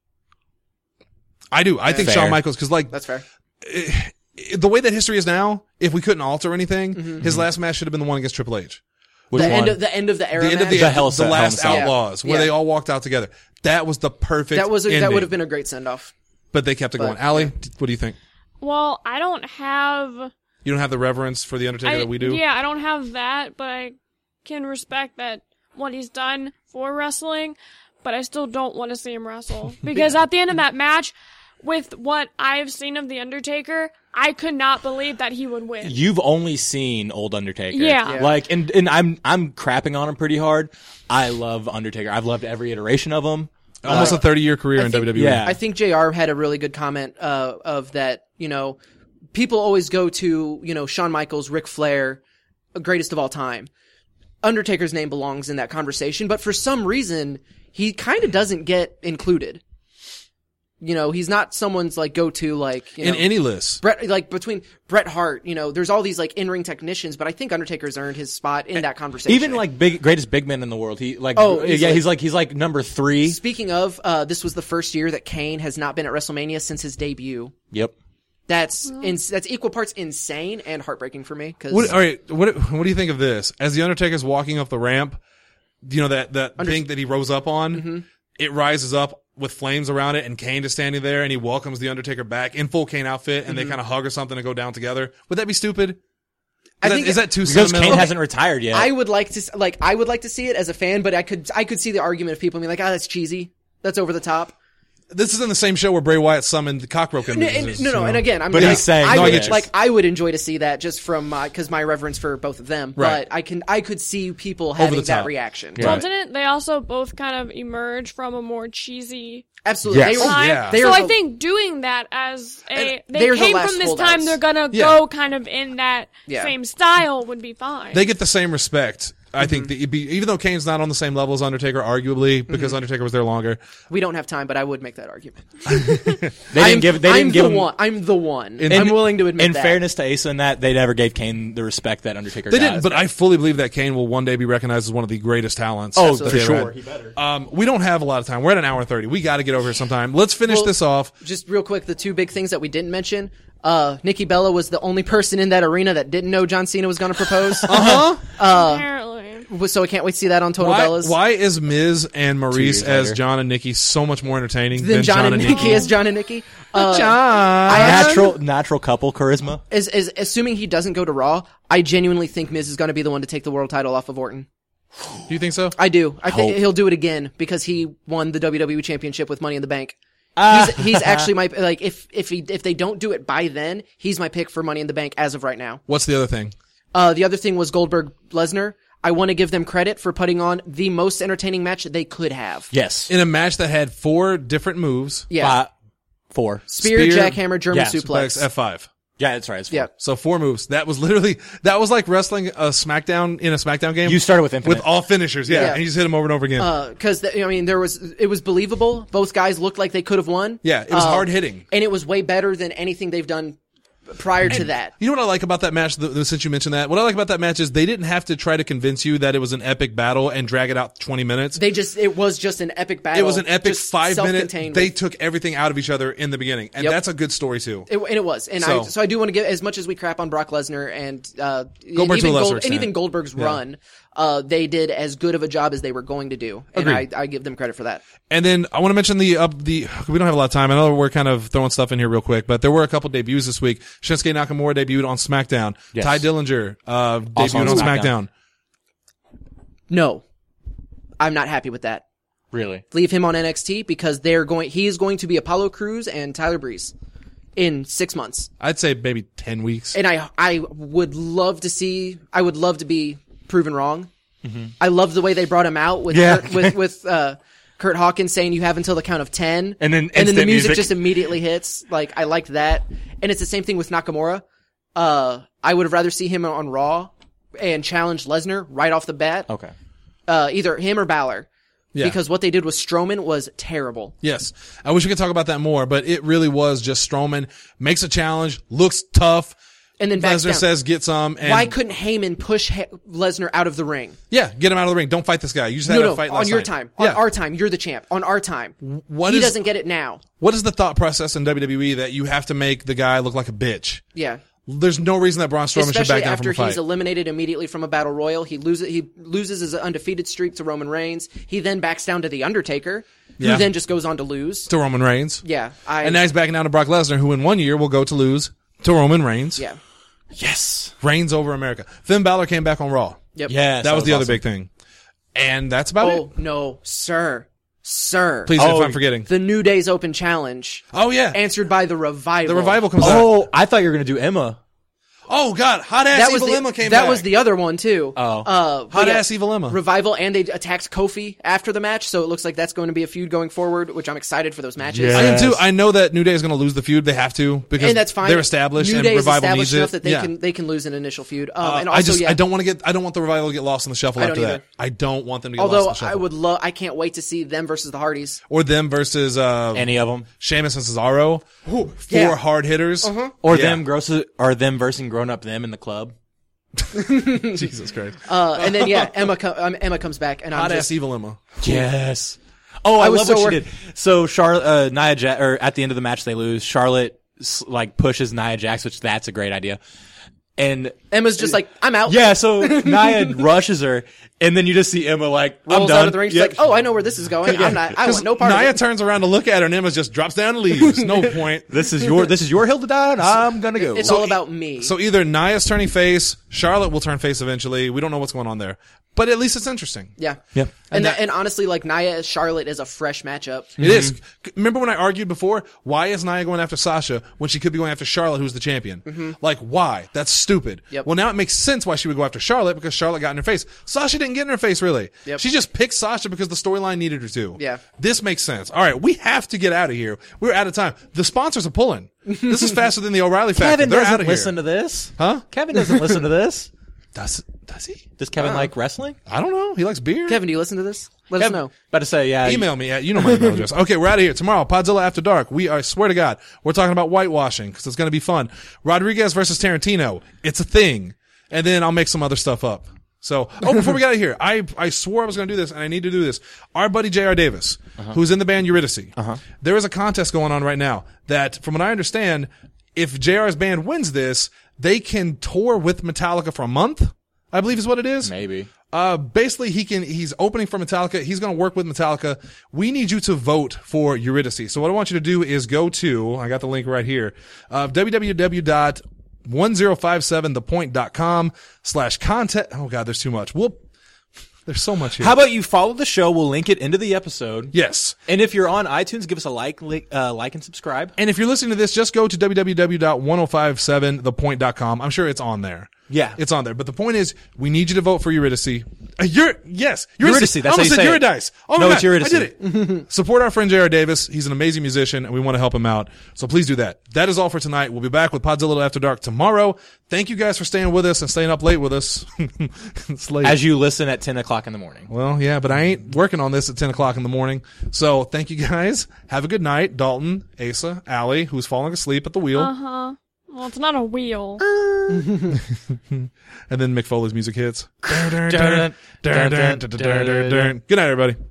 I do. I think Fair. Shawn Michaels, cause like, That's fair. the way that history is now, if we couldn't alter anything, Mm-hmm. his last match should have been the one against Triple H. Which The one? end of the end of the era. The end of match? the, The Hell the Cell- Hell in a last Cell. Outlaws, where Yeah. they all walked out together. That was the perfect that was a, that ending. would have been a great send off. But they kept it but- going. Allie, what do you think? Well, I don't have. You don't have the reverence for the Undertaker I, that we do? Yeah, I don't have that, but I can respect that what he's done for wrestling, but I still don't want to see him wrestle. Because at the end of that match, with what I've seen of The Undertaker, I could not believe that he would win. You've only seen old Undertaker. Yeah. Yeah. Like, and, and I'm, I'm crapping on him pretty hard. I love Undertaker. I've loved every iteration of him. Almost a thirty-year career I in think- W W E. yeah. I think J R had a really good comment uh, of that. You know, people always go to you know Shawn Michaels, Ric Flair, greatest of all time. Undertaker's name belongs in that conversation, but for some reason he kind of doesn't get included. You know, he's not someone's like go to like you In know, any list. Bret, like between Bret Hart, you know, there's all these like in-ring technicians, but I think Undertaker's earned his spot in that conversation. Even like big, greatest big man in the world. He like, Oh, yeah, he's he's like- like, he's like number three. Speaking of, uh, this was the first year that Kane has not been at WrestleMania since his debut. Yep. That's ins- that's equal parts insane and heartbreaking for me. Cause What, all right, what what do you think of this? As the Undertaker's walking up the ramp, you know that that Under- thing that he rose up on, Mm-hmm. it rises up with flames around it, and Kane is standing there, and he welcomes the Undertaker back in full Kane outfit, and Mm-hmm. they kind of hug or something and go down together. Would that be stupid? Is, I that, think is that too Because sentimental? Kane hasn't retired yet. I would like to s- like I would like to see it as a fan, but I could I could see the argument of people being like, "Ah, that's cheesy, that's over the top." This is in the same show where Bray Wyatt summoned the cockroach. No, and, no, no, and again, I'm But like, he's saying I No, I would, get you. like I would enjoy to see that just from my because my reverence for both of them. Right. But I can I could see people having the that top. reaction. Well, Right. didn't they also both kind of emerge from a more cheesy Absolutely, Yes. they were. time? yeah. They So are I the- think doing that as a And they they're the came last from this holdouts. time, they're gonna Yeah. go kind of in that Yeah. same style would be fine. They get the same respect. I Mm-hmm. think that it'd be, even though Kane's not on the same level as Undertaker, arguably because Undertaker was there longer. We don't have time, but I would make that argument. They I'm, didn't give. They I'm didn't give the him. one. I'm the one. In- I'm willing to admit In that. fairness to Asa and that, they never gave Kane the respect that Undertaker They got. didn't, but I fully believe that Kane will one day be recognized as one of the greatest talents. Oh, that for they ever sure. had. He better. Um, we don't have a lot of time. We're at an hour thirty. We got to get over here sometime. Let's finish Well, this off. Just real quick, the two big things that we didn't mention. Uh, Nikki Bella was the only person in that arena that didn't know John Cena was going to propose. Uh huh. Apparently. So I can't wait to see that on Total Why, Bellas. why is Miz and Maurice years as later. John and Nikki so much more entertaining Then than John, and Nikki as John and Nikki. Uh, John. natural, natural couple charisma. As, as, assuming he doesn't go to Raw, I genuinely think Miz is going to be the one to take the world title off of Orton. Do you think so? I do. I think Hope. he'll do it again because he won the W W E Championship with Money in the Bank. He's, he's actually my like if if he if they don't do it by then, he's my pick for Money in the Bank as of right now. What's the other thing? Uh, the other thing was Goldberg Lesnar. I want to give them credit for putting on the most entertaining match they could have. Yes. In a match that had four different moves. Yeah, Five, four. spear, Spear, jackhammer, German yeah, suplex. F five. Yeah, that's right. It's four. Yeah. So four moves. That was literally that was like wrestling a SmackDown in a SmackDown game. You started with Infinite. with all finishers, yeah, Yeah. and you just hit them over and over again. Because I mean, there was it was believable. Both guys looked like they could have won. yeah, it was Uh, hard hitting. and it was way better than anything they've done prior to that. You know what I like about that match? The, the, since you mentioned that, what I like about that match is they didn't have to try to convince you that it was an epic battle and drag it out twenty minutes. They just it was just an epic battle. It was an epic just five minute. self-contained They with- took everything out of each other in the beginning, and Yep. that's a good story too. It, and it was, and So- I so I do want to give as much as we crap on Brock Lesnar and uh, and Goldberg to even a lesser Gold, and extent. even Goldberg's run, uh, they did as good of a job as they were going to do, and I, Agreed. I give them credit for that. And then I want to mention the uh, the we don't have a lot of time. I know we're kind of throwing stuff in here real quick, but there were a couple debuts this week. Shinsuke Nakamura debuted on SmackDown. Yes. Ty Dillinger uh, Also debuted on on SmackDown. SmackDown. No, I'm not happy with that. Really? Leave him on N X T because they're going. He is going to be Apollo Crews and Tyler Breeze in six months, I'd say maybe ten weeks. and I I would love to see. I would love to be proven wrong. Mm-hmm. I love the way they brought him out with Yeah. Kurt, with with uh, Kurt Hawkins saying you have until the count of ten, And then and then the instant music, music. just immediately hits. Like I liked that, and it's the same thing with Nakamura. Uh, I would have rather see him on Raw and challenge Lesnar right off the bat. Okay. Uh, either him or Balor, Yeah. because what they did with Strowman was terrible. Yes. I wish we could talk about that more, but it really was just Strowman makes a challenge, looks tough, And then backs Lesnar down. says get some, and Why couldn't Heyman push he- Lesnar out of the ring? yeah, get him out of the ring. Don't fight this guy. You just had No, a no, fight on last your night. time. On Yeah. our time. You're the champ. On our time. What he is- doesn't get it now. What is the thought process in W W E that you have to make the guy look like a bitch? Yeah. There's no reason that Braun Strowman should Especially back down after from a he's fight. eliminated immediately from a battle royal. He loses he loses his undefeated streak to Roman Reigns. He then backs down to The Undertaker, Yeah. who then just goes on to lose. to Roman Reigns. Yeah. I And now he's backing down to Brock Lesnar, who in one year will go to lose to Roman Reigns. Yeah. Yes. Reigns over America. Finn Balor came back on Raw. Yep. Yes. That was the other awesome. big thing. And that's about Oh it. no, sir. Sir. Please, Oh, if I'm forgetting. The New Day's Open Challenge. Oh, yeah. Answered by the Revival. The Revival comes out. Oh, I thought you were gonna do Emma. Oh, God. Hot ass That was Evil the, Emma came that back. was the other one too. Oh. Uh, but Hot yeah, ass Evil Emma. Revival, and they attacked Kofi after the match, so it looks like that's going to be a feud going forward, which I'm excited for those matches. Yeah. I am too. Yes. I know that New Day is going to lose the feud. They have to because And that's fine. they're established New and Day is Revival established needs enough it. that they yeah. can they can lose an initial feud. Um, Uh, and also, I just yeah, I don't want to get I don't want the Revival to get lost in the shuffle I after don't that. either. I don't want them to get although lost in the I shuffle. would love, I can't wait to see them versus the Hardys. Or them versus uh, Any of them, Sheamus and Cesaro. Four yeah. hard hitters. or Yeah. them gross, or them versing grown up them in the club. Jesus Christ. Uh, and then yeah, Emma com- um, Emma comes back, and I'm Hot just ass Evil Emma. Yes. Oh, I, was love so what wor- she did. So Charlotte, uh, Nia Ja- or at the end of the match they lose. Charlotte s- like pushes Nia Jax, which that's a great idea. And Emma's just like, I'm out. yeah, so Nia rushes her, and then you just see Emma like, I'm rolls done. out of the ring. She's Yep. like, oh, I know where this is going. I'm not. I want no part Nia of it. turns around to look at her and Emma just drops down and leaves. No point. This is your this is your hill to die, and I'm gonna go. It's all about me. So either Nia's turning face, Charlotte will turn face eventually. We don't know what's going on there. But at least it's interesting. Yeah. Yeah. And And that, that- and honestly, like Nia Charlotte is a fresh matchup. It is. C- Remember when I argued before? Why is Nia going after Sasha when she could be going after Charlotte, who's the champion? Like, why? That's stupid. Yep. Well, now it makes sense why she would go after Charlotte because Charlotte got in her face. Sasha didn't get in her face, really. Yep. She just picked Sasha because the storyline needed her to. Yeah. This makes sense. All right, we have to get out of here. We're out of time. The sponsors are pulling. This is faster than the O'Reilly factor. Kevin They're out doesn't of here. listen to this. Huh? Kevin doesn't listen to this. Does does he? Does Kevin like wrestling? I don't know. He likes beer. Kevin, do you listen to this? Let us know. About to say, yeah. Email me at, you know my email address. Okay, we're out of here. Tomorrow, Podzilla After Dark. We are, I swear to God, we're talking about whitewashing because it's going to be fun. Rodriguez versus Tarantino. It's a thing. And then I'll make some other stuff up. So, oh, before we get out of here, I, I swore I was going to do this and I need to do this. Our buddy J R. Davis, uh-huh. who's in the band Eurydice, uh-huh. there is a contest going on right now that, from what I understand, if J R's band wins this, they can tour with Metallica for a month, I believe is what it is. Maybe. Uh, basically he can, he's opening for Metallica. He's going to work with Metallica. We need you to vote for Eurydice. So what I want you to do is go to, I got the link right here, uh, w w w dot one zero five seven the point dot com slash content. Oh God, there's too much. We'll, there's so much here. How about you follow the show? We'll link it into the episode. Yes. And if you're on iTunes, give us a like, li- uh, like and subscribe. And if you're listening to this, just go to w w w dot one zero five seven the point dot com. I'm sure it's on there. Yeah. It's on there. But the point is, we need you to vote for Eurydice. Uh, you're, yes. Eurydice, that's I how almost you said say it. Eurydice. Oh No, my it's God, Eurydice. I did it. Support our friend J R. Davis. He's an amazing musician and we want to help him out. So please do that. That is all for tonight. We'll be back with Podzilla After Dark tomorrow. Thank you guys for staying with us and staying up late with us. It's late. As you listen at ten o'clock in the morning. Well, yeah, but I ain't working on this at ten o'clock in the morning. So thank you guys. Have a good night. Dalton, Asa, Allie, who's falling asleep at the wheel. Uh-huh. Well, it's not a wheel. And then Mick Foley's music hits. Dun, dun, dun, dun, dun, dun, dun. Good night, everybody.